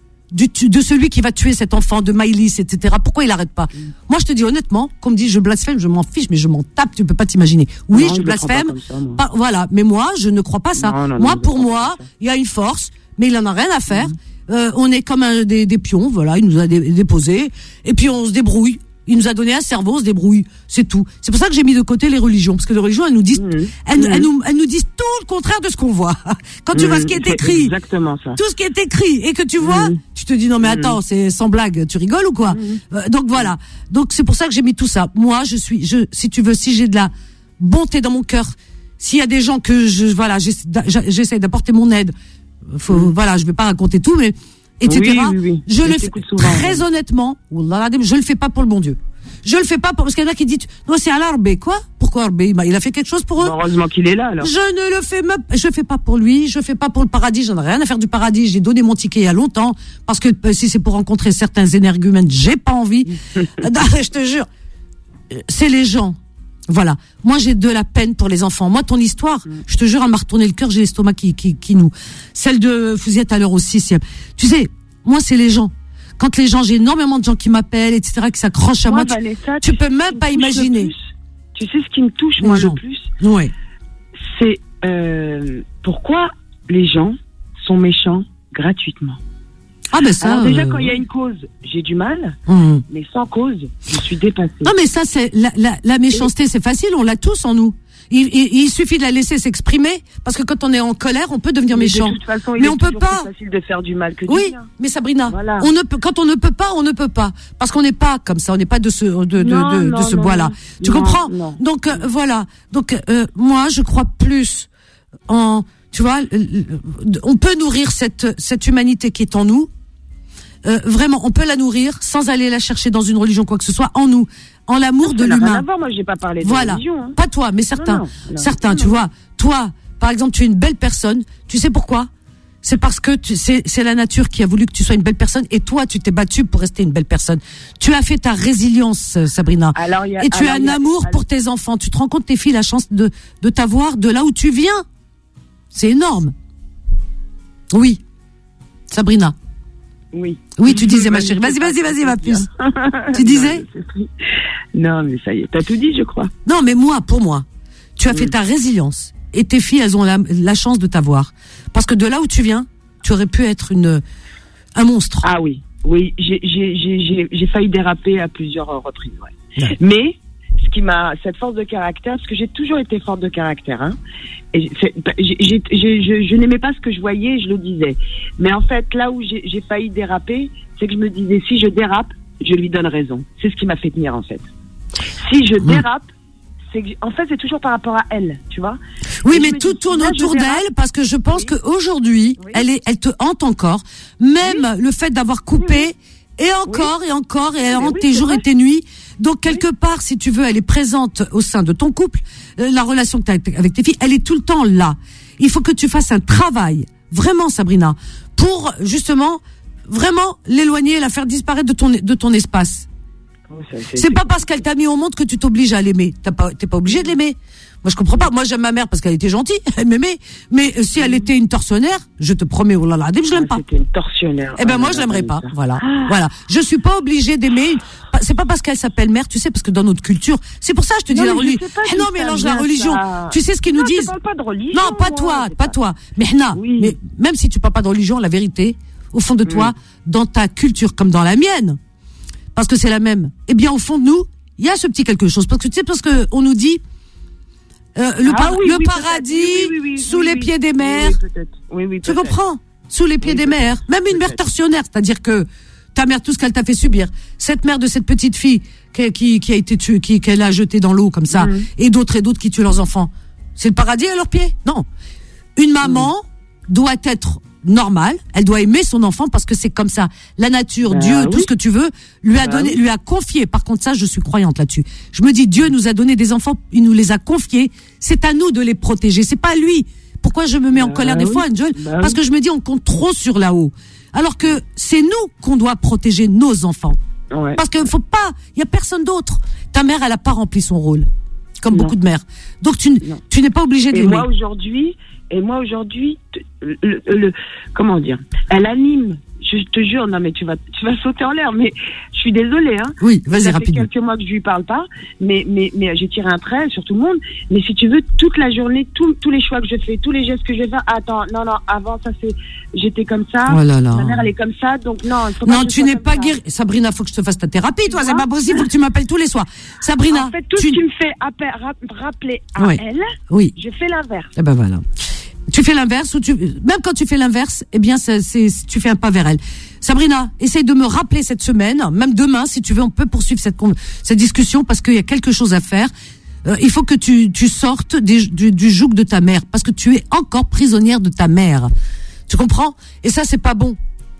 de celui qui va tuer cet enfant, de Maïlis, etc. Pourquoi il arrête pas? Moi, je te dis honnêtement, qu'on me dit je blasphème, je m'en fiche, mais je m'en tape, tu peux pas t'imaginer. Oui, je blasphème. Voilà. Mais moi, je ne crois pas ça. Pour moi, il y a une force, mais il en a rien à faire. On est comme des pions, voilà, il nous a déposés, et puis on se débrouille. Il nous a donné un cerveau, on se débrouille, c'est tout. C'est pour ça que j'ai mis de côté les religions, parce que les religions, elles nous disent, elles nous disent tout le contraire de ce qu'on voit. Quand tu vois ce qui est écrit, exactement ça. tout ce qui est écrit, et que tu vois, tu te dis non mais attends, c'est sans blague, tu rigoles ou quoi? Donc voilà. Donc c'est pour ça que j'ai mis tout ça. Moi, si tu veux, si j'ai de la bonté dans mon cœur, s'il y a des gens que j'essaie d'apporter mon aide. Je vais pas raconter tout, mais etc. Oui. Je le fais très honnêtement. Je le fais pas pour le bon Dieu. Je le fais pas parce qu'il y en a qui disent non, c'est Allah Rabbi. Quoi? Pourquoi Rabbi? Il a fait quelque chose pour eux. Heureusement qu'il est là alors. Je ne le fais même, je fais pas pour lui, je fais pas pour le paradis, j'en ai rien à faire du paradis. J'ai donné mon ticket il y a longtemps parce que si c'est pour rencontrer certains énergumènes, j'ai pas envie. Je te jure, c'est les gens. Voilà. Moi, j'ai de la peine pour les enfants. Moi, ton histoire, je te jure, elle m'a retourné le cœur, j'ai l'estomac qui nous. Celle de Fouziette à l'heure aussi. Tu sais, moi, c'est les gens. Quand les gens, j'ai énormément de gens qui m'appellent, etc., qui s'accrochent à moi. Vanessa, tu peux même pas imaginer. Tu sais ce qui me touche, moi, le plus? Ouais. C'est, pourquoi les gens sont méchants gratuitement. Ah ben ça. Alors déjà, quand il y a une cause, j'ai du mal, mais sans cause, je suis dépassée. Non mais ça c'est la méchanceté, c'est facile, on l'a tous en nous. Il suffit de la laisser s'exprimer, parce que quand on est en colère, on peut devenir méchant. De toute façon, mais on peut pas. C'est facile de faire du mal que du bien. Mais Sabrina, voilà. Quand on ne peut pas, on ne peut pas, parce qu'on n'est pas comme ça, on n'est pas de ce bois-là. Tu comprends? Non. Donc voilà. Donc moi, je crois plus en, tu vois, on peut nourrir cette humanité qui est en nous. Vraiment, on peut la nourrir sans aller la chercher dans une religion, quoi que ce soit, en nous, en l'amour de l'humain. Ça n'a rien à voir, moi j'ai pas parlé de religion. Hein. Pas toi, mais certains. Non. Tu vois, toi, par exemple, tu es une belle personne. Tu sais pourquoi? C'est parce que c'est la nature qui a voulu que tu sois une belle personne, et toi, tu t'es battue pour rester une belle personne. Tu as fait ta résilience, Sabrina. Et tu as un amour pour tes enfants. Tu te rends compte, tes filles, la chance de t'avoir de là où tu viens. C'est énorme. Oui. Sabrina. Oui, tu disais, ma chérie. Vas-y, ma puce. Tu disais? Non, mais ça y est, t'as tout dit, je crois. Non, mais pour moi, tu as fait ta résilience. Et tes filles, elles ont la chance de t'avoir. Parce que de là où tu viens, tu aurais pu être un monstre. Ah oui, j'ai failli déraper à plusieurs reprises, ouais. Mais, cette force de caractère, parce que j'ai toujours été forte de caractère, hein. Et je n'aimais pas ce que je voyais, je le disais. Mais en fait, là où j'ai failli déraper, c'est que je me disais, si je dérape, je lui donne raison. C'est ce qui m'a fait tenir, en fait. Si je dérape, en fait, c'est toujours par rapport à elle, tu vois. Oui, mais tout tourne autour d'elle, parce que je pense qu'aujourd'hui, elle te hante encore. Même le fait d'avoir coupé, et encore, et elle hante tes jours et tes nuits. Donc, quelque part, si tu veux, elle est présente au sein de ton couple. La relation que tu as avec tes filles, elle est tout le temps là. Il faut que tu fasses un travail, vraiment, Sabrina, pour, justement, vraiment l'éloigner et la faire disparaître de ton espace. C'est pas parce qu'elle t'a mis au monde que tu t'obliges à l'aimer. T'es pas obligé de l'aimer. Moi, je comprends pas. Moi, j'aime ma mère parce qu'elle était gentille, elle m'aimait. Mais si elle était une tortionnaire, je te promets, oh là là, je l'aime pas. C'était une tortionnaire. Eh ben, moi, je l'aimerais pas. Voilà. Je suis pas obligée d'aimer. C'est pas parce qu'elle s'appelle mère, tu sais, parce que dans notre culture, c'est pour ça que je te dis la religion. Non, mélange la religion. Tu sais ce qu'ils nous disent? Je parle pas de religion. Non, pas toi. Mais mais même si tu parles pas de religion, la vérité, au fond de toi, dans ta culture comme dans la mienne, parce que c'est la même. Eh bien, au fond de nous, il y a ce petit quelque chose. Parce que tu sais, parce que on nous dit le paradis sous les pieds des mères. Oui, tu comprends? Sous les pieds des mères. Même une mère tortionnaire, c'est-à-dire que ta mère, tout ce qu'elle t'a fait subir. Cette mère de cette petite fille qui a été tuée, qu'elle a jetée dans l'eau comme ça, et d'autres qui tuent leurs enfants. C'est le paradis à leurs pieds? Non. Une maman doit être normale, elle doit aimer son enfant parce que c'est comme ça. La nature, Dieu, tout ce que tu veux, lui a confié. Par contre, ça, je suis croyante là-dessus. Je me dis, Dieu nous a donné des enfants, il nous les a confiés. C'est à nous de les protéger. C'est pas lui. Pourquoi je me mets en colère des fois, Angel? Parce que je me dis, on compte trop sur là-haut. Alors que c'est nous qu'on doit protéger nos enfants. Ouais. Parce qu'il faut pas, il y a personne d'autre. Ta mère, elle a pas rempli son rôle. Comme beaucoup de mères. Donc tu n'es pas obligé d'aimer. Et moi aujourd'hui, comment dire, elle anime. Je te jure, non mais tu vas sauter en l'air, mais je suis désolée, hein. Oui, vas-y rapidement. Ça fait quelques mois que je lui parle pas, mais j'ai tiré un trait sur tout le monde. Mais si tu veux, toute la journée, tous les choix que je fais, tous les gestes que je fais, attends, non, avant ça j'étais comme ça. Oh là là. Ma mère elle est comme ça, donc non. Non, tu n'es pas guérie. Sabrina, faut que je te fasse ta thérapie, toi. C'est pas possible, faut que tu m'appelles tous les soirs. Sabrina. En fait, tout ce qui me fait rappeler à elle, je fais l'inverse. Eh ben voilà. Tu fais l'inverse même quand tu fais l'inverse, eh bien, tu fais un pas vers elle. Sabrina, essaye de me rappeler cette semaine, même demain, si tu veux, on peut poursuivre cette discussion parce qu'il y a quelque chose à faire. Il faut que tu sortes du joug de ta mère parce que tu es encore prisonnière de ta mère. Tu comprends? Et ça, c'est pas bon.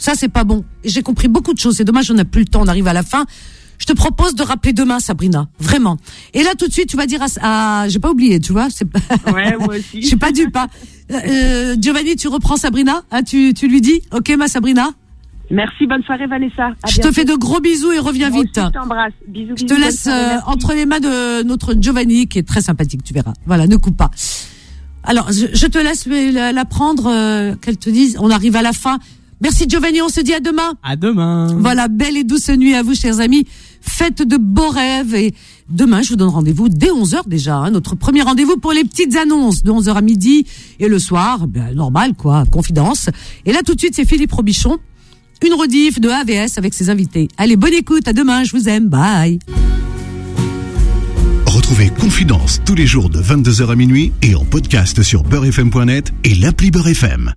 Et j'ai compris beaucoup de choses. C'est dommage, on n'a plus le temps, on arrive à la fin. Je te propose de rappeler demain, Sabrina. Vraiment. Et là, tout de suite, tu vas dire j'ai pas oublié, tu vois. Ouais, moi aussi. Je suis pas dupe, hein. Giovanni, tu reprends Sabrina, hein, tu lui dis, ok, ma Sabrina. Merci, bonne soirée, Vanessa. Je te fais de gros bisous et reviens vite. Je t'embrasse. Bisous. Je te laisse entre les mains de notre Giovanni, qui est très sympathique, tu verras. Voilà, ne coupe pas. Alors, je te laisse la prendre, qu'elle te dise. On arrive à la fin. Merci Giovanni, on se dit à demain. À demain. Voilà, belle et douce nuit à vous, chers amis. Faites de beaux rêves et demain, je vous donne rendez-vous dès 11h déjà, hein, notre premier rendez-vous pour les petites annonces de 11h à midi et le soir, normal quoi, confidence. Et là tout de suite, c'est Philippe Robichon une rediff de AVS avec ses invités. Allez, bonne écoute, à demain, je vous aime, bye. Retrouvez Confidence tous les jours de 22h à minuit et en podcast sur beurrefm.net et l'appli Beurre FM.